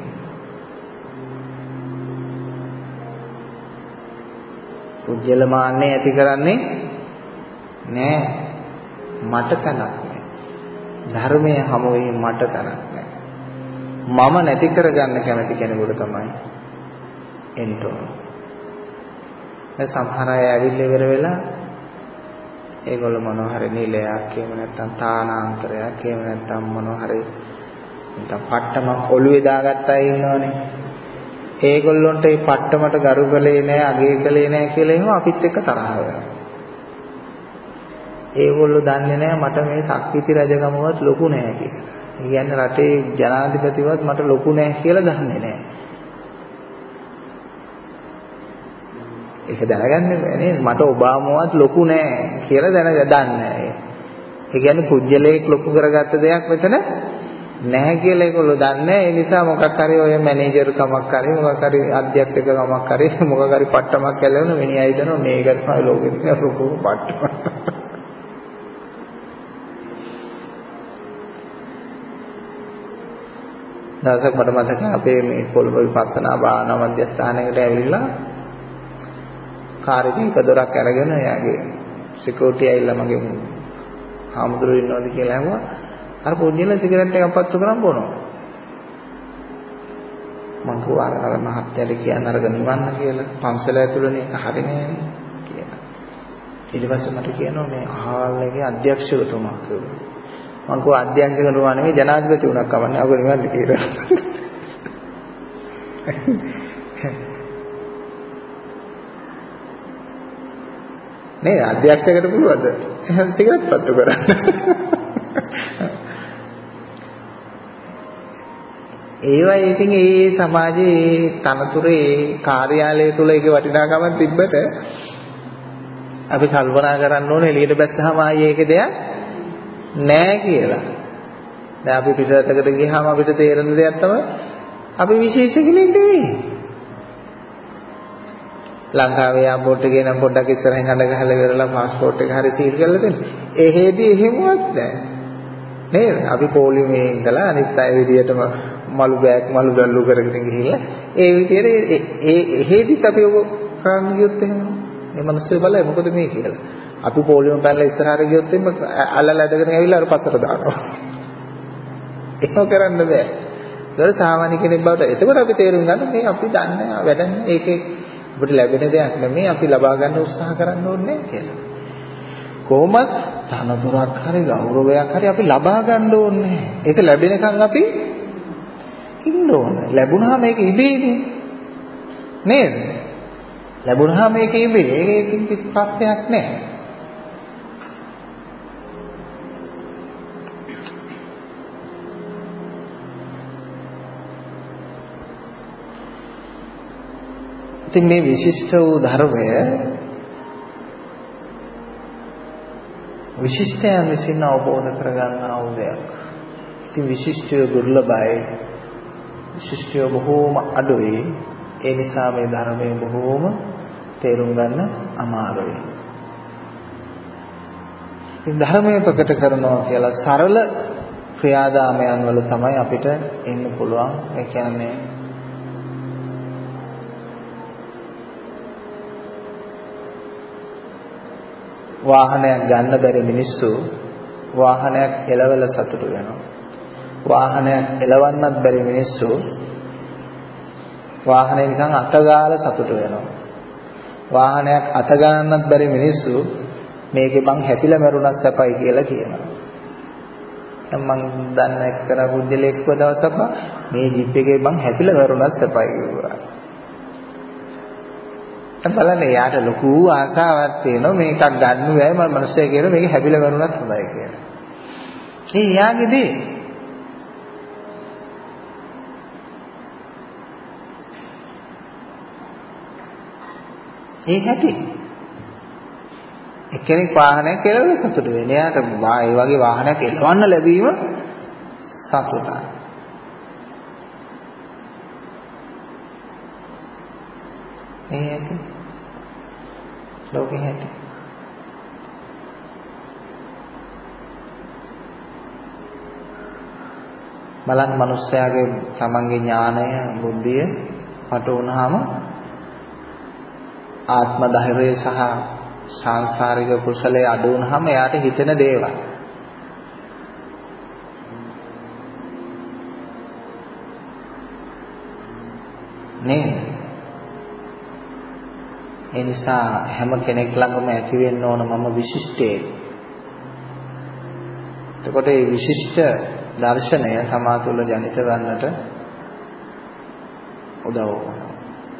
පුජ්‍යලමාන්නේ ඇති කරන්නේ නෑ. මට තනක් නෑ. ධර්මයේ හමුවේ මට තනක් නෑ. මම නැති කරගන්න කැමති කෙනෙකුට තමයි එන්න ඕන. දැන් සමහර අය ඇවිල්ලා ඉවර වෙලා ඒගොල්ලෝ මොනවා හරි නිලයක් එහෙම නැත්නම් තානාන්තරයක් එහෙම නැත්නම් මොනවා හරි නැත්නම් පට්ටමක් ඔළුවේ දාගත්ත අය ඉන්නවනේ. ඒගොල්ලොන්ට මේ පට්ටමට ගරු කළේ නැහැ, අගය කළේ නැහැ කියලා එහෙම අපිත් එක්ක තරහ වෙනවා. ඒගොල්ලෝ දන්නේ නැහැ මට මේ සක්විති රජකමවත් ලොකු නැහැ කියලා. ඒ කියන්නේ රටේ ජනාධිපතිවත් මට ලොකු නැහැ කියලා දන්නේ නැහැ. ඒක දැනගන්න බෑ නේද? මට ඔබාමාවත් ලොකු නැහැ කියලා දැනග දන්නේ නැහැ. ඒ කියන්නේ පුජ්‍යලයක් ලොකු කරගත්ත දෙයක් මෙතන නැහැ කියලා ඒගොල්ලෝ දන්නේ. ඒ නිසා මොකක් හරි ඔය මැනේජර් කමක් හරි මොකක් හරි අධ්‍යක්ෂක කමක් හරි මොකක් හරි පට්ටමක් කැලවෙන මිනිහා හිතනවා මේක තමයි ලෝකෙ තියෙන ලොකු පට්ටම. දවසක් මට මතකයි අපේ මේ කොළඹ විපස්සනා භාවනා මධ්‍යස්ථානයකට ඇවිල්ලා කාර් එකේ එක දොරක් අරගෙන එයාගේ සිකියුරිටි ඇවිල්ලා මගෙන් හාමුදුරුවෝ ඉන්නවද කියලා අහුවා. අර පොඩ්ඩියල සිගරට් එකක් පත්තු කරන් බොනවා. මං කිව්වා අර අර මහත්තයාට කියන්න අරග නිවන්න කියලා. පන්සල ඇතුළේනේ ඒක හරිනේ කියලා. ඊට පස්සේ මට කියනවා මේ අහවල් එකේ අධ්‍යක්ෂකතුමා කියලා. මං කිව්වා අධ්‍යක්ෂකතුමා නෙමෙයි ජනාධිපති උනක් කවන්නේ. අග නිවන්න කියලා. නේ අධ්‍යක්ෂකකට පුළුවන්ද? එහෙනම් සිගරට් පත්තු කරන්න. ඒවා ඉතින් ඒ සමාජයේ තනතුරේ කාර්යාලය තුල ඒක වටිනාකමක් තිබ්බට අපි කල්පනා කරන්න ඕනේ එළියට බැස්සහම ආයේ ඒක දෙයක් නෑ කියලා. දැන් අපි පිටරටකට ගියාම අපිට තේරෙන දෙයක් තමයි අපි විශේෂ කෙනෙක් නෙවෙයි. ලංකාවේ එයාපෝට් එකේ නම් පොඩ්ඩක් ඉස්සරහින් අඬ ගහලා ඉවරලා પાස්පෝර්ට් එක හරි සීල් කරලා දෙන්න. එහෙදී එහෙමවත් නෑ. නේද? අපි පොලිමේ ඉඳලා අනිත් අය විදියටම මලු බෑග් මලු දල්ලු කරගෙන ගිහිල්ලා ඒ විදියට ඒ එහෙදිත් අපි ඔබ කරන්න ගියොත් එහෙම මේ මිනිස්සු බලයි මොකද මේ කියලා. අපි පොලිම පැනලා ඉස්සරහට ගියොත් එහෙම අල්ලලා ඇදගෙන ඇවිල්ලා අර පතර දානවා. ඒක කරන්න බෑ. ඒක සාමාන්‍ය කෙනෙක් බවට. එතකොට අපි තේරුම් ගන්න මේ අපි දන්නේ වැඩන්නේ ඒකේ අපිට ලැබෙන දෙයක් නෙමෙයි අපි ලබා ගන්න උත්සාහ කරන්න ඕනේ කියලා. කොහොමත් තනතුරක් හරි ගෞරවයක් හරි අපි ලබා ගන්න ඕනේ. ඒක ලැබෙනකන් අපි ඉන්න ඕනේ. ලැබුණාම මේක ඉබේනේ. නේද? ලැබුණාම මේක ඉබේ. ඒකකින් ප්‍රත්‍යක් නැහැ. ඉතින් මේ විශිෂ්ට වූ ධර්මය විශිෂ්ටයන් විසින් අවබෝධ කරගන්නා වූ දෙයක්. ඉතින් විශිෂ්ටය දුර්ලභයි. විශිෂ්ටය බොහෝම අඩුයි. ඒ නිසා මේ ධර්මය බොහෝම තේරුම් ගන්න අමාරුයි. ඉතින් ධර්මය ප්‍රකට කරනවා කියලා සරල ක්‍රියාදාමයන් වල තමයි අපිට එන්න පුළුවන්. ඒ කියන්නේ වාහනයක් ගන්න බැරි මිනිස්සු වාහනයක් එලවල සතුටු වෙනවා. වාහනයක් එලවන්නත් බැරි මිනිස්සු වාහනේ නිකන් අතගාලා සතුටු වෙනවා. වාහනයක් අත ගන්නත් බැරි මිනිස්සු මේකේ මං හැපිලා මැරුණත් සැපයි කියලා කියනවා. දැන් මං දන්න එක්තරා බුද්ධලෙක්ව දවසක් මේ ජිප් එකේ මං හැපිලා මැරුණත් සැපයි කිව්වා. බලන්න යාට ලොකු ආසාවක් තියෙනවා මේකක් ගන්න බෑ මම මිනිස්සු කියන මේක හැබිලා වරුණත් හොඳයි කියලා. ඒ යාගේදී ඒ හැටි එක්කෙනෙක් වාහනයක් කෙලවල සතුටු වෙන්නේ. යාට ඒ වගේ වාහනයක් එලවන්න ලැබීම සතුටයි. ඒ හැටි ලෝකෙ හැටි බලන්න මිනිස්යාගේ තමන්ගේ ඥානය බුද්ධිය පටු වුණාම ආත්ම ධෛර්යය සහ සංසාරික කුසලයේ අඩු වුණාම එයාට හිතෙන දේවල් නේද? ඒ නිසා හැම කෙනෙක් ළඟම ඇති වෙන්න ඕන මම විශිෂ්ටයෙක්. එතකොට මේ විශිෂ්ට දර්ශනය තමා තුළ ජනිත වන්නට උදව් වෙනවා.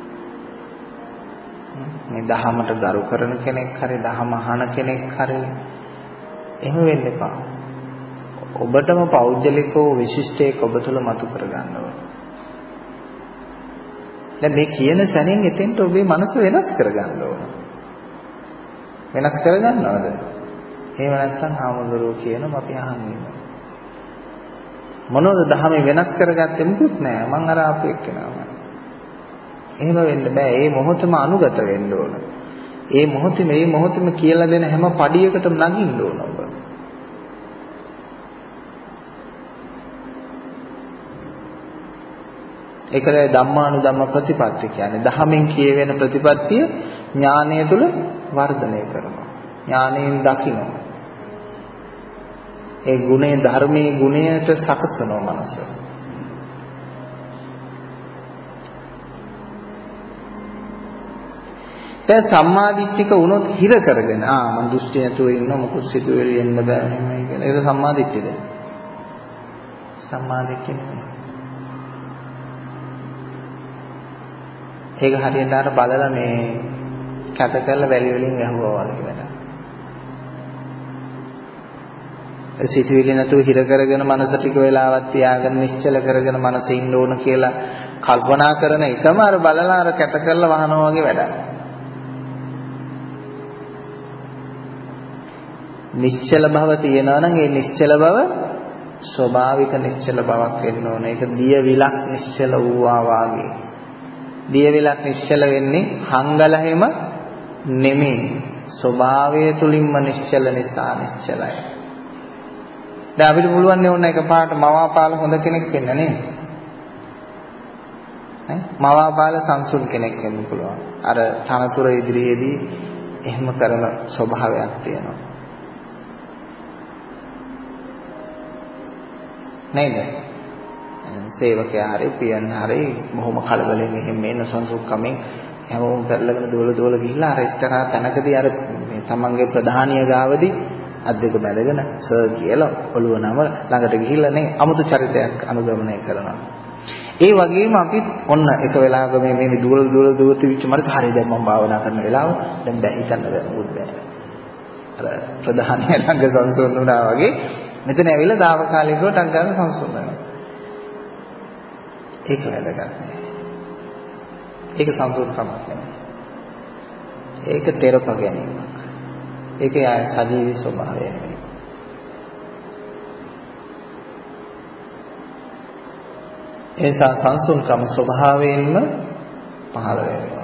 මේ දහමට ගරු කරන කෙනෙක් හරි දහම අහන කෙනෙක් හරි එහෙම වෙන්න එපා. ඔබටම පෞද්ගලිකව විශිෂ්ටයෙක් ඔබ තුළ මතු කරගන්න ඕන. දැන් මේ කියන සැනින් එතෙන්ට ඔබේ මනස වෙනස් කරගන්න ඕන. වෙනස් කරගන්නවද? එහෙම නැත්නම් ආමඳුරෝ කියනවා අපි අහන් ඉන්නවා. මොනවද දහමේ වෙනස් කරගත්තේ මුකුත් නෑ. මං අර ආපු එක්කෙනාම. එහෙම වෙන්න බෑ. ඒ මොහොතම අනුගත වෙන්න ඕන. ඒ මොහොතේ මේ මොහොතේම කියලා දෙන හැම පඩියකටම නගින්න ඕන ඔබ. ඒකල ධම්මානුධම්ම ප්‍රතිපත්ති කියන්නේ දහමෙන් කියවෙන ප්‍රතිපත්තිය ඥානය තුළ වර්ධනය කරනවා. ඥානයෙන් දකිනවා. ඒ ගුණේ ධර්මයේ ගුණයට සකසනවා මනස. දැන් සම්මාදිට්ඨික වුණොත් හිර කරගෙන ආ මං දෘෂ්ටි නැතුව ඉන්න මොකද සිතුවිලි එන්න බෑ නෙමෙයි කියලා. ඒක සම්මාදිට්ඨියද? සම්මාදිට්ඨිය නෙමෙයි. ඒක හරියට අර බලලා මේ කැත කරලා වැලි වලින් වැහුවා වගේ වැඩ. ඒ සිතුවිලි නැතුව හිර කරගෙන මනස ටික වෙලාවක් තියාගෙන නිශ්චල කරගෙන මනස ඉන්න ඕන කියලා කල්පනා කරන එකම අර බලලා අර කැත කරලා වහනවා වගේ වැඩක්. නිශ්චල භව තියෙනවා නම් ඒ නිශ්චල භව ස්වභාවික නිශ්චල බවක් වෙන්න ඕන. ඒක දිය විලක් නිශ්චල වූවා වාගේ. දිය විලක් නිශ්චල වෙන්නේ හංගලහෙම නෙමෙයි. ස්වභාවය තුලින්ම නිශ්චල නිසා නිශ්චලයි. දැන් අපිට පුළුවන් නේ ඕන එකපාරට මවාපාල හොඳ කෙනෙක් වෙන්න නේද? ඈ මවාපාල සංසුන් කෙනෙක් වෙන්න පුළුවන්. අර තනතුර ඉදිරියේදී එහෙම කරන ස්වභාවයක් තියෙනවා. නේද? සේවකයා හරි පියන් හරි බොහොම කලබලෙන් එහෙම එන සංසුක්කමෙන් හැමෝම කරලගෙන දෝල දෝල ගිහිල්ලා අර එක්තරා තැනකදී අර මේ තමන්ගේ ප්‍රධානිය ගාවදී අත් දෙක බැඳගෙන සර් කියලා ඔළුව නම ළඟට ගිහිල්ලා නේ අමුතු චරිතයක් අනුගමනය කරනවා. ඒ වගේම අපි ඔන්න එක වෙලාවක මේ මේ දුර දුර දුර තිබිච්ච මට හරි දැන් මම භාවනා කරන වෙලාව දැන් බෑ හිතන්න බෑ මොකද බෑ. අර ප්‍රධානය ළඟ සංසුන් වුණා වගේ මෙතන ඇවිල්ලා දාවකාලිකව ටක් ගන්න සංසුන් වෙනවා. ඒක වැදගත් නෑ. ඒක සංසුන්කමක් නෙමෙයි. ඒක තෙරප ගැනීමක්. ඒක සජීවී ස්වභාවය නෙමෙයි. ඒක සංසුන්කම ස්වභාවයෙන්ම පහළ වෙනවා.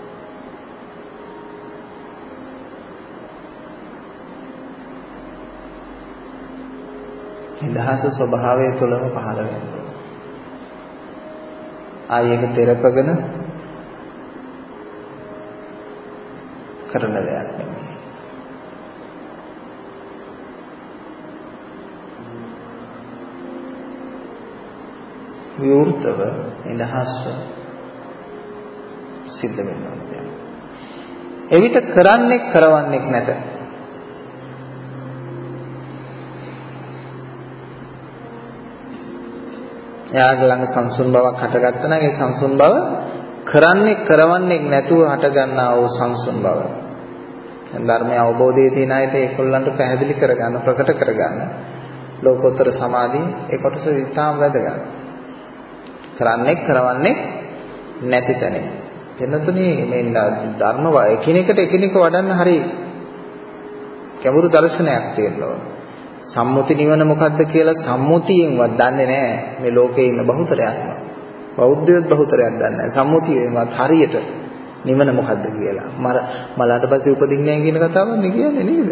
නිදහස ස්වභාවය තුළම පහළ වෙනවා. ආයෙක තෙරපගෙන කරන දෙයක් නෙමෙයි. විවෘතව නිදහස්ව සිද්ධ වෙනවා. එවිට කරන්නේ කරවන්නේ නැත. එයාගේ ළඟ සංසුන් බවක් හටගත්තා නම් ඒ සංසුන් බව කරන්නේ කරවන්නේ නැතුව හටගන්නා වූ සංසුන් බව. ධර්මය අවබෝධයේ තියෙන අයට ඒකොල්ලන්ට පැහැදිලි කරගන්න ප්‍රකට කරගන්න ලෝකෝත්තර සමාධිය ඒ කොටස ඉතාම වැදගත්. කරන්නේ කරවන්නේ නැති තැන. එන්නතුනේ මේ ධර්ම එකිනෙකට එකිනෙක වඩන්න හරි ගැඹුරු දර්ශනයක් තියෙනවා. සම්මුති නිවන මොකද්ද කියලා සම්මුතියෙන්වත් දන්නේ නැහැ මේ ලෝකේ ඉන්න බහුතරයක්ම. බෞද්ධයොත් බහුතරයක් දන්නේ නැහැ. සම්මුතියෙන්වත් හරියට නිවන මොකද්ද කියලා. මර මලකට පස්සේ උපදින්නේ නැහැ කියන කතාවක් නේ කියන්නේ නේද?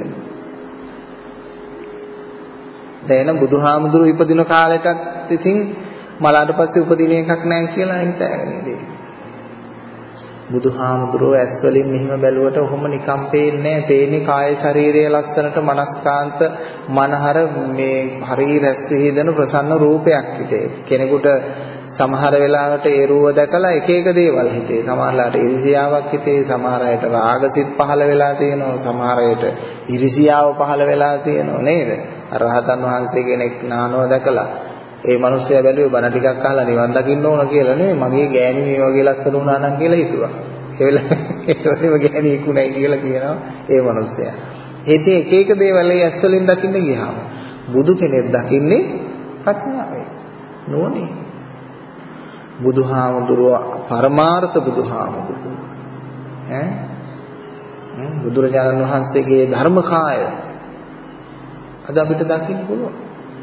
දැන් බුදුහාමුදුරු ඉපදින කාලෙටත් ඉතින් මලකට පස්සේ උපදින එකක් නැහැ කියලා හිතාගෙන ඉන්නේ. බුදුහාමුදුරුවෝ ඇස් වලින් මෙහිම බැලුවට ඔහොම නිකම් පේන්නේ නැහැ. පේන්නේ කාය ශරීරයේ ලක්ෂණට මනස්කාන්ත මනහර මේ හරිය රැස් විහිදෙන ප්‍රසන්න රූපයක් හිතේ. කෙනෙකුට සමහර වෙලාවට ඒ රූප දැකලා එක එක දේවල් හිතේ. සමහරලාට ඉරිසියාවක් හිතේ, සමහර අයට රාගසිත පහළ වෙලා තියෙනවා, සමහර අයට ඉරිසියාව පහළ වෙලා තියෙනවා නේද? රහතන් වහන්සේ කෙනෙක් නානවා දැකලා ඒ මිනිස්සයා බැලුවේ බණ ටිකක් අහලා නිවන් දකින්න ඕන කියලා නෙමෙයි මගේ ගෑණි මේ වගේ ලස්සන වුණා නම් කියලා හිතුවා. ඒ වෙලාවෙම ගෑණියෙකුණයි කියලා කියනවා ඒ මිනිස්සයා. හිතේ එක එක දේවල් ඒ ඇස් වලින් දකින්න ගියාම බුදු කෙනෙක් දකින්නේ ප්‍රඥාවෙන් නෝනේ. බුදුහාමුදුරුව පරමාර්ථ බුදුහාමුදුරුව ඈ බුදුරජාණන් වහන්සේගේ ධර්මකාය අද අපිට දකින්න පුළුවන්.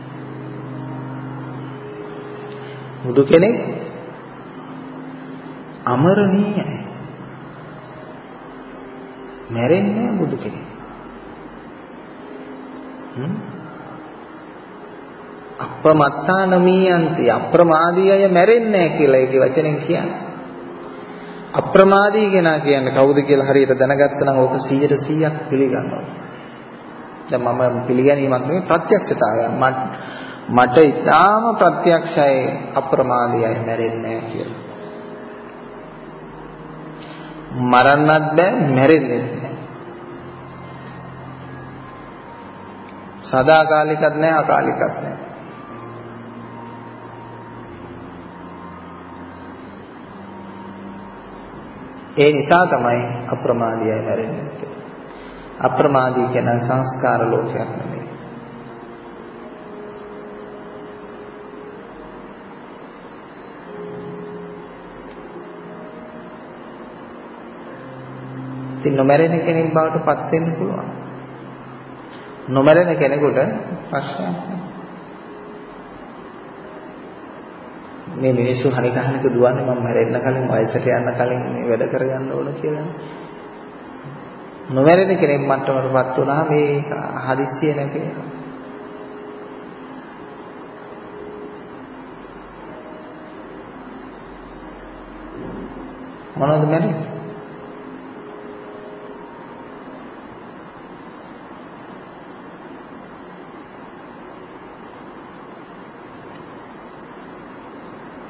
බුදු කෙනෙක් අමරණීයයි. මැරෙන්නේ බුදු කෙනෙක්. හ්ම් අප්‍රමත්තා නමීයන්ති අප්‍රමාදී අය මැරෙන්නේ නැහැ කියලා ඒකේ වචනෙන් කියන්නේ. අප්‍රමාදී කෙනා කියන්නේ කවුද කියලා හරියට දැනගත්තා නම් ඕක සීයට සීයක් පිළිගන්නවා. දැන් මම පිළිගැනීමක් නෙවෙයි ප්‍රත්‍යක්ෂතාවය. මට ඊටාම ප්‍රත්‍යක්ෂයි අප්‍රමාදී අය මැරෙන්නේ නැහැ කියලා. මරන්නත් බෑ මැරෙන්නෙත් නැහැ. සදාකාලිකත් නැහැ අකාලිකත් නැහැ. ඒ නිසා තමයි අප්‍රමාදී අය මැරෙන්නේ. අප්‍රමාදී කියන සංස්කාර ලෝකයක් නෙමෙයි. ඉතින් නොමැරෙන කෙනෙක් බවට පත් වෙන්න පුළුවන්. නොමැරෙන කෙනෙකුට ප්‍රශ්නයක් නැහැ. මේ මිනිස්සු හරි ගහනක දුවන්නේ මම මැරෙන්න කලින් වයසට යන්න කලින් මේ වැඩ කරගන්න ඕන කියලා. නොමැරෙන කෙනෙක් මට්ටමකටපත් වුණා මේ හදිස්සිය නැකේ. මොනවද මැරෙන්නේ?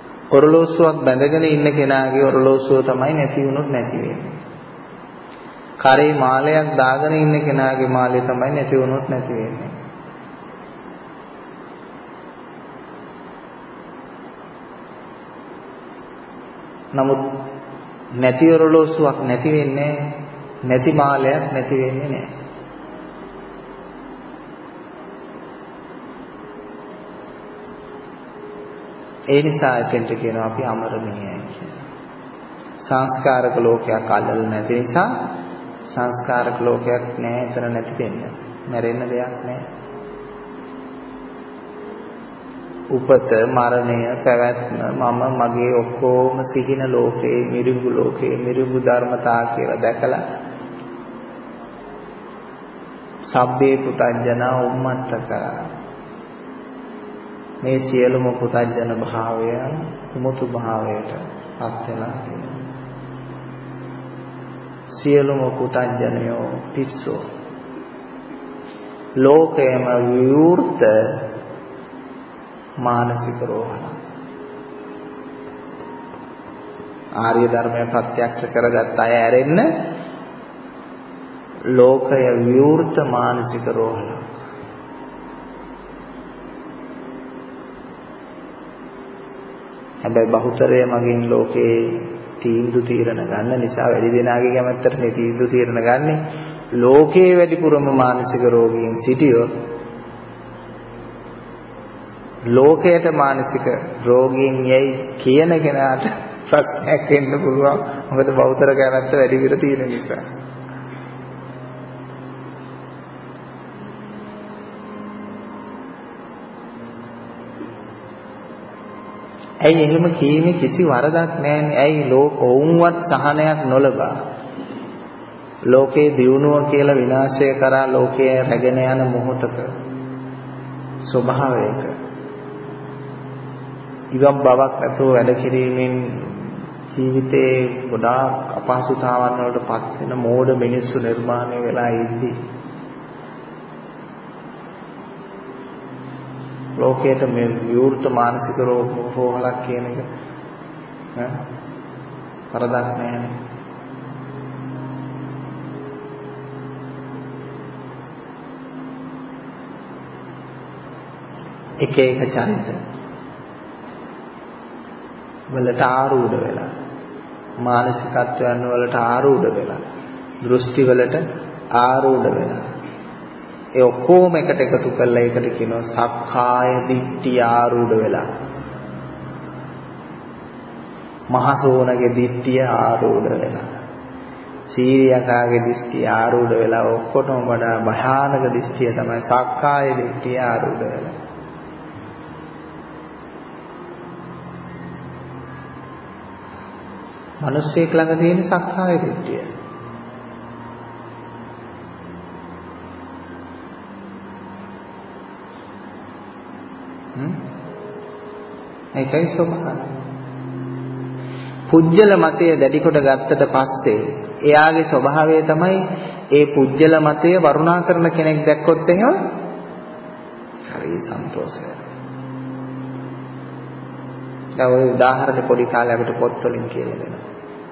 ඔරලෝසුවක් බැඳගෙන ඉන්න කෙනාගේ ඔරලෝසුව තමයි නැති වුණොත් නැති වෙන්නේ. කරේ මාලයක් දාගෙන ඉන්න කෙනාගේ මාලේ තමයි නැති වුණොත් නැති වෙන්නේ. නමුත් නැති ඔරලෝසුවක් නැති වෙන්නේ නැති මාලයක් නැති වෙන්නේ නැහැ. ඒ නිසා එතෙන්ට කියනවා අපි අමරණීයයි කියලා. සංස්කාරක ලෝකයක් අල්ලලා නැති නිසා සංස්කාරක ලෝකයක් නැහැ එතන නැති වෙන්න. මැරෙන්න දෙයක් නැහැ. උපත මරණය පැවැත්ම මම මගේ ඔක්කොම සිහින ලෝකේ මිරිඟු ලෝකේ මිරිඟු ධර්මතා කියලා දැකලා සබ්බේ පුතංජන උම්මත්තක මේ සියලුම පුතංජන භාවය උමුතු භාවයට පත් වෙලා තියෙනවා. සියලුම පුතංජනයෝ පිස්සෝ ලෝකයේම විවෘත මානසික රෝහණ. ආර්ය ධර්මය ප්‍රත්‍යක්ෂ කරගත් අය ඇරෙන්න ලෝකය විවෘත මානසික රෝහණ. හැබැයි බහුතරය මගින් ලෝකේ තීන්දුව తీරන ගන්න නිසා වැඩි දෙනාගේ කැමැත්තට මේ තීන්දුව తీරන ගන්නේ. ලෝකේ වැඩිපුරම මානසික රෝගීන් සිටියොත් ලෝකයට මානසික රෝගීන් යයි කියන කෙනාට ප්‍රශ්නයක් වෙන්න පුළුවන්. මොකද බෞද්ධ කැමැත්ත වැඩි විතර තියෙන නිසා. ඇයි එහෙම කීමේ කිසි වරදක් නැන්නේ? ඇයි ලෝක ඔවුන්වත් සහනයක් නොලබා ලෝකේ දියුණුව කියලා විනාශය කරා ලෝකයේ රැගෙන යන මොහොතක ස්වභාවයක ඉවම් බවක් නැතුව වැඩ කිරීමෙන් ජීවිතේ ගොඩාක් අපහසුතාවන් වලට පත් වෙන මෝඩ මිනිස්සු නිර්මාණය වෙලා ඉද්දී ලෝකයට මේ විවෘත මානසික රෝග රෝහලක් කියන එක ඈ කරදක් නැහැ. එක එක චරිත වලට ආරූඪ වෙලා මානසිකත්වයන් වලට ආරූඪ වෙලා දෘෂ්ටි වලට ආරූඪ වෙලා ඒ ඔක්කොම එකට එකතු කරලා ඒකට කියනවා සක්කාය දිට්ඨිය ආරූඪ වෙලා මහසෝනගේ දිට්ඨිය ආරූඪ වෙලා සීරියකාගේ දිට්ඨිය ආරූඪ වෙලා ඔක්කොටම වඩා භයානක දිට්ඨිය තමයි සක්කාය දිට්ඨිය ආරූඪ වෙලා. මිනිස්සෙක් ළඟ තියෙන සක්කාය දිට්ඨිය. හ්ම් ඒකයි ස්වභාවය. පුජ්‍යල මතය දැඩි කොට ගත්තට පස්සේ එයාගේ ස්වභාවය තමයි ඒ පුජ්‍යල මතය වරුණා කරන කෙනෙක් දැක්කොත් එහෙම හරි සන්තෝෂයි. දැන් ඔය උදාහරණ පොඩි කාලේ අපිට පොත්වලින් කියලා දෙනවා.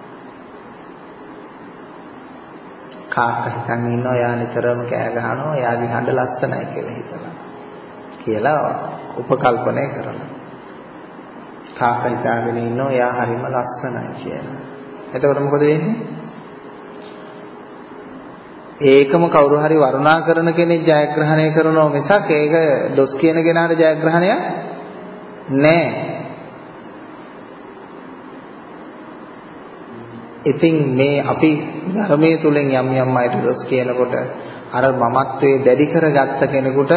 කාක්ක හිතන් ඉන්නවා එයා නිතරම කෑ ගහනවා එයාගේ හඬ ලස්සනයි කියලා හිතලා. කියලා උපකල්පනය කරලා. කාක්ක හිතාගෙන ඉන්නවා එයා හරිම ලස්සනයි කියලා. එතකොට මොකද වෙන්නේ? ඒකම කවුරු හරි වර්ණනා කරන කෙනෙක් ජයග්‍රහණය කරනවා මිසක් ඒක දොස් කියන කෙනාට ජයග්‍රහණයක් නෑ. ඉතින් මේ අපි ධර්මයේ තුලින් යම් යම් අයට දොස් කියනකොට අර මමත්වයේ දැඩි කරගත්ත කෙනෙකුට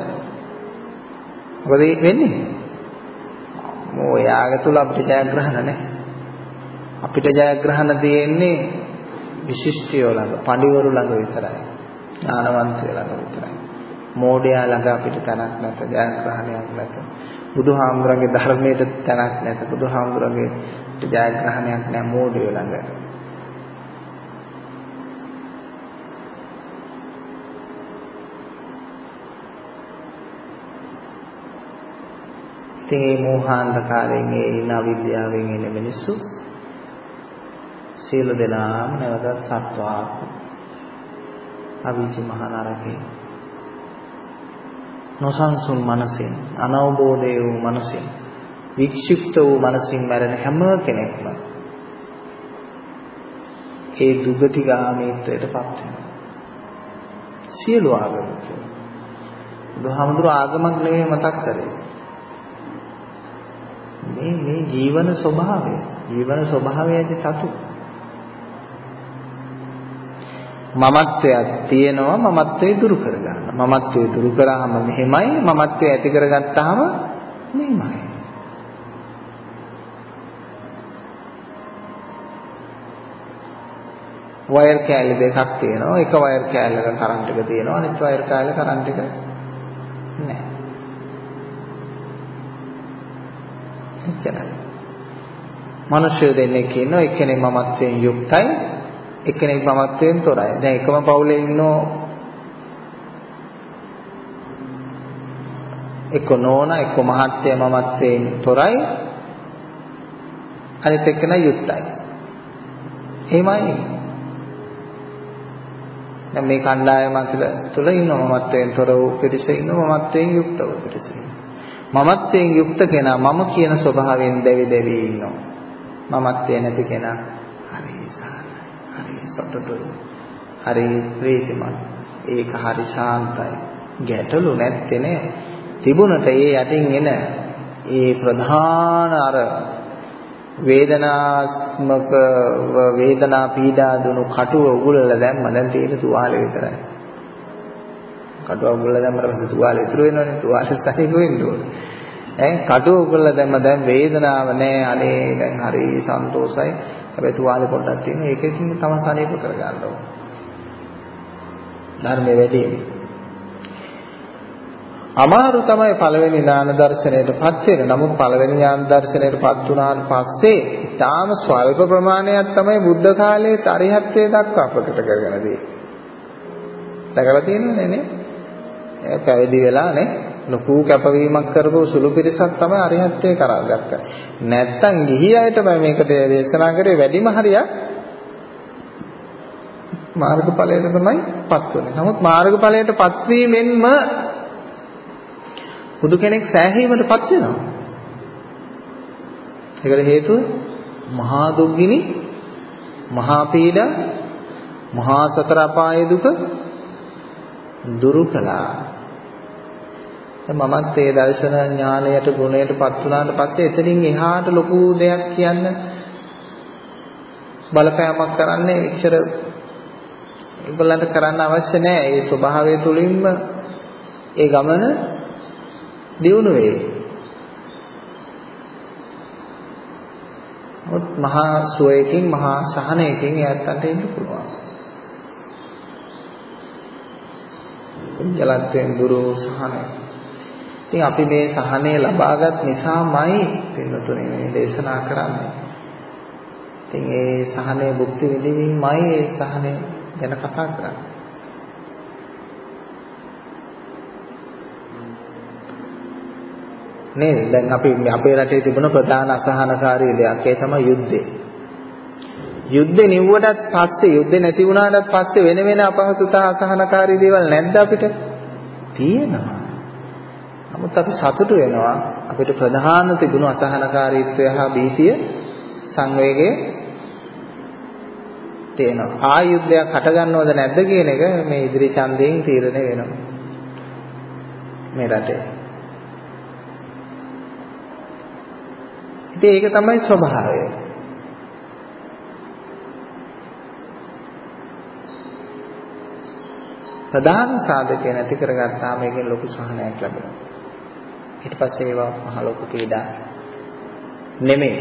මොකද වෙන්නේ? මො යාගේ තුල අපිට ජයග්‍රහණ නැහැ. අපිට ජයග්‍රහණ තියෙන්නේ විශිෂ්ටයෝ ළඟ, පඬිවරු ළඟ විතරයි. ඥානවන්තයෝ ළඟ විතරයි. මෝඩයා ළඟ අපිට තැනක් නැත, ජයග්‍රහණයක් නැත. බුදුහාමුදුරන්ගේ ධර්මයට තැනක් නැත. බුදුහාමුදුරන්ගේ ජයග්‍රහණයක් නැහැ මෝඩයෝ ළඟ. ඉතින් මේ මෝහාන්ධකාරයෙන් ඒ ඉන අවිද්‍යාවෙන් එන මිනිස්සු සියලු දෙනාම නැවතත් සත්වාත්ම අවීචි මහ නරකේ. නොසන්සුන් මනසින්, අනවබෝධය වූ මනසින්, වික්ෂිප්ත වූ මනසින් මැරෙන හැම කෙනෙක්ම ඒ දුගතිගාමීත්වයට පත් වෙනවා. සියලු ආගමික. බුදුහාමුදුර ආගමක් නෙවෙයි මතක් කරේ. මේ මේ ජීවන ස්වභාවය, ජීවන ස්වභාවයදී තතු. මමත්වයක් තියෙනවා, මමත්වේ දුරු කරගන්න. මමත්වේ දුරු කරාම මෙහෙමයි, මමත්වේ ඇති කරගත්තාම මෙහෙමයි. වයර් කෑලි දෙකක් තියෙනවා. එක වයර් කෑල්ලක කරන්ට් එක තියෙනවා, අනිත් වයර් කෑල්ලක කරන්ට් එක නැහැ. එච්චරයි. මිනිස්සු දෙන්නෙක් ඉන්නවා, එක්කෙනෙක් මමත්වයෙන් යුක්තයි, එක්කෙනෙක් මමත්වයෙන් තොරයි. දැන් එකම පවුලේ ඉන්නෝ එක්ක නෝනා, එක්ක මහත්තයා මමත්වයෙන් තොරයි, අනිත් එක්කෙනා යුක්තයි. එහෙමයි. දැන් මේ කණ්ඩායම තුළ ඉන්නවා මමත්වයෙන් තොර වූ පිරිස, ඉන්නවා මමත්වයෙන් යුක්ත වූ පිරිස. මමත්වයෙන් යුක්ත කෙනා මම කියන ස්වභාවයෙන් දැවි දැවි ඉන්නවා. මමත්වයෙන් නැති කෙනා හරි සාරයි, හරි සතුටුයි, හරි ප්‍රීතිමත්. ඒක හරි ශාන්තයි. ගැටලු නැත්තේ නේ. තිබුණට ඒ යටින් එන ඒ ප්‍රධාන අර වේදනාත්මක වේදනා පීඩා දුණු කටුව උගුලලා දැම්ම. දැන් තියෙන තුවාලේ විතරයි. කටුව උගුලලා දැම්මම පස්සේ තුවාලේ ඉතුරු වෙනවනේ. තුවාලේ තනිය වෙන්න ඕනේ. ඈ කටුව උගුලලා දැම්ම දැන් වේදනාව නැහැ. අනේ දැන් හරි සන්තෝසයි. හැබැයි තුවාලේ පොඩ්ඩක් තියෙනවා. ඒකකින් තම සනීප කරගන්න ඕනේ. ධර්මයේ වැඩිමේ. අමාරු තමයි පළවෙනි ඥාන දර්ශනයටපත් වෙන. නමුත් පළවෙනි ඥාන දර්ශනයටපත් වුණාන් පස්සේ ඊටාම ස්වල්ප ප්‍රමාණයක් තමයි බුද්ධ කාලයේ අරිහත්ත්වයට දක්වා ප්‍රකට කරගෙන දෙන්නේ. දැකලා තියෙනවනේ නේ? ඒ පැවිදි වෙලා නේ ලොකු කැපවීමක් කරපු සුළු පිරිසක් තමයි අරිහත්ත්වයට කරාගත්තේ. නැත්තම් ගිහි අයටමයි මේක දේශනා කරේ වැඩිම හරියක් මාර්ගඵලයට තමයිපත් වෙන්නේ. නමුත් මාර්ගඵලයටපත් වීමෙන්ම බුදු කෙනෙක් සෑහීමටපත් වෙනවා. ඒකට හේතුව මහා දුක්ගිනි, මහා පීඩා, මහා සතර අපායේ දුක දුරු කළා. මමත් ඒ දර්ශන ඥානයට ගුණයටපත් වුණාට පස්සේ එතනින් එහාට ලොකු දෙයක් කියන්න බලපෑමක් කරන්නේ එච්චර ඒගොල්ලන්ට කරන්න අවශ්‍ය නැහැ. ඒ ස්වභාවය තුලින්ම ඒ ගමන දියුණු වේ. මොත් මහා සුවයකින්, මහා සහනයකින් යත්තන්ට ඉන්න පුළුවන්. ජලත්යෙන් දුරු සහනය. ඉතින් අපි මේ සහනය ලබාගත් නිසාමයි පින්නතුනේ මේ දේශනා කරන්නේ. ඉතින් ඒ සහනය භුක්ති විඳින්මයි ඒ සහනය ගැන කතා කරන්නේ. නේද? දැන් අපි අපේ රටේ තිබුණ ප්‍රධාන අසහනකාරී දෙයක් ඒ තමයි යුද්ධය. යුද්ධේ නිව්වටත් පස්සේ, යුද්ධේ නැති වුණාට පස්සේ වෙන වෙන අපහසුතා අසහනකාරී දේවල් නැද්ද අපිට? තියෙනවා. නමුත් අපි සතුටු වෙනවා අපිට ප්‍රධාන තිබුණු අසහනකාරීත්වය හා භීතිය, සංවේගය තියෙනවා. ආයුද්ධයක් හට ගන්නවද නැද්ද කියන එක මේ ඉදිරි ඡන්දයෙන් තීරණය වෙනවා. මේ රටේ. ඉතින් ඒක තමයි ස්වභාවය. ප්‍රධාන සාධකය නැති කරගත්තාම ඒකෙන් ලොකු සහනයක් ලැබෙනවා. ඊට පස්සේ ඒවා මහ ලොකු පීඩා නෙමෙයි.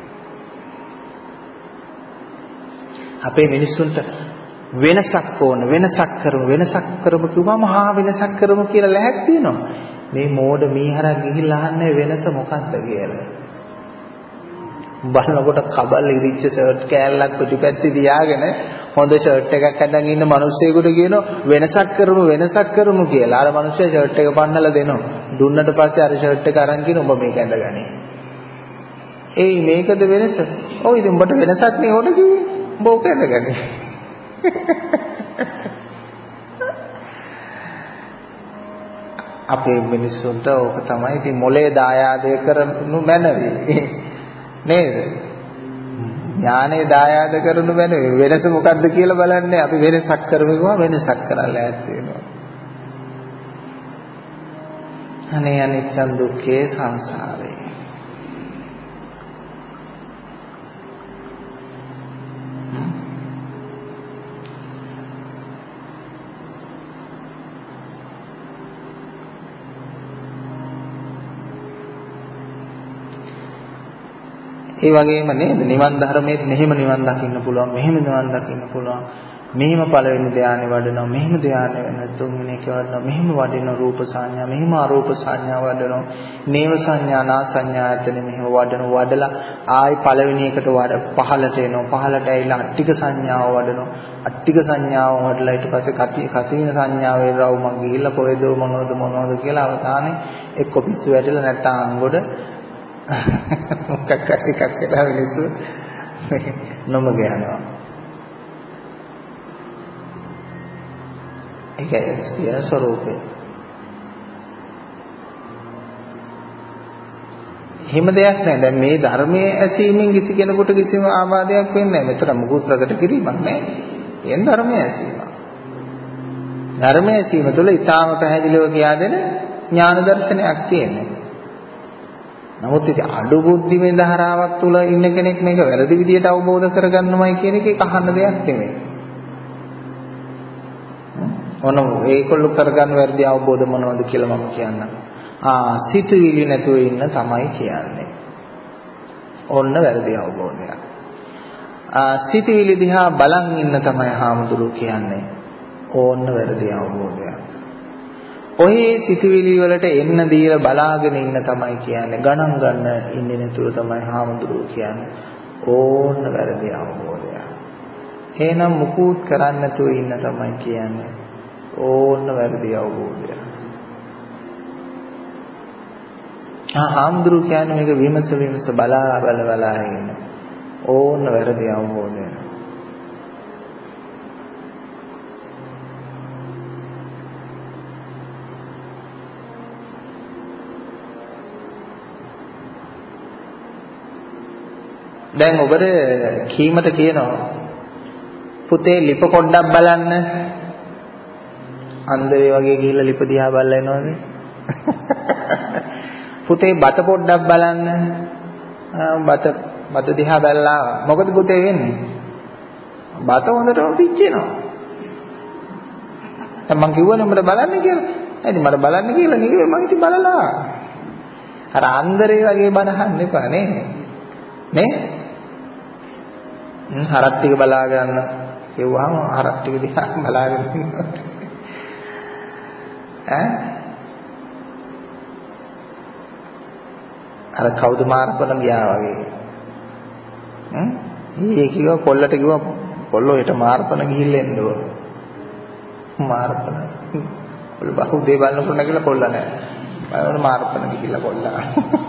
අපේ මිනිස්සුන්ට වෙනසක් ඕන, වෙනසක් කරමු, වෙනසක් කරමු කිව්වම මහා වෙනසක් කරමු කියලා ලැහැත් තියෙනවා. මේ මෝඩ මීහරක් ගිහිල්ලා අහන්නේ වෙනස මොකක්ද කියලා. බලනකොට කබල් ඉරිච්ච ෂර්ට් කෑල්ලක් පිටිපැත්තේ තියාගෙන හොඳ ෂර්ට් එකක් අඳන් ඉන්න මිනිස්සෙකුට කියනවා වෙනසක් කරමු වෙනසක් කරමු කියලා. අර මිනිස්සයා ෂර්ට් එක පන්නලා දෙනවා. දුන්නට පස්සේ අර ෂර්ට් එක අරන් කියන උඹ මේක ඇඳගනි. ඒයි මේකද වෙනස? ඔව් ඉතින් උඹට වෙනසක් නේ හොඩ කිව්වේ. උඹ ඕක ඇඳගනි. අපේ මිනිස්සුන්ට ඕක තමයි ඉතින් මොලේ දායාදය කරනු මැනවි නේද? ඥානේ දායාද කරනු මැනවි. වෙනස මොකද්ද කියලා බලන්නේ අපි වෙනසක් කරමුවා වෙනසක් කරලා ඈත් වෙනවා. අනේ අනිච්ච දුක්ඛේ සංසාරේ. ඒ වගේම නේද නිවන් ධර්මයේ මෙහෙම නිවන් දකින්න පුළුවන් මෙහෙම නිවන් දකින්න පුළුවන් මෙහෙම පළවෙනි ධානය වඩනවා මෙහෙම ධානය වෙන තුන්වෙනි එක වඩනවා මෙහෙම වඩින රූප සංඥා මෙහෙම අරූප සංඥා වඩනවා නේව සංඥා නා සංඥා ඇතන මෙහෙම වඩනවා වඩලා ආයි පළවෙනි එකට වඩ පහළට එනවා පහළට ඇවිල්ලා අට්ටික සංඥාව වඩනවා අට්ටික සංඥාව වඩලා ඊට පස්සේ කටි කසින සංඥාව වේරව මං ගිහිල්ලා කොහෙද මොනවද මොනවද කියලා අවසානයේ එක්ක පිස්සු වැටිලා නැත්තම් අංගොඩ මොකක් හරි එකක් වෙලා මිනිස්සු නොමග යනවා. ඒකයි ඒ ස්වરૂපේ. හිම දෙයක් නැහැ. දැන් මේ ධර්මයේ ඇසීමෙන් කිසි කෙනෙකුට කිසිම ආබාධයක් වෙන්නේ නැහැ. මෙතන මුකුත් ප්‍රකට කිරීමක් නැහැ. එන් ධර්මයේ ඇසීම. ධර්මයේ ඇසීම තුළ ඊටාම පැහැදිලිව කියා දෙන ඥාන දර්ශනයක් තියෙනවා. නමුත් ඉතින් අඩු බුද්ධිමය ධාරාවක් තුල ඉන්න කෙනෙක් මේක වැරදි විදියට අවබෝධ කරගන්නමයි කියන එක ඒක අහන්න දෙයක් නෙමෙයි. ඔන්න ඒකොල්ලෝ කරගන්න වැරදි අවබෝධ මොනවද කියලා මම කියන්නම්. ආ සිතුවිලි නැතුව ඉන්න තමයි කියන්නේ. ඔන්න වැරදි අවබෝධයක්. ආ සිතුවිලි දිහා බලන් ඉන්න තමයි හාමුදුරුවෝ කියන්නේ. ඕන්න වැරදි අවබෝධයක්. ඔහි සිතුවිලි වලට එන්න දීලා බලාගෙන ඉන්න තමයි කියන්නේ. ගණන් ගන්න ඉන්නේ නැතුව තමයි හාමුදුරුවෝ කියන්නේ. ඕන්න වැරදි අවබෝධයක්. එහෙනම් මුකුත් කරන්න නැතුව ඉන්න තමයි කියන්නේ. ඕන්න වැරදි අවබෝධයක්. ආ හාමුදුරුවෝ කියන්නේ මේක විමස විමස බලා බල බලා ඉන්න. ඕන්න වැරදි අවබෝධයක්. දැන් ඔබට කීමට කියනවා පුතේ ලිප පොඩ්ඩක් බලන්න. අන්දරේ වගේ ගිහිල්ලා ලිප දිහා බලලා එනවද? පුතේ බත පොඩ්ඩක් බලන්න. බත බත දිහා බලලා මොකද පුතේ වෙන්නේ? බත හොඳටම පිච්චෙනවා. දැන් මං කිව්වනේ උඹට බලන්න කියලා. ඇයි මට බලන්න කියලා නෙවෙයි මං ඉතින් බලලා. අර අන්දරේ වගේ බනහන්න එපා නේ. නේ? හරක් ටික බලා ගන්න කිව්වහම හරක් ටික දිහා බලාගෙන ඉන්නවා ඈ අර කවුද මාර්පන ගියා වගේ හ්ම් ඊයේ කිව්වා කොල්ලට කිව්වා කොල්ලෝ ඊට මාර්පන ගිහිල්ලා එන්න ඕන මාර්පන කොල්ල බහුව දේ බලනකොට නැගිලා කොල්ල නැහැ බලන්න මාර්පන ගිහිල්ලා කොල්ලා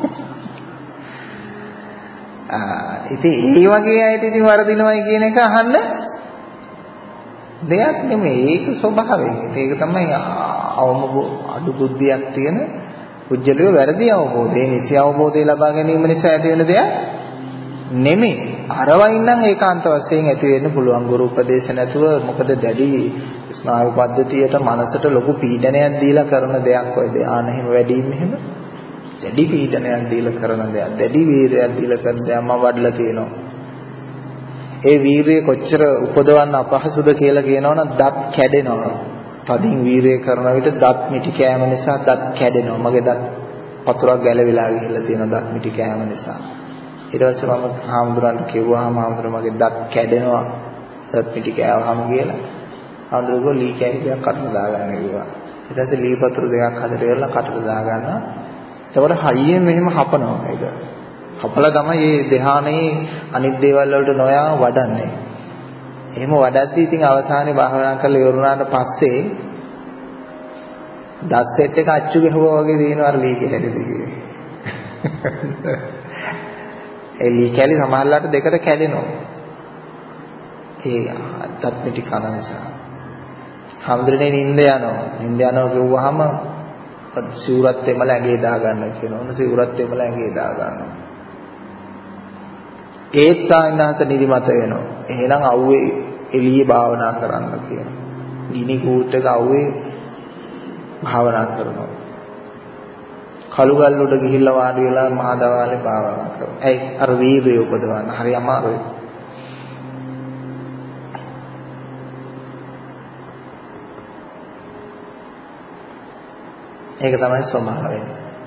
ආ ඉතින් ඒ වගේ අයට ඉතින් වරදිනවයි කියන එක අහන්න දෙයක් නෙමෙයි ඒක ස්වභාවය. ඒක තමයි අවම අඩු බුද්ධියක් තියෙන පුජ්‍යලිය වැරදි අවබෝධය. ඒ නිසි අවබෝධය ලබා ගැනීම නිසා ඇති වෙන දෙයක් නෙමෙයි. අරවයින් නම් ඒකාන්ත වශයෙන් ඇති වෙන්න පුළුවන් ගුරු උපදේශ නැතුව මොකද දැඩි ස්නායු පද්ධතියට මනසට ලොකු පීඩනයක් දීලා කරන දෙයක් ඔය ධානය එහෙම වැඩිම එහෙම දැඩි පීඩනයක් දීලා කරන දෙයක් දැඩි වීරයක් දීලා කරන දෙයක් මම වඩලා තියෙනවා. ඒ වීරිය කොච්චර උපදවන්න අපහසුද කියලා කියනවනම් දත් කැඩෙනවා. තදින් වීරිය කරන විට දත් මිටි කෑම නිසා දත් කැඩෙනවා. මගේ දත් පතුරක් ගැලවිලා ගිහිල්ලා තියෙනවා දත් මිටි කෑම නිසා. ඊට පස්සේ මම හාමුදුරන්ට කිව්වහම හාමුදුර මගේ දත් කැඩෙනවා දත් මිටි කෑවහම කියලා. හාමුදුරුවෝ ලී කැරි දෙකක් කටට දාගන්න කිව්වා. ඊට පස්සේ ලී පතුරු දෙකක් හදලා ඉවරලා කටට දාගන්නවා. එතකොට හයියෙන් මෙහෙම හපනවා ඒක. හපලා තමයි මේ ධ්‍යානයේ අනිත් දේවල් වලට නොයා වඩන්නේ. එහෙම වඩද්දී ඉතින් අවසානයේ භාවනා කරලා ඉවරුණාට පස්සේ දත් සෙට් එක අච්චු ගහුවා වගේ දිනනවා අර ලී කැලේ දිගේ. ඒ ලී කැලේ සමහරලාට දෙකට කැඩෙනවා. ඒ දත් මිටි කන නිසා. හැමදෙරේ නිින්ද යනවා. නිින්ද යනවා කිව්වහම සිවුරත් එමල ඇඟේ දා ගන්න කියනවා. ඔන්න සිවුරත් එමල ඇඟේ දා ගන්නවා. ඒත් සායනාත නිදිමත වෙනවා. එහෙනම් අවුවේ එළියේ භාවනා කරන්න කියනවා. ගිනි කූට්ටක අවුවේ භාවනා කරනවා. කළු ගල් උඩ ගිහිල්ලා වාඩි වෙලා මහා දවාලේ භාවනා කරනවා. ඇයි අර වීර්යය උපදවන්න හරි අමාරුයි. ඒක තමයි ස්වභාවය.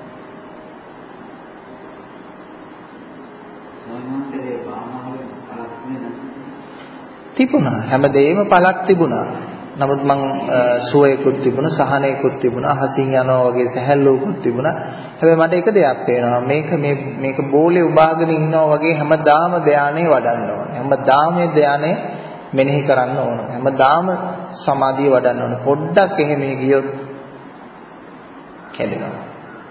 තිබුණා හැමදේම පළක් තිබුණා. නමුත් මං සුවයකුත් තිබුණා, සහනයකුත් තිබුණා, හසින් යනවා වගේ සැහැල්ලුවකුත් තිබුණා. හැබැයි මට එක දෙයක් පේනවා. මේක මේ මේක බෝලේ උබාගෙන ඉන්නවා වගේ හැමදාම ධානයේ වඩන්න ඕන. හැමදාම මේ ධානයේ මෙනෙහි කරන්න ඕන. හැමදාම සමාධිය වඩන්න ඕන. පොඩ්ඩක් එහෙම ගියොත් කැඩෙනවා.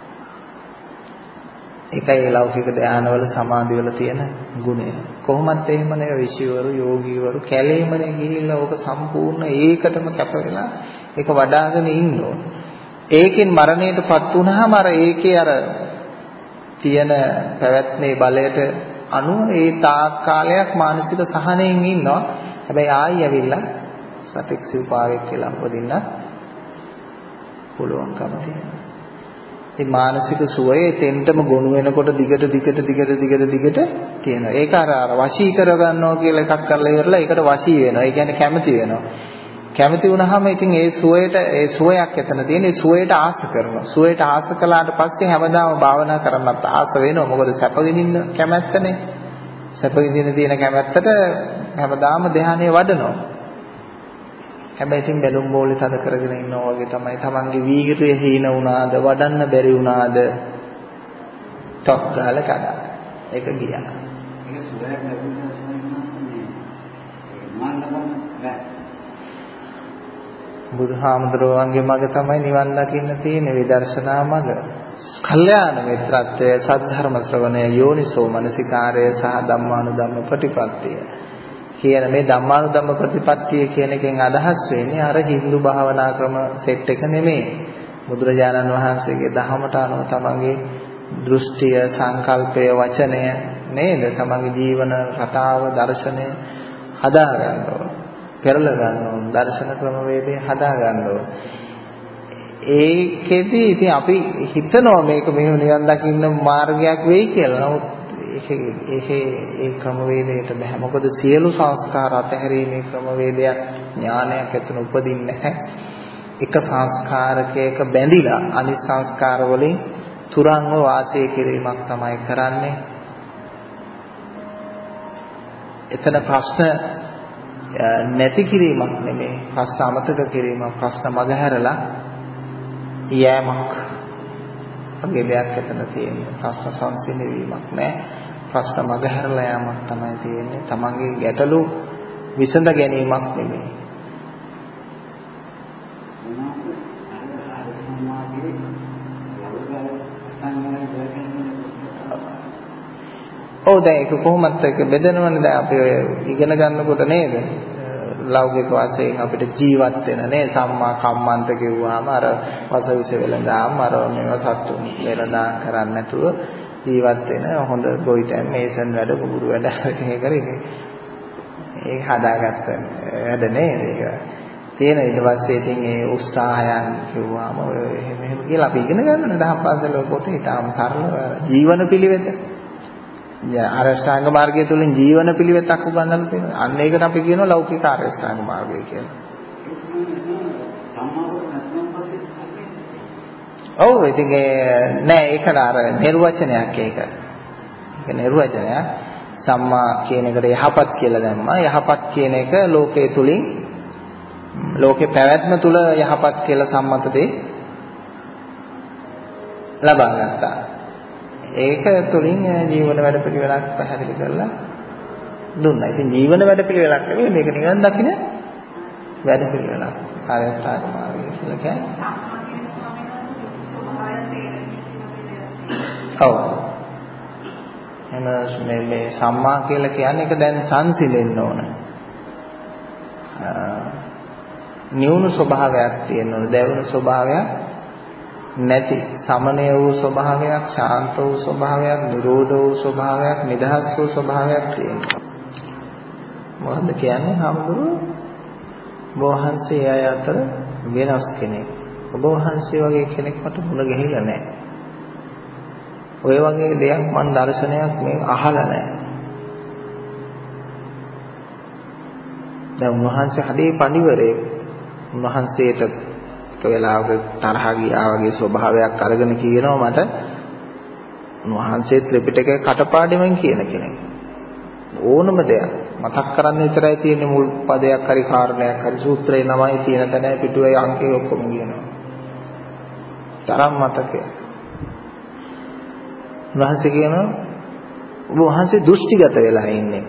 ඒකයි ලෞකික ධානවල සමාධිවල තියෙන ගුණය. කොහොමත් එහෙම නේ ඍෂිවරු යෝගීවරු කැලේමනේ ගිහිල්ලා ඕක සම්පූර්ණ ඒකටම කැප වෙලා ඒක වඩාගෙන ඉන්න ඕන. ඒකෙන් මරණයටපත් වුණාම අර ඒකේ අර තියෙන පැවැත්මේ බලයට අනුව ඒ තාක් කාලයක් මානසික සහනයෙන් ඉන්නවා. හැබැයි ආයි ඇවිල්ලා සතෙක් සිව්පාවෙක් කියලා උපදින්න පුළුවන්කම තියෙනවා. ඒ මානසික සුවය තෙන්ටම ගොනු වෙනකොට දිගට දිගට දිගට දිගට දිගට තියෙනවා. ඒක අර අර වශී කර ගන්නවා කියලා එකක් කරලා ඉවරලා ඒකට වශී වෙනවා. ඒ කියන්නේ කැමති වෙනවා. කැමති වුණාම ඉතින් ඒ සුවයට ඒ සුවයක් එතන තියෙන. ඒ සුවයට ආස කරනවා. සුවයට ආස කළාට පස්සේ හැමදාම භාවනා කරන්නත් ආස වෙනවා. මොකද සැප විඳින්න කැමැත්තනේ. සැප විඳින්න තියෙන කැමැත්තට හැමදාම ධානය වඩනවා. හැබැයි ඉතින් බැලුම් බෝලේ තද කරගෙන ඉන්නවා වගේ තමයි. තමන්ගේ වීර්යය හීන වුණාද, වඩන්න බැරි වුණාද, ටොක් ගාලා කඩා. ඒක ගියා. ඒක සුවයක් ලැබුණා තමයි මම බුදුහාමුදුරුවන්ගේ මඟ තමයි නිවන් දකින්න තියෙන විදර්ශනා මඟ. කල්යාණ මිත්‍රත්වය, සද්ධර්ම ශ්‍රවණය, යෝනිසෝ මනසිකාරය සහ ධම්මානුධම්ම ප්‍රතිපත්තිය. කියන මේ ධම්මානුධම්ම ප්‍රතිපත්තිය කියන එකෙන් අදහස් වෙන්නේ අර Hindu භාවනා ක්‍රම සෙට් එක නෙමෙයි. බුදුරජාණන් වහන්සේගේ ධහමට අනුව තමන්ගේ දෘෂ්ටිය, සංකල්පය, වචනය නේද? තමන්ගේ ජීවන රටාව, දර්ශනය හදා ගන්න ඕන. පෙරල ගන්න ඕන. දර්ශන ක්‍රම වේදේ හදා ගන්න ඕන. ඒකෙදි ඉතින් අපි හිතනවා මේක මෙහෙම නිවන් දකින්න මාර්ගයක් වෙයි කියලා. නමුත් ඒකේ ඒකේ ඒ ක්‍රමවේදයට බෑ. මොකද සියලු සංස්කාර අතහැරීමේ ක්‍රමවේදයක් ඥානයක් එතන උපදින්නේ නැහැ. එක සංස්කාරකයක බැඳිලා අනිත් සංස්කාර වලින් තුරන්ව වාසය කිරීමක් තමයි කරන්නේ. එතන ප්‍රශ්න නැති කිරීමක් නෙමෙයි, ප්‍රශ්න අමතක කිරීමක්, ප්‍රශ්න මගහැරලා යෑමක්. වගේ දෙයක් එතන තියෙන්නේ. ප්‍රශ්න සංසිඳවීමක් නෑ. ප්‍රශ්න මගහැරලා යාමක් තමයි තියෙන්නේ. තමන්ගේ ගැටලු විසඳ ගැනීමක් නෙමෙයි. ඔව් දැන් ඒක කොහොමද ඒක බෙදනවනේ. දැන් අපි ඉගෙන ගන්නකොට නේද ලෞකික වශයෙන් අපිට ජීවත් වෙන නේ සම්මා කම්මන්ත කිව්වහම අර වසවිස වෙලඳාම් අර මේව සත්තු වෙලඳාම් කරන්නේ නැතුව ජීවත් වෙන හොඳ ගොවිතැන් මේසන් වැඩ කුඹුරු වැඩ ඒක කරේ ඒක හදාගත්ත වැඩ නේද ඒක තියෙන ඊට පස්සේ ඉතින් ඒ උත්සාහයන් කිව්වම ඔය එහෙම එහෙම කියලා අපි ඉගෙන ගන්නනේ දහම් පාසල පොතේ ඊටාම සරල ජීවන පිළිවෙත. ආරෂ්ඨාංග මාර්ගය තුලින් ජීවන පිළිවෙතක් උගන්වලා තියෙනවා. අන්න ඒකට අපි කියනවා ලෞකික ආරෂ්ඨාංග මාර්ගය කියලා. ඔව් ඉතින් නෑ ඒක අර නිර්වචනයක් ඒක. ඒක නිර්වචනයක්. සම්මා කියන එකට යහපත් කියලා දැම්මා. යහපත් කියන එක ලෝකයේ තුලින් ලෝකේ පැවැත්ම තුල යහපත් කියලා සම්මත දෙය ලබා ගත්තා. ඒක තුලින් ජීවන වැඩපිළිවෙලක් පැහැදිලි කරලා දුන්නා. ඉතින් ජීවන වැඩපිළිවෙලක් නෙවෙයි මේක නිවන් දකින්න වැඩපිළිවෙලක්. ආරෂ්ඨාංග මාර්ගය කියලා කියන්නේ. ඔව්. එන මේ මේ සම්මා කියලා කියන්නේ ඒක දැන් සංසිඳෙන්න ඕන. නියුණු ස්වභාවයක් තියෙන්න ඕන. දැවුණු ස්වභාවයක් නැති සමනය වූ ස්වභාවයක්, ශාන්ත වූ ස්වභාවයක්, නිරෝධ වූ ස්වභාවයක්, නිදහස් වූ ස්වභාවයක් තියෙනවා. මොකද කියන්නේ හාමුදුරුවෝ? ඔබ වහන්සේ අය අතර වෙනස් කෙනෙක්. ඔබ වහන්සේ වගේ කෙනෙක් මට මුණ ගැහිලා නැහැ. ඔය වගේ දෙයක් මන් දර්ශනයක් මේ අහලා නැහැ. දැන් උන්වහන්සේ හදේ පඬිවරේ උන්වහන්සේට එක වෙලාවක තරහ ගියා වගේ ස්වභාවයක් අරගෙන කියනවා මට උන්වහන්සේ ත්‍රිපිටකය කටපාඩමින් කියන කෙනෙක්. ඕනම දෙයක් මතක් කරන්න විතරයි තියෙන්නේ මුල් පදයක් හරි කාරණයක් හරි සූත්‍රේ නමයි තියෙන තැන පිටුවේ අංකේ ඔක්කොම කියනවා. තරම් මතකයි. උන්වහන්සේ කියනවා ඔබ වහන්සේ දෘෂ්ටිගත වෙලා ඉන්නේ.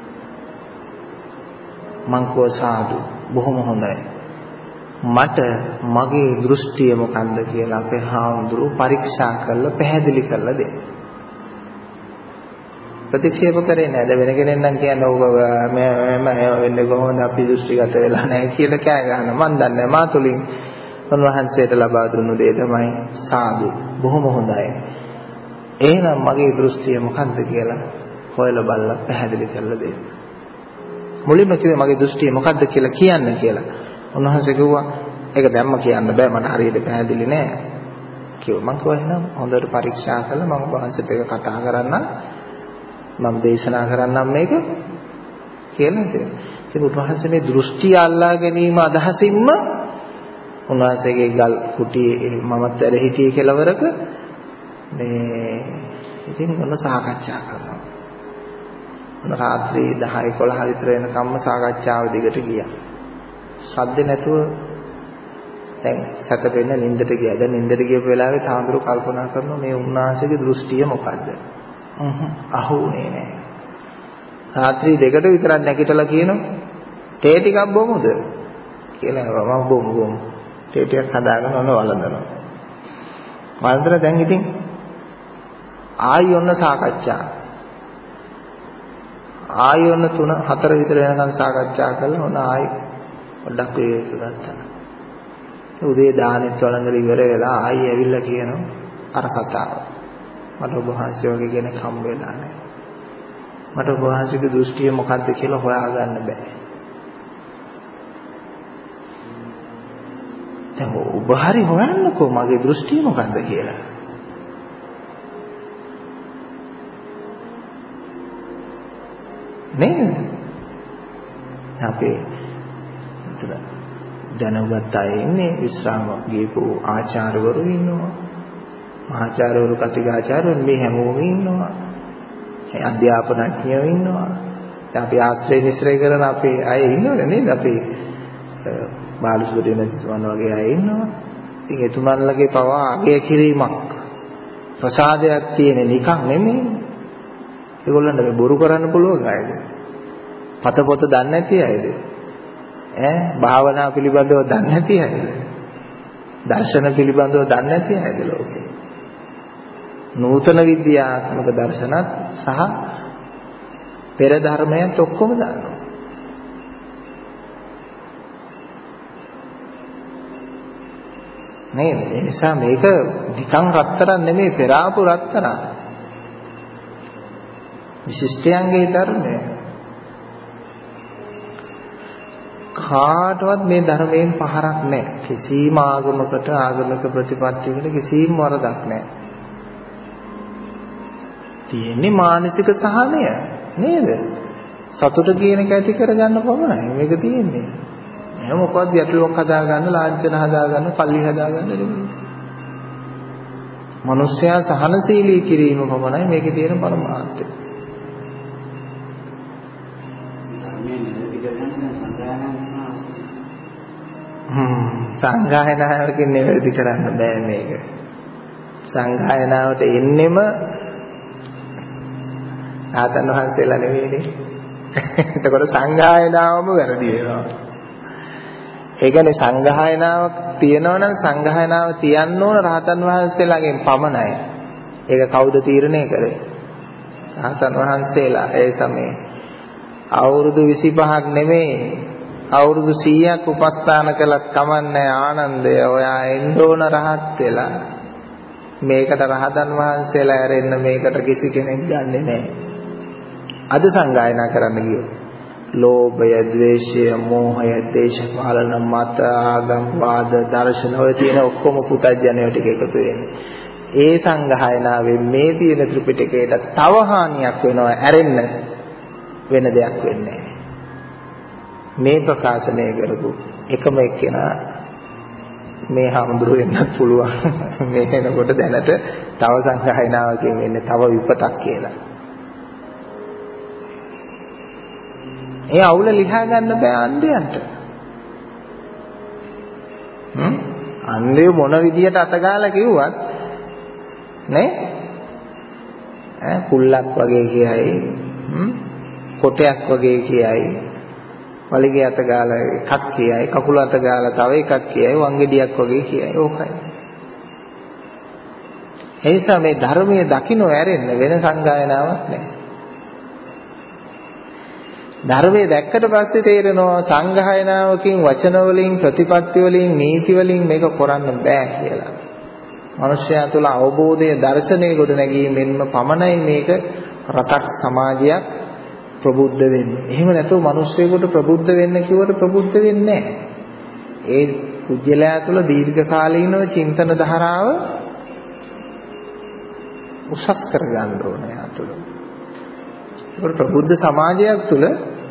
මං කෝ සාදු බොහොම හොඳයි. මට මගේ දෘෂ්ටිය මොකන්ද කියලා අපේ හාමුදුරුවෝ පරීක්ෂා කරලා පැහැදිලි කරලා දෙන්න. ප්‍රතික්ෂේප කරේ නෑද වෙන කෙනෙක් නම් කියන්නේ ඔබ මම වෙන්නේ කොහොමද අපි දෘෂ්ටිගත වෙලා නැහැ කියලා කෑ ගහන මන් දන්නේ මා තුලින් උන්වහන්සේට ලබා දුන්නු දේ තමයි සාදු බොහොම හොඳයි. එහෙනම් මගේ දෘෂ්ටිය මොකන්ද කියලා හොයලා බලලා පැහැදිලි කරලා දෙන්න. මුලින්ම කිව්වේ මගේ දෘෂ්ටිය මොකද්ද කියලා කියන්න කියලා. උන්වහන්සේ කිව්වා ඒක දැම්ම කියන්න බෑ මට හරියට පැහැදිලි නෑ කිව්වා. මම කිව්වා එහෙනම් හොඳට පරීක්ෂා කරලා මම වහන්සේත් එක්ක කතා කරන්න මම දේශනා කරන්නම් මේක කියලා හිතුවා. ඒක උන්වහන්සේ මේ දෘෂ්ටි අල්ලා ගැනීම අදහසින්ම උන්වහන්සේගේ ගල් කුටියේ මමත් වැඩ හිටියේ කෙලවරක මේ ඉතින් මොන සාකච්ඡා කරනවා. රාත්‍රී දහ එකොළහ විතර වෙනකම්ම සාකච්ඡාව දිගට ගියා. සද්ද නැතුව දැන් සැතපෙන්න නින්දට ගියා. දැන් නින්දට ගියපු වෙලාවේ තාඳුරු කල්පනා කරනවා මේ උන්වහන්සේගේ දෘෂ්ටිය මොකද්ද? අහහ අහුනේ නෑ. රාත්‍රී දෙකට විතරක් නැගිටලා කියනවා තේ ටිකක් බොමුද කියලා. මම බොමු බොමු. තේ ටිකක් හදාගෙන ඔන්න වළඳනවා. වළඳලා දැන් ඉතින් ආයි ඔන්න සාකච්ඡා. ආයි ඔන්න තුන හතර විතර වෙනකන් සාකච්ඡා කරලා ඔන්න ආයි පොඩ්ඩක් වේග ගත්තා. උදේ දානෙත් වළඳලා ඉවර වෙලා ආයි ඇවිල්ලා කියනවා අර කතාව. මට ඔබ වහන්සේ වගේ කෙනෙක් හම්බ වෙලා නැහැ. මට ඔබ වහන්සේගේ දෘෂ්ටිය මොකද්ද කියලා හොයාගන්න බෑ. දැන් ඔබ හරි හොයන්නකෝ මගේ දෘෂ්ටිය මොකද්ද කියලා. නේද? අපේ අතන දැනුගත් අය ඉන්නේ විශ්‍රාම ගිහපු ආචාර්යවරු ඉන්නවා. මහාචාර්යවරු කතිකාචාර්යවරු මේ හැමෝම ඉන්නවා. ඒ අධ්‍යාපනඥයෝ ඉන්නවා. දැන් අපි ආශ්‍රය නිශ්‍රය කරන අපේ අය ඉන්නවනේ නේද? අපේ බාලසූරිය නැතිතුමන් වගේ අය ඉන්නවා. ඉතින් එතුමන්ලගේ පවා අගය කිරීමක් ප්‍රසාදයක් තියෙන නිකන් නෙමෙයි. ඒගොල්ලන්ට මේ බොරු කරන්න පුළුවන් අයද? පත පොත දන්නේ නැති අයද? ඈ භාවනා පිළිබඳව දන්නේ නැති අයද? දර්ශන පිළිබඳව දන්නේ නැති අයද ලෝකේ? නූතන විද්‍යාත්මක දර්ශනත් සහ පෙර ධර්මයත් ඔක්කොම දන්නවා. නේද? ඒ නිසා මේක නිකන් රත්තරන් නෙමෙයි පෙරාපු රත්තරන්. විශිෂ්ටයන්ගේ ධර්මය. කාටවත් මේ ධර්මයෙන් පහරක් නැහැ. කිසිම ආගමකට ආගමික ප්‍රතිපත්තියකට කිසිම වරදක් නැහැ. තියෙන්නේ මානසික සහනය නේද? සතුට කියන එක ඇති කරගන්න පමණයි මේක තියෙන්නේ. එහෙනම් මොකවත් යටලුවක් හදාගන්න, ලාංඡන හදාගන්න, පල්ලි හදාගන්න නෙමෙයි. මනුෂ්‍යයා සහනශීලී කිරීම පමණයි මේකේ තියෙන පරමාර්ථය. හ්ම් සංගායනාවකින් නිවැරදි කරන්න බෑ මේක. සංගායනාවට එන්නෙම ආතන වහන්සේලා නෙවෙයිනේ. එතකොට සංගායනාවම වැරදි වෙනවා. ඒ කියන්නේ සංගායනාවක් තියනවා නම් සංගායනාව තියන්න ඕන රහතන් වහන්සේලාගෙන් පමණයි. ඒක කවුද තීරණය කරේ? රහතන් වහන්සේලා ඒ සමයේ අවුරුදු විසිපහක් නෙමෙයි අවුරුදු සීයක් උපස්ථාන කළත් කමන්නේ ආනන්දය ඔයා එන්න ඕන රහත් වෙලා මේකට රහතන් වහන්සේලා ඇරෙන්න මේකට කිසි කෙනෙක් ගන්නෙ නැහැ. අද සංගායනා කරන්න ගියොත් ලෝභය, ද්වේෂය, මෝහය, දේශපාලන මත, ආගම් වාද, දර්ශන ඔය තියෙන ඔක්කොම පුතඥයෝ ටික එකතු වෙන්නේ. ඒ සංගායනාවේ මේ තියෙන ත්‍රිපිටකයට තව හානියක් වෙනවා, ඇරෙන්න වෙන දෙයක් වෙන්නේ නැහැ. මේ ප්‍රකාශනය කරපු එකම එක්කෙනා මේ හඳුරු වෙන්නත් පුළුවන්. මේ වෙනකොට දැනට තව සංගායනාවකින් වෙන්නේ තව විපතක් කියලා. ඒ අවුල ලියා ගන්න බෑ අන්ධයන්ට. හ්ම් අන්ධය මොන විදියට අතගාලා කිව්වත් නේ ඈ කුල්ලක් වගේ කියයි හ්ම් කොටයක් වගේ කියයි වලිගේ අතගාලා එකක් කියයි කකුල අතගාලා තව එකක් කියයි වංගෙඩියක් වගේ කියයි ඕකයි. ඒ නිසා මේ ධර්මයේ දකින්න ඇරෙන්න වෙන සංගායනාවක් නැහැ. ධර්මයේ දැක්කට පස්සේ තේරෙනවා සංගායනාවකින් වචන වලින් ප්‍රතිපත්ති වලින් නීති වලින් මේක කරන්න බෑ කියලා. මනුෂ්‍යයා තුළ අවබෝධයේ දර්ශනය කොට නැගීමෙන්ම පමණයි මේක රටක් සමාජයක් ප්‍රබුද්ධ වෙන්නේ. එහෙම නැතුව මිනිස්සුයෙකුට ප්‍රබුද්ධ වෙන්න කිව්වට ප්‍රබුද්ධ වෙන්නේ නැහැ. ඒ කුජලයා තුළ දීර්ඝ කාලීනව චින්තන ධාරාව උසස් කරගන්න ඕනේ යා තුළ. ඒක ප්‍රබුද්ධ සමාජයක් තුළ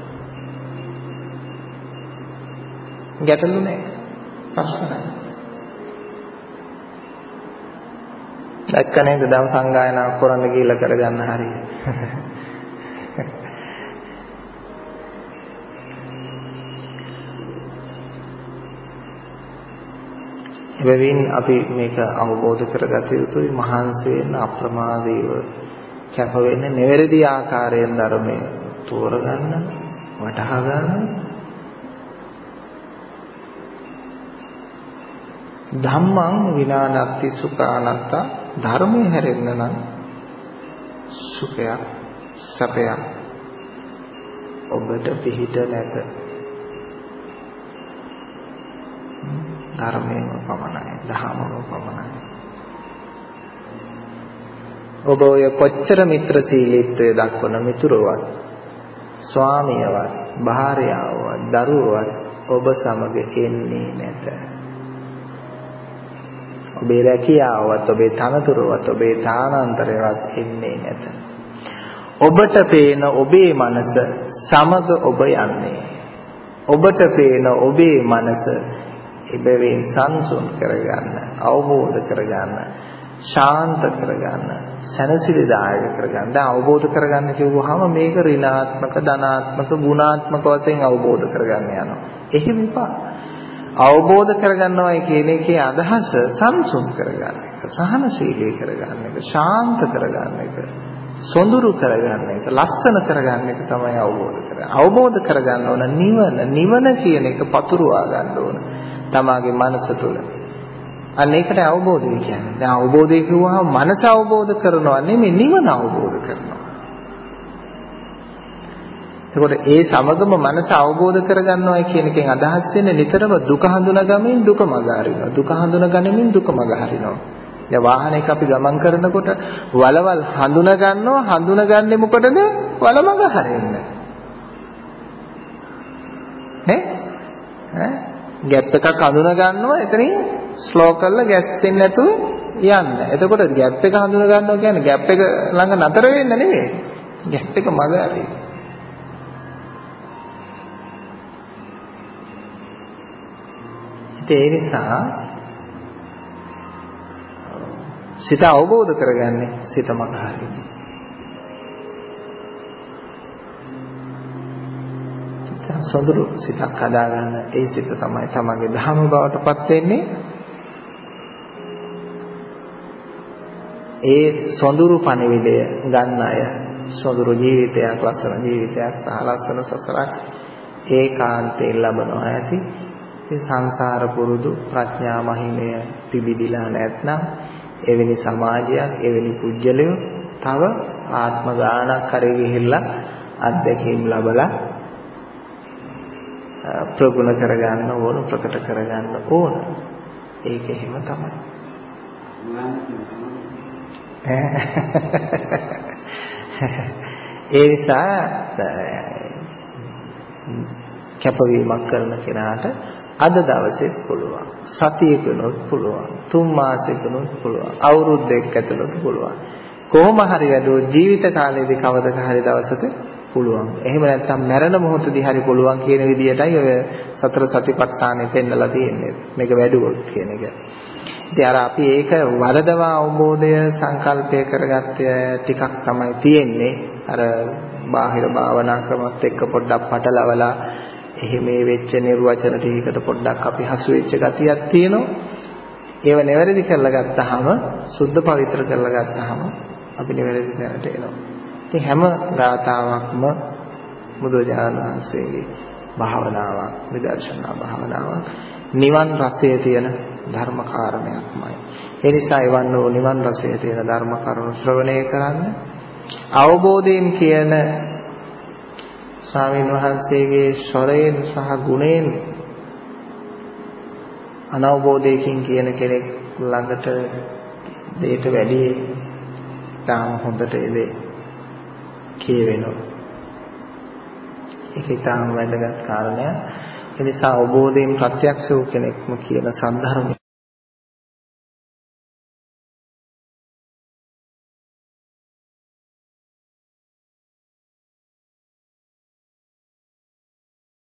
ගැටලු නැහැ. ප්‍රශ්න නැහැ. දැක්කනේ දම් සංගායනාවක් කරන්න කියලා කරගන්න හරිය. එබැවින් අපි මේක අවබෝධ කරගත යුතුයි. මහන්සි වෙන අප්‍රමාදීව කැප වෙන්නේ නිවැරදි ආකාරයෙන් ධර්මය තෝරගන්න, වටහා ගන්න. ධම්මං විනානත්ති සුඛානත්ත ධර්මයේ හැරෙන්න නම් සුඛයක් සැපයක් ඔබට පිහිට නැත. ධර්මයේම පමණයි, ධහමම පමණයි. ඔබ ඔය කොච්චර මිත්‍රශීලීත්වය දක්වන මිතුරවත්, ස්වාමියවත්, භාර්යාවවත්, දරුවවත් ඔබ සමග එන්නේ නැත. ඔබේ රැකියාවවත්, ඔබේ තනතුරවත්, ඔබේ තානාන්තරයවත් එන්නේ නැත. ඔබට පේන ඔබේ මනස සමග ඔබ යන්නේ. ඔබට පේන ඔබේ මනස ඉබෙවින් සංසුන් කරගන්න, අවබෝධ කරගන්න, ශාන්ත කරගන්න, සැනසෙලිදායක කරගන්න. දැන් අවබෝධ කරගන්න කිව්වහම මේක ඍණාත්මක, ධනාත්මක, ගුණාත්මක වශයෙන් අවබෝධ කරගන්න යනවා. එහෙම එපා. අවබෝධ කරගන්නවයි කියන එකේ අදහස සංසුන් කරගන්න එක, සහනශීලී කරගන්න එක, ශාන්ත කරගන්න එක, සොඳුරු කරගන්න එක, ලස්සන කරගන්න එක තමයි අවබෝධ කරගන්න. අවබෝධ කරගන්න ඕන නිවන, නිවන කියන එක පතුරවා ගන්න ඕන තමාගේ මනස තුළ. අන්න ඒකට අවබෝධය කියන්නේ. දැන් අවබෝධය කිව්වහම මනස අවබෝධ කරනවා නෙමෙයි, නිවන අවබෝධ කරනවා. එතකොට ඒ සමගම මනස අවබෝධ කරගන්නවා කියන එකෙන් අදහස් වෙන්නේ නිතරම දුක හඳුනාගමින් දුක මඟ හරිනවා. දුක හඳුනාගනිමින් දුක මඟ හරිනවා. දැන් වාහනයක අපි ගමන් කරනකොට වලවල් හඳුනා ගන්නවා. හඳුනාගන්නේ මොකටද? වල මඟ හරින්න. නේ? ඈ ગેප් එකක් හඳුනා ගන්නවා. එතනින් ස්ලෝ කරලා ගැස්සෙන්නේ නැතුව යන්න. එතකොට ગેප් එක හඳුනා ගන්නවා කියන්නේ ગેප් එක ළඟ නතර වෙන්න නෙමෙයි. ગેප් එක මඟ හරියි. ඒ නිසා සිත අවබෝධ කරගන්නේ සිත මඟ හරියි. සොඳුරු සිතක් හදාගන්න, ඒ සිත තමයි තමගේ ධර්ම බවට පත් වෙන්නේ. ඒ සොඳුරු පණිවිඩය ගන්න අය සොඳුරු ජීවිතයක්, ලස්සන ජීවිතයක් සහ ලස්සන සසරක් ඒකාන්තයෙන් ලබනවා ඇති. ඒ සංසාර පුරුදු ප්‍රඥා මහිමය පිබිදිලා නැත්නම් එවැනි සමාජයක්, එවැනි පුජ්‍යලයෝ තව ආත්ම ගානක් හරි ගිහිල්ලා අත්දැකීම් ලැබලා ප්‍රගුණ කරගන්න ඕන, ප්‍රකට කරගන්න ඕන. ඒක එහෙම තමයි. ඒ නිසා කැපවීමක් කරන කෙනාට අද දවසෙත් පුළුවන්, සතියකනොත් පුළුවන්, තුන් මාසෙකනොත් පුළුවන්, අවුරුද්දක් ඇතුළත පුළුවන්. කොහොම හරි වැඩුවොත් ජීවිත කාලයේදී කවදක හරි දවසක පුළුවන්. එහෙම නැත්නම් මරණ මොහොතදී හරි පුළුවන් කියන විදිහටයි ඔය සතර සතිපට්ඨානෙ පෙන්නලා තියෙන්නේ. මේක වැඩුවොත් කියන එක. ඉතින් අර අපි ඒක වරදවා අවබෝධය සංකල්පය කරගත්ත ටිකක් තමයි තියෙන්නේ. අර බාහිර භාවනා ක්‍රමත් එක්ක පොඩ්ඩක් පටලවලා එහෙම මේ වෙච්ච නිර්වචන ටිකකට පොඩ්ඩක් අපි හසු වෙච්ච ගතියක් තියෙනවා. ඒව නිවැරදි කරලා ගත්තාම, සුද්ධ පවිත්‍ර කරලා ගත්තාම අපි නිවැරදි තැනට එනවා. ඉතින් හැම ගාථාවක්ම බුදුරජාණන් වහන්සේගේ භාවනාවක්, විදර්ශනා භාවනාවක්, නිවන් රසයේ තියෙන ධර්ම කාරණයක්මයි. ඒ නිසා එවන් වූ නිවන් රසයේ තියෙන ධර්ම කරුණු ශ්‍රවණය කරන්න, අවබෝධයෙන් කියන ස්වාමීන් වහන්සේගේ ස්වරයෙන් සහ ගුණයෙන් අනවබෝධයකින් කියන කෙනෙක් ළඟට දෙයට වැඩි තාම හොඳට ඒ කියවෙනවා. ඒක ඊටාම වැදගත් කාරණයක්. ඒ නිසා අවබෝධයෙන් ප්‍රත්‍යක්ෂ වූ කෙනෙක්ම කියන සද්ධර්මය